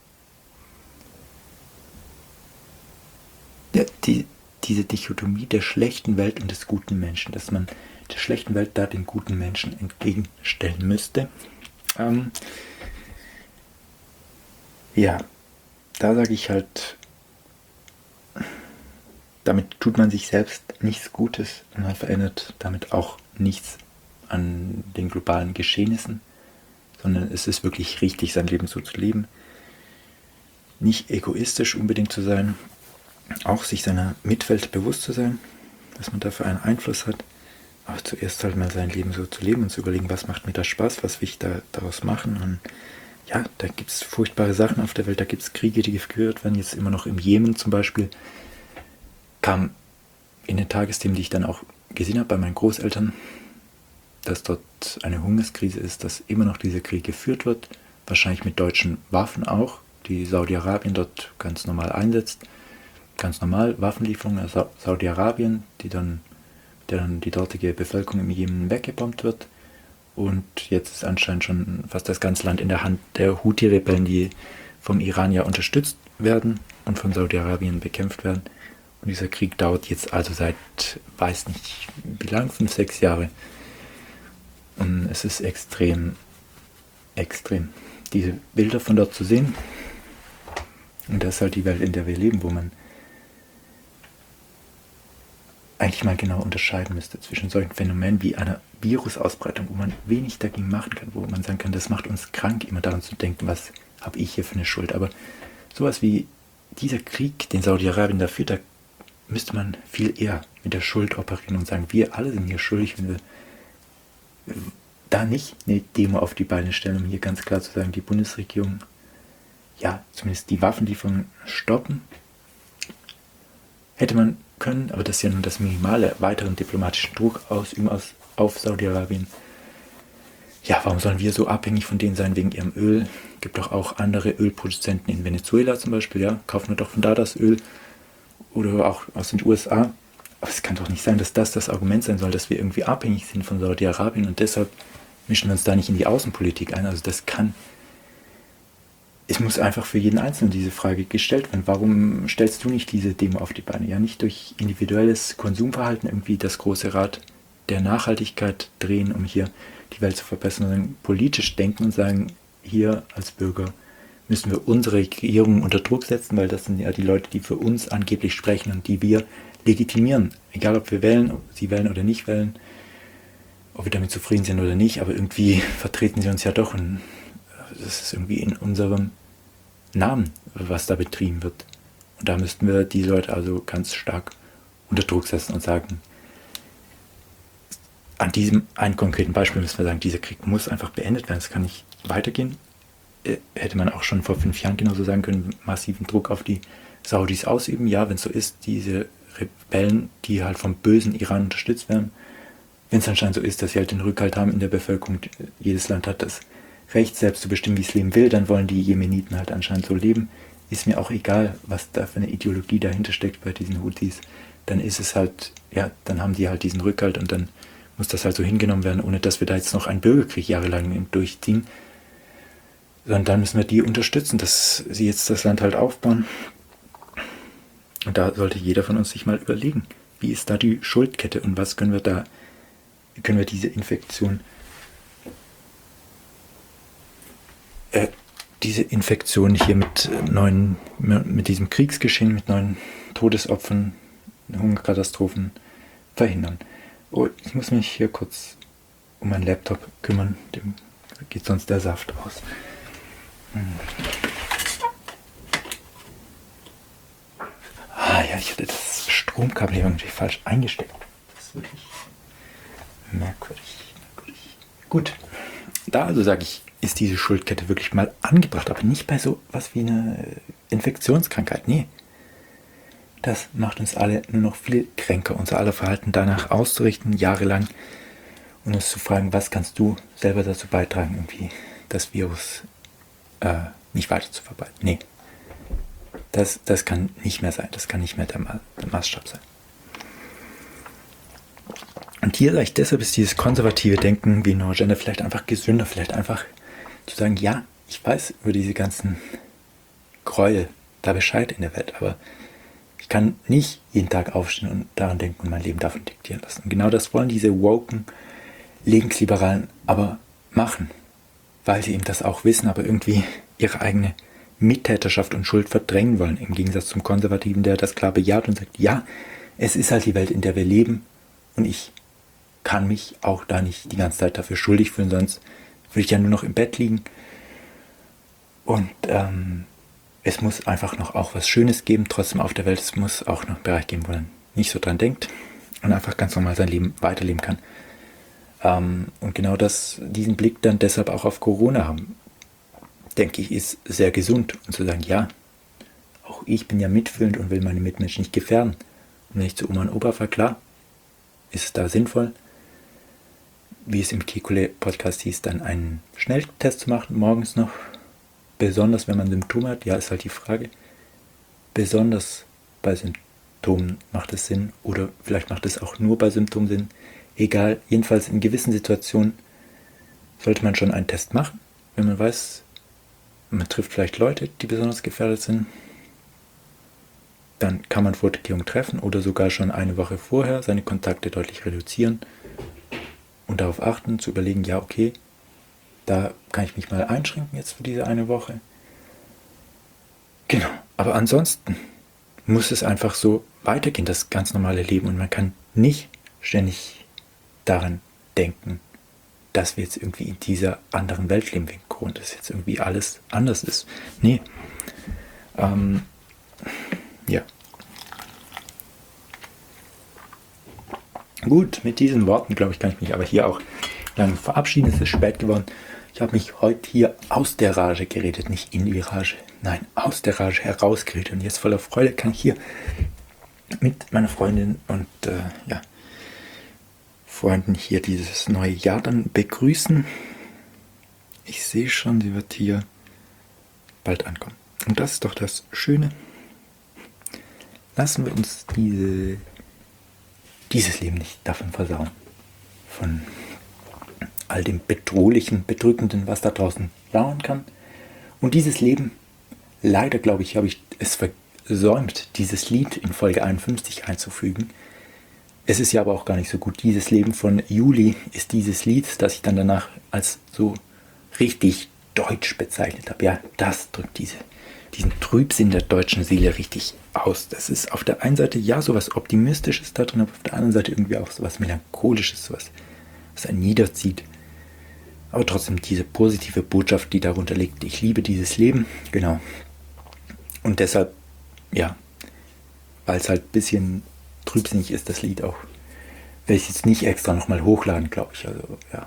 ja, die, diese Dichotomie der schlechten Welt und des guten Menschen, dass man der schlechten Welt da den guten Menschen entgegenstellen müsste. Ähm, ja, da sage ich halt, damit tut man sich selbst nichts Gutes und man verändert damit auch nichts an den globalen Geschehnissen, sondern es ist wirklich richtig, sein Leben so zu leben. Nicht egoistisch unbedingt zu sein, auch sich seiner Mitwelt bewusst zu sein, dass man dafür einen Einfluss hat, aber zuerst halt mal sein Leben so zu leben und zu überlegen, was macht mir da Spaß, was will ich da daraus machen. Und ja, da gibt es furchtbare Sachen auf der Welt, da gibt es Kriege, die geführt werden, jetzt immer noch im Jemen zum Beispiel, kam in den Tagesthemen, die ich dann auch gesehen habe bei meinen Großeltern, dass dort eine Hungerskrise ist, dass immer noch dieser Krieg geführt wird, wahrscheinlich mit deutschen Waffen auch, die Saudi-Arabien dort ganz normal einsetzt. Ganz normal Waffenlieferungen aus Saudi-Arabien, die dann, der dann die dortige Bevölkerung im Jemen weggebombt wird. Und jetzt ist anscheinend schon fast das ganze Land in der Hand der Houthi-Rebellen, die vom Iran ja unterstützt werden und von Saudi-Arabien bekämpft werden. Und dieser Krieg dauert jetzt also seit, weiß nicht wie lang, fünf, sechs Jahre. Und es ist extrem, extrem, diese Bilder von dort zu sehen. Und das ist halt die Welt, in der wir leben, wo man eigentlich mal genau unterscheiden müsste zwischen solchen Phänomenen wie einer Virusausbreitung, wo man wenig dagegen machen kann, wo man sagen kann, das macht uns krank, immer daran zu denken, was habe ich hier für eine Schuld. Aber sowas wie dieser Krieg, den Saudi-Arabien da führt, da müsste man viel eher mit der Schuld operieren und sagen, wir alle sind hier schuldig, wenn wir da nicht eine Demo auf die Beine stellen, um hier ganz klar zu sagen, die Bundesregierung, ja, zumindest die Waffenlieferungen stoppen. Hätte man können, aber das ist ja nur das Minimale, weiteren diplomatischen Druck ausüben aus, auf Saudi-Arabien. Ja, warum sollen wir so abhängig von denen sein wegen ihrem Öl? Es gibt doch auch andere Ölproduzenten in Venezuela zum Beispiel, ja, kaufen wir doch von da das Öl oder auch aus den U S A. Aber es kann doch nicht sein, dass das das Argument sein soll, dass wir irgendwie abhängig sind von Saudi-Arabien und deshalb mischen wir uns da nicht in die Außenpolitik ein. Also das kann, es muss einfach für jeden Einzelnen diese Frage gestellt werden. Warum stellst du nicht diese Demo auf die Beine? Ja, nicht durch individuelles Konsumverhalten irgendwie das große Rad der Nachhaltigkeit drehen, um hier die Welt zu verbessern, sondern politisch denken und sagen, hier als Bürger müssen wir unsere Regierung unter Druck setzen, weil das sind ja die Leute, die für uns angeblich sprechen und die wir legitimieren. Egal, ob wir wählen, ob sie wählen oder nicht wählen, ob wir damit zufrieden sind oder nicht, aber irgendwie vertreten sie uns ja doch und das ist irgendwie in unserem Namen, was da betrieben wird. Und da müssten wir die Leute also ganz stark unter Druck setzen und sagen, an diesem einen konkreten Beispiel müssen wir sagen, dieser Krieg muss einfach beendet werden, es kann nicht weitergehen. Äh, hätte man auch schon vor fünf Jahren genauso sagen können, massiven Druck auf die Saudis ausüben. Ja, wenn es so ist, diese Rebellen, die halt vom bösen Iran unterstützt werden, wenn es anscheinend so ist, dass sie halt den Rückhalt haben in der Bevölkerung, jedes Land hat das Recht, selbst zu bestimmen, wie es leben will, dann wollen die Jemeniten halt anscheinend so leben. Ist mir auch egal, was da für eine Ideologie dahinter steckt bei diesen Houthis. Dann ist es halt, ja, dann haben die halt diesen Rückhalt und dann muss das halt so hingenommen werden, ohne dass wir da jetzt noch einen Bürgerkrieg jahrelang durchziehen. Sondern dann müssen wir die unterstützen, dass sie jetzt das Land halt aufbauen. Und da sollte jeder von uns sich mal überlegen, wie ist da die Schuldkette und was können wir da, wie können wir diese Infektion äh, diese Infektion hier mit neuen, mit diesem Kriegsgeschehen, mit neuen Todesopfern, Hungerkatastrophen verhindern. Oh, ich muss mich hier kurz um meinen Laptop kümmern, dem geht sonst der Saft aus. Hm. Ah ja, ich hatte das Stromkabel hier irgendwie falsch eingesteckt. Das ist wirklich merkwürdig. merkwürdig. Gut, da also sage ich, ist diese Schuldkette wirklich mal angebracht, aber nicht bei so was wie einer Infektionskrankheit. Nee, das macht uns alle nur noch viel kränker, unser aller Verhalten danach auszurichten, jahrelang und uns zu fragen, was kannst du selber dazu beitragen, irgendwie das Virus äh, nicht weiter zu verbreiten. Nee, das, das kann nicht mehr sein, das kann nicht mehr der, Ma- der Maßstab sein. Und hier vielleicht deshalb ist dieses konservative Denken wie No Agenda vielleicht einfach gesünder, vielleicht einfach zu sagen, ja, ich weiß über diese ganzen Gräuel da Bescheid in der Welt, aber ich kann nicht jeden Tag aufstehen und daran denken und mein Leben davon diktieren lassen. Und genau das wollen diese woken Linksliberalen aber machen, weil sie eben das auch wissen, aber irgendwie ihre eigene Mittäterschaft und Schuld verdrängen wollen, im Gegensatz zum Konservativen, der das klar bejaht und sagt, ja, es ist halt die Welt, in der wir leben und ich kann mich auch da nicht die ganze Zeit dafür schuldig fühlen, sonst würde ich ja nur noch im Bett liegen. Und ähm, es muss einfach noch auch was Schönes geben, trotzdem auf der Welt. Es muss auch noch einen Bereich geben, wo man nicht so dran denkt und einfach ganz normal sein Leben weiterleben kann. Ähm, und genau das, diesen Blick dann deshalb auch auf Corona haben, denke ich, ist sehr gesund. Und zu sagen, ja, auch ich bin ja mitfühlend und will meine Mitmenschen nicht gefährden. Und wenn ich zu Oma und Opa fahre, klar, ist es da sinnvoll, wie es im Kekulé-Podcast hieß, dann einen Schnelltest zu machen, morgens noch. Besonders wenn man Symptome hat, ja, ist halt die Frage. Besonders bei Symptomen macht es Sinn oder vielleicht macht es auch nur bei Symptomen Sinn. Egal, jedenfalls in gewissen Situationen sollte man schon einen Test machen, wenn man weiß, man trifft vielleicht Leute, die besonders gefährdet sind. Dann kann man Vorkehrungen treffen oder sogar schon eine Woche vorher seine Kontakte deutlich reduzieren und darauf achten, zu überlegen, ja, okay, da kann ich mich mal einschränken jetzt für diese eine Woche. Genau, aber ansonsten muss es einfach so weitergehen, das ganz normale Leben. Und man kann nicht ständig daran denken, dass wir jetzt irgendwie in dieser anderen Welt leben wegen Corona, dass jetzt irgendwie alles anders ist. Nee. Ähm, ja. Gut, mit diesen Worten, glaube ich, kann ich mich aber hier auch lang verabschieden. Es ist spät geworden. Ich habe mich heute hier aus der Rage geredet, nicht in die Rage. Nein, aus der Rage herausgeredet. Und jetzt voller Freude kann ich hier mit meiner Freundin und äh, ja, Freunden hier dieses neue Jahr dann begrüßen. Ich sehe schon, sie wird hier bald ankommen. Und das ist doch das Schöne. Lassen wir uns diese, dieses Leben nicht davon versauen. Von all dem Bedrohlichen, Bedrückenden, was da draußen lauern kann. Und dieses Leben, leider glaube ich, habe ich es versäumt, dieses Lied in Folge einundfünfzig einzufügen. Es ist ja aber auch gar nicht so gut. Dieses Leben von Juli ist dieses Lied, das ich dann danach als so richtig deutsch bezeichnet habe. Ja, das drückt diese, diesen Trübsinn der deutschen Seele richtig aus. Das ist auf der einen Seite ja sowas Optimistisches da drin, aber auf der anderen Seite irgendwie auch sowas Melancholisches, sowas, was einen niederzieht. Aber trotzdem diese positive Botschaft, die darunter liegt. Ich liebe dieses Leben. Genau. Und deshalb, ja, weil es halt ein bisschen trübsinnig ist, das Lied auch. Werde ich jetzt nicht extra nochmal hochladen, glaube ich. Also, ja.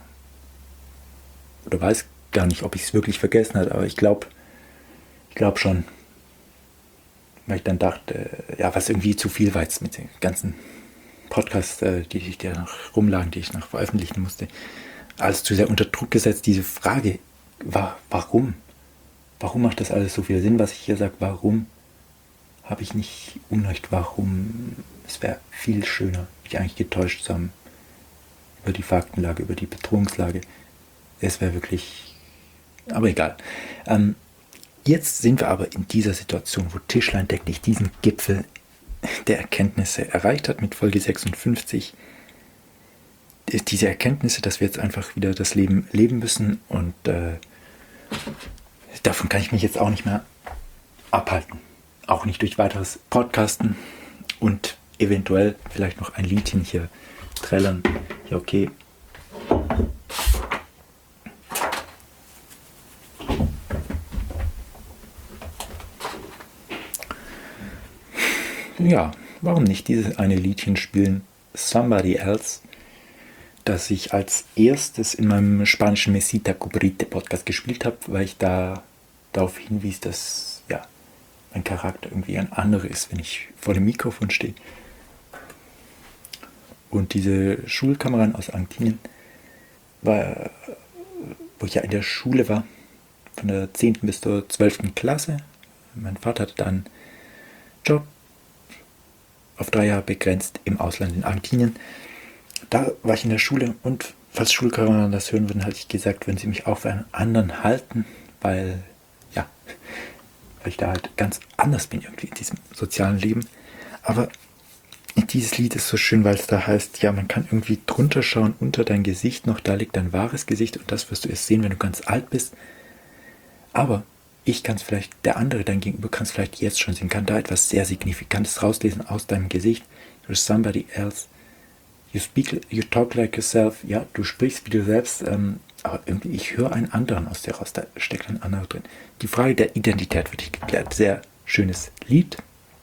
Oder weiß gar nicht, ob ich es wirklich vergessen habe, aber ich glaube, ich glaube schon. Weil ich dann dachte, ja, was irgendwie zu viel war jetzt mit den ganzen Podcasts, die ich da noch rumlagen, die ich noch veröffentlichen musste. Alles zu sehr unter Druck gesetzt. Diese Frage war, warum? Warum macht das alles so viel Sinn, was ich hier sage? Warum habe ich nicht Unrecht? Warum? Es wäre viel schöner, mich eigentlich getäuscht zu haben über die Faktenlage, über die Bedrohungslage. Es wäre wirklich... Aber egal. Ähm, jetzt sind wir aber in dieser Situation, wo Tischlein Deck dich diesen Gipfel der Erkenntnisse erreicht hat mit Folge sechsundfünfzig. Diese Erkenntnisse, dass wir jetzt einfach wieder das Leben leben müssen und äh, davon kann ich mich jetzt auch nicht mehr abhalten. Auch nicht durch weiteres Podcasten und eventuell vielleicht noch ein Liedchen hier trällern. Ja, okay. Ja, warum nicht dieses eine Liedchen spielen? Somebody Else, das ich als erstes in meinem spanischen Mesita Cubrite Podcast gespielt habe, weil ich da darauf hinwies, dass ja, mein Charakter irgendwie ein anderer ist, wenn ich vor dem Mikrofon stehe. Und diese Schulkameraden aus Argentinien, war, wo ich ja in der Schule war, von der zehnten bis zur zwölften Klasse. Mein Vater hatte dann einen Job auf drei Jahre begrenzt im Ausland in Argentinien. Da war ich in der Schule und falls Schulkameraden das hören würden, hatte ich gesagt, wenn sie mich auch für einen anderen halten, weil, ja, weil ich da halt ganz anders bin irgendwie in diesem sozialen Leben. Aber dieses Lied ist so schön, weil es da heißt, ja, man kann irgendwie drunter schauen, unter dein Gesicht noch, da liegt dein wahres Gesicht und das wirst du erst sehen, wenn du ganz alt bist. Aber ich kann es vielleicht, der andere, dein Gegenüber, kann es vielleicht jetzt schon sehen, kann da etwas sehr Signifikantes rauslesen aus deinem Gesicht. You're somebody else. You speak, you talk like yourself. Ja, du sprichst wie du selbst, ähm, aber irgendwie, ich höre einen anderen aus dir raus, da steckt ein anderer drin. Die Frage der Identität wird hier geklärt. Sehr schönes Lied.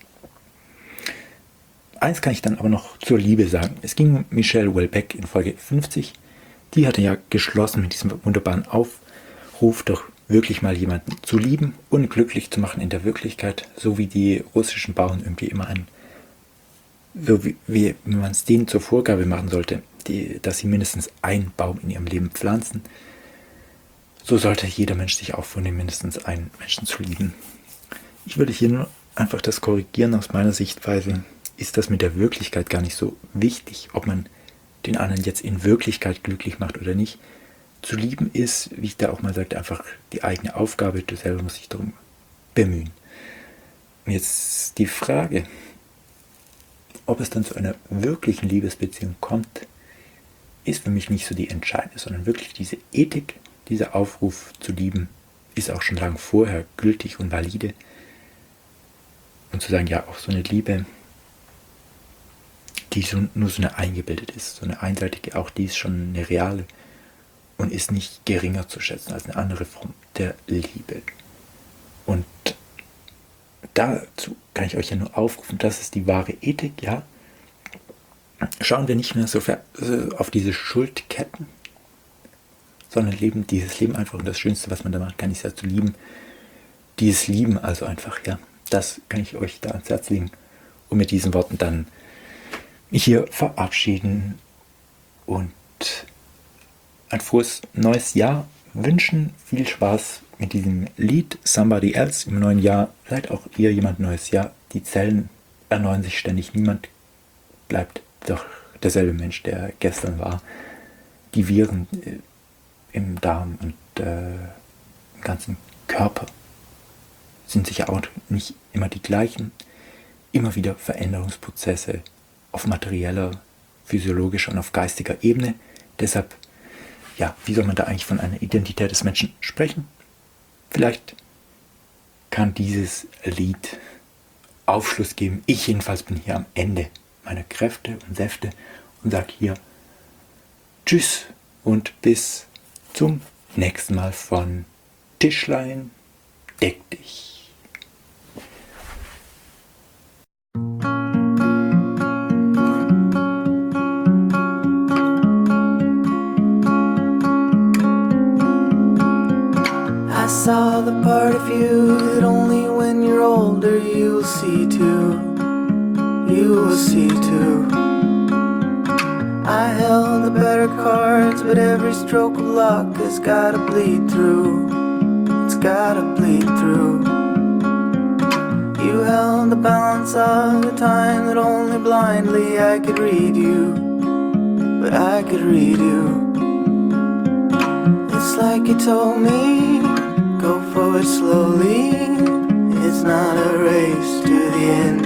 Eins kann ich dann aber noch zur Liebe sagen. Es ging um Michelle Houellebecq in Folge fünfzig. Die hatte ja geschlossen mit diesem wunderbaren Aufruf, doch wirklich mal jemanden zu lieben und glücklich zu machen in der Wirklichkeit, so wie die russischen Bauern irgendwie immer einen, so wie, wie man es denen zur Vorgabe machen sollte, die, dass sie mindestens einen Baum in ihrem Leben pflanzen. So sollte jeder Mensch sich auch vornehmen, mindestens einen Menschen zu lieben. Ich würde hier nur einfach das korrigieren aus meiner Sichtweise. Ist das mit der Wirklichkeit gar nicht so wichtig, ob man den anderen jetzt in Wirklichkeit glücklich macht oder nicht. Zu lieben ist, wie ich da auch mal sagte, einfach die eigene Aufgabe. Du selber musst dich darum bemühen. Und jetzt die Frage, ob es dann zu einer wirklichen Liebesbeziehung kommt, ist für mich nicht so die entscheidende, sondern wirklich diese Ethik, dieser Aufruf zu lieben, ist auch schon lange vorher gültig und valide. Und zu sagen, ja, auch so eine Liebe, die so, nur so eine eingebildet ist, so eine einseitige, auch die ist schon eine reale und ist nicht geringer zu schätzen als eine andere Form der Liebe. Und dazu kann ich euch ja nur aufrufen, das ist die wahre Ethik, ja. Schauen wir nicht mehr so auf diese Schuldketten, sondern leben dieses Leben einfach, und das Schönste, was man da machen kann, ist ja zu lieben. Dieses Lieben also einfach, ja, das kann ich euch da ans Herz legen und mit diesen Worten dann mich hier verabschieden und ein frohes neues Jahr wünschen. Viel Spaß mit diesem Lied Somebody Else im neuen Jahr. Seid auch ihr jemand Neues. Ja, die Zellen erneuern sich ständig. Niemand bleibt doch derselbe Mensch, der gestern war. Die Viren äh, im Darm und äh, im ganzen Körper sind sicher auch nicht immer die gleichen. Immer wieder Veränderungsprozesse auf materieller, physiologischer und auf geistiger Ebene. Deshalb, ja, wie soll man da eigentlich von einer Identität des Menschen sprechen? Vielleicht kann dieses Lied Aufschluss geben. Ich jedenfalls bin hier am Ende meiner Kräfte und Säfte und sage hier Tschüss und bis zum nächsten Mal von Tischlein deck dich. I saw the part of you that only when you're older you'll see too, you will see too. I held the better cards, but every stroke of luck has gotta bleed through, it's gotta bleed through. You held the balance of the time that only blindly I could read you, but I could read you. It's like you told me, go forward slowly, it's not a race to the end.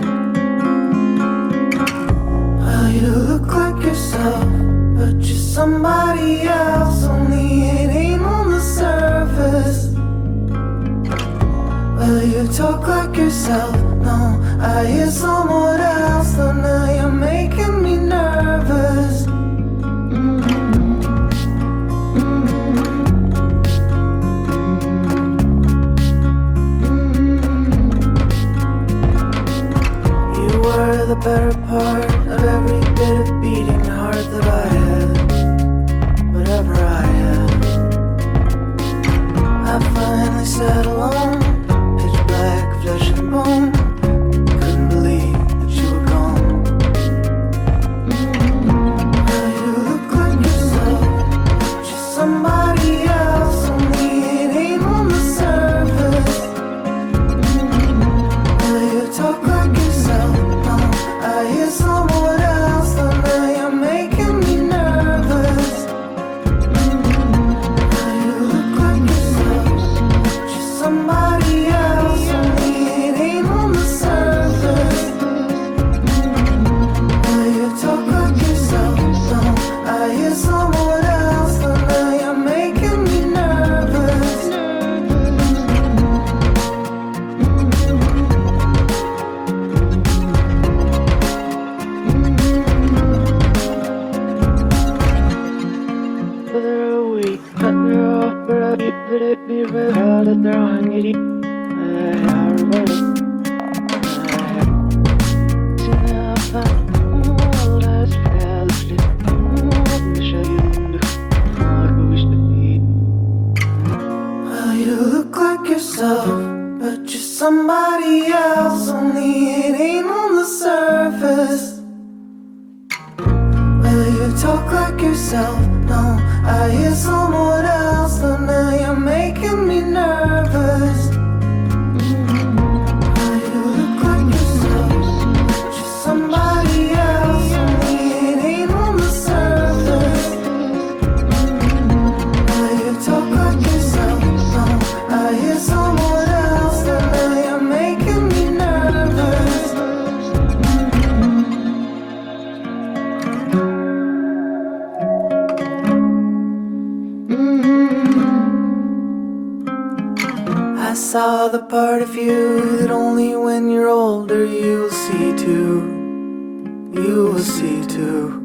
Well, you look like yourself, but you're somebody else, only it ain't on the surface. Well, you talk like yourself, no, I hear someone else, though now you're making me nervous. The better part of every bit of beating heart that I had, whatever I had. I finally sat alone, pitch black, flesh and bone. Couldn't believe that you were gone. Now you look like yourself, just somebody else, only it ain't on the surface. Will you talk like yourself? No, I hear someone else, and now you're making me nervous. Will you look like yourself? Just somebody else, only it ain't on the surface. Will you talk like yourself? No, I hear someone else, and now you're making me nervous. Well, you look like yourself, but you're somebody else, only it ain't on the surface. Well, you talk like yourself, no, I hear someone else, and now you're making me nervous. Well, you look like yourself, just somebody else, only it ain't on the surface. Well, you talk like yourself, no, I hear someone else, and now you're making me nervous. I saw the part of you that only when you're older you'll see too. You will see too.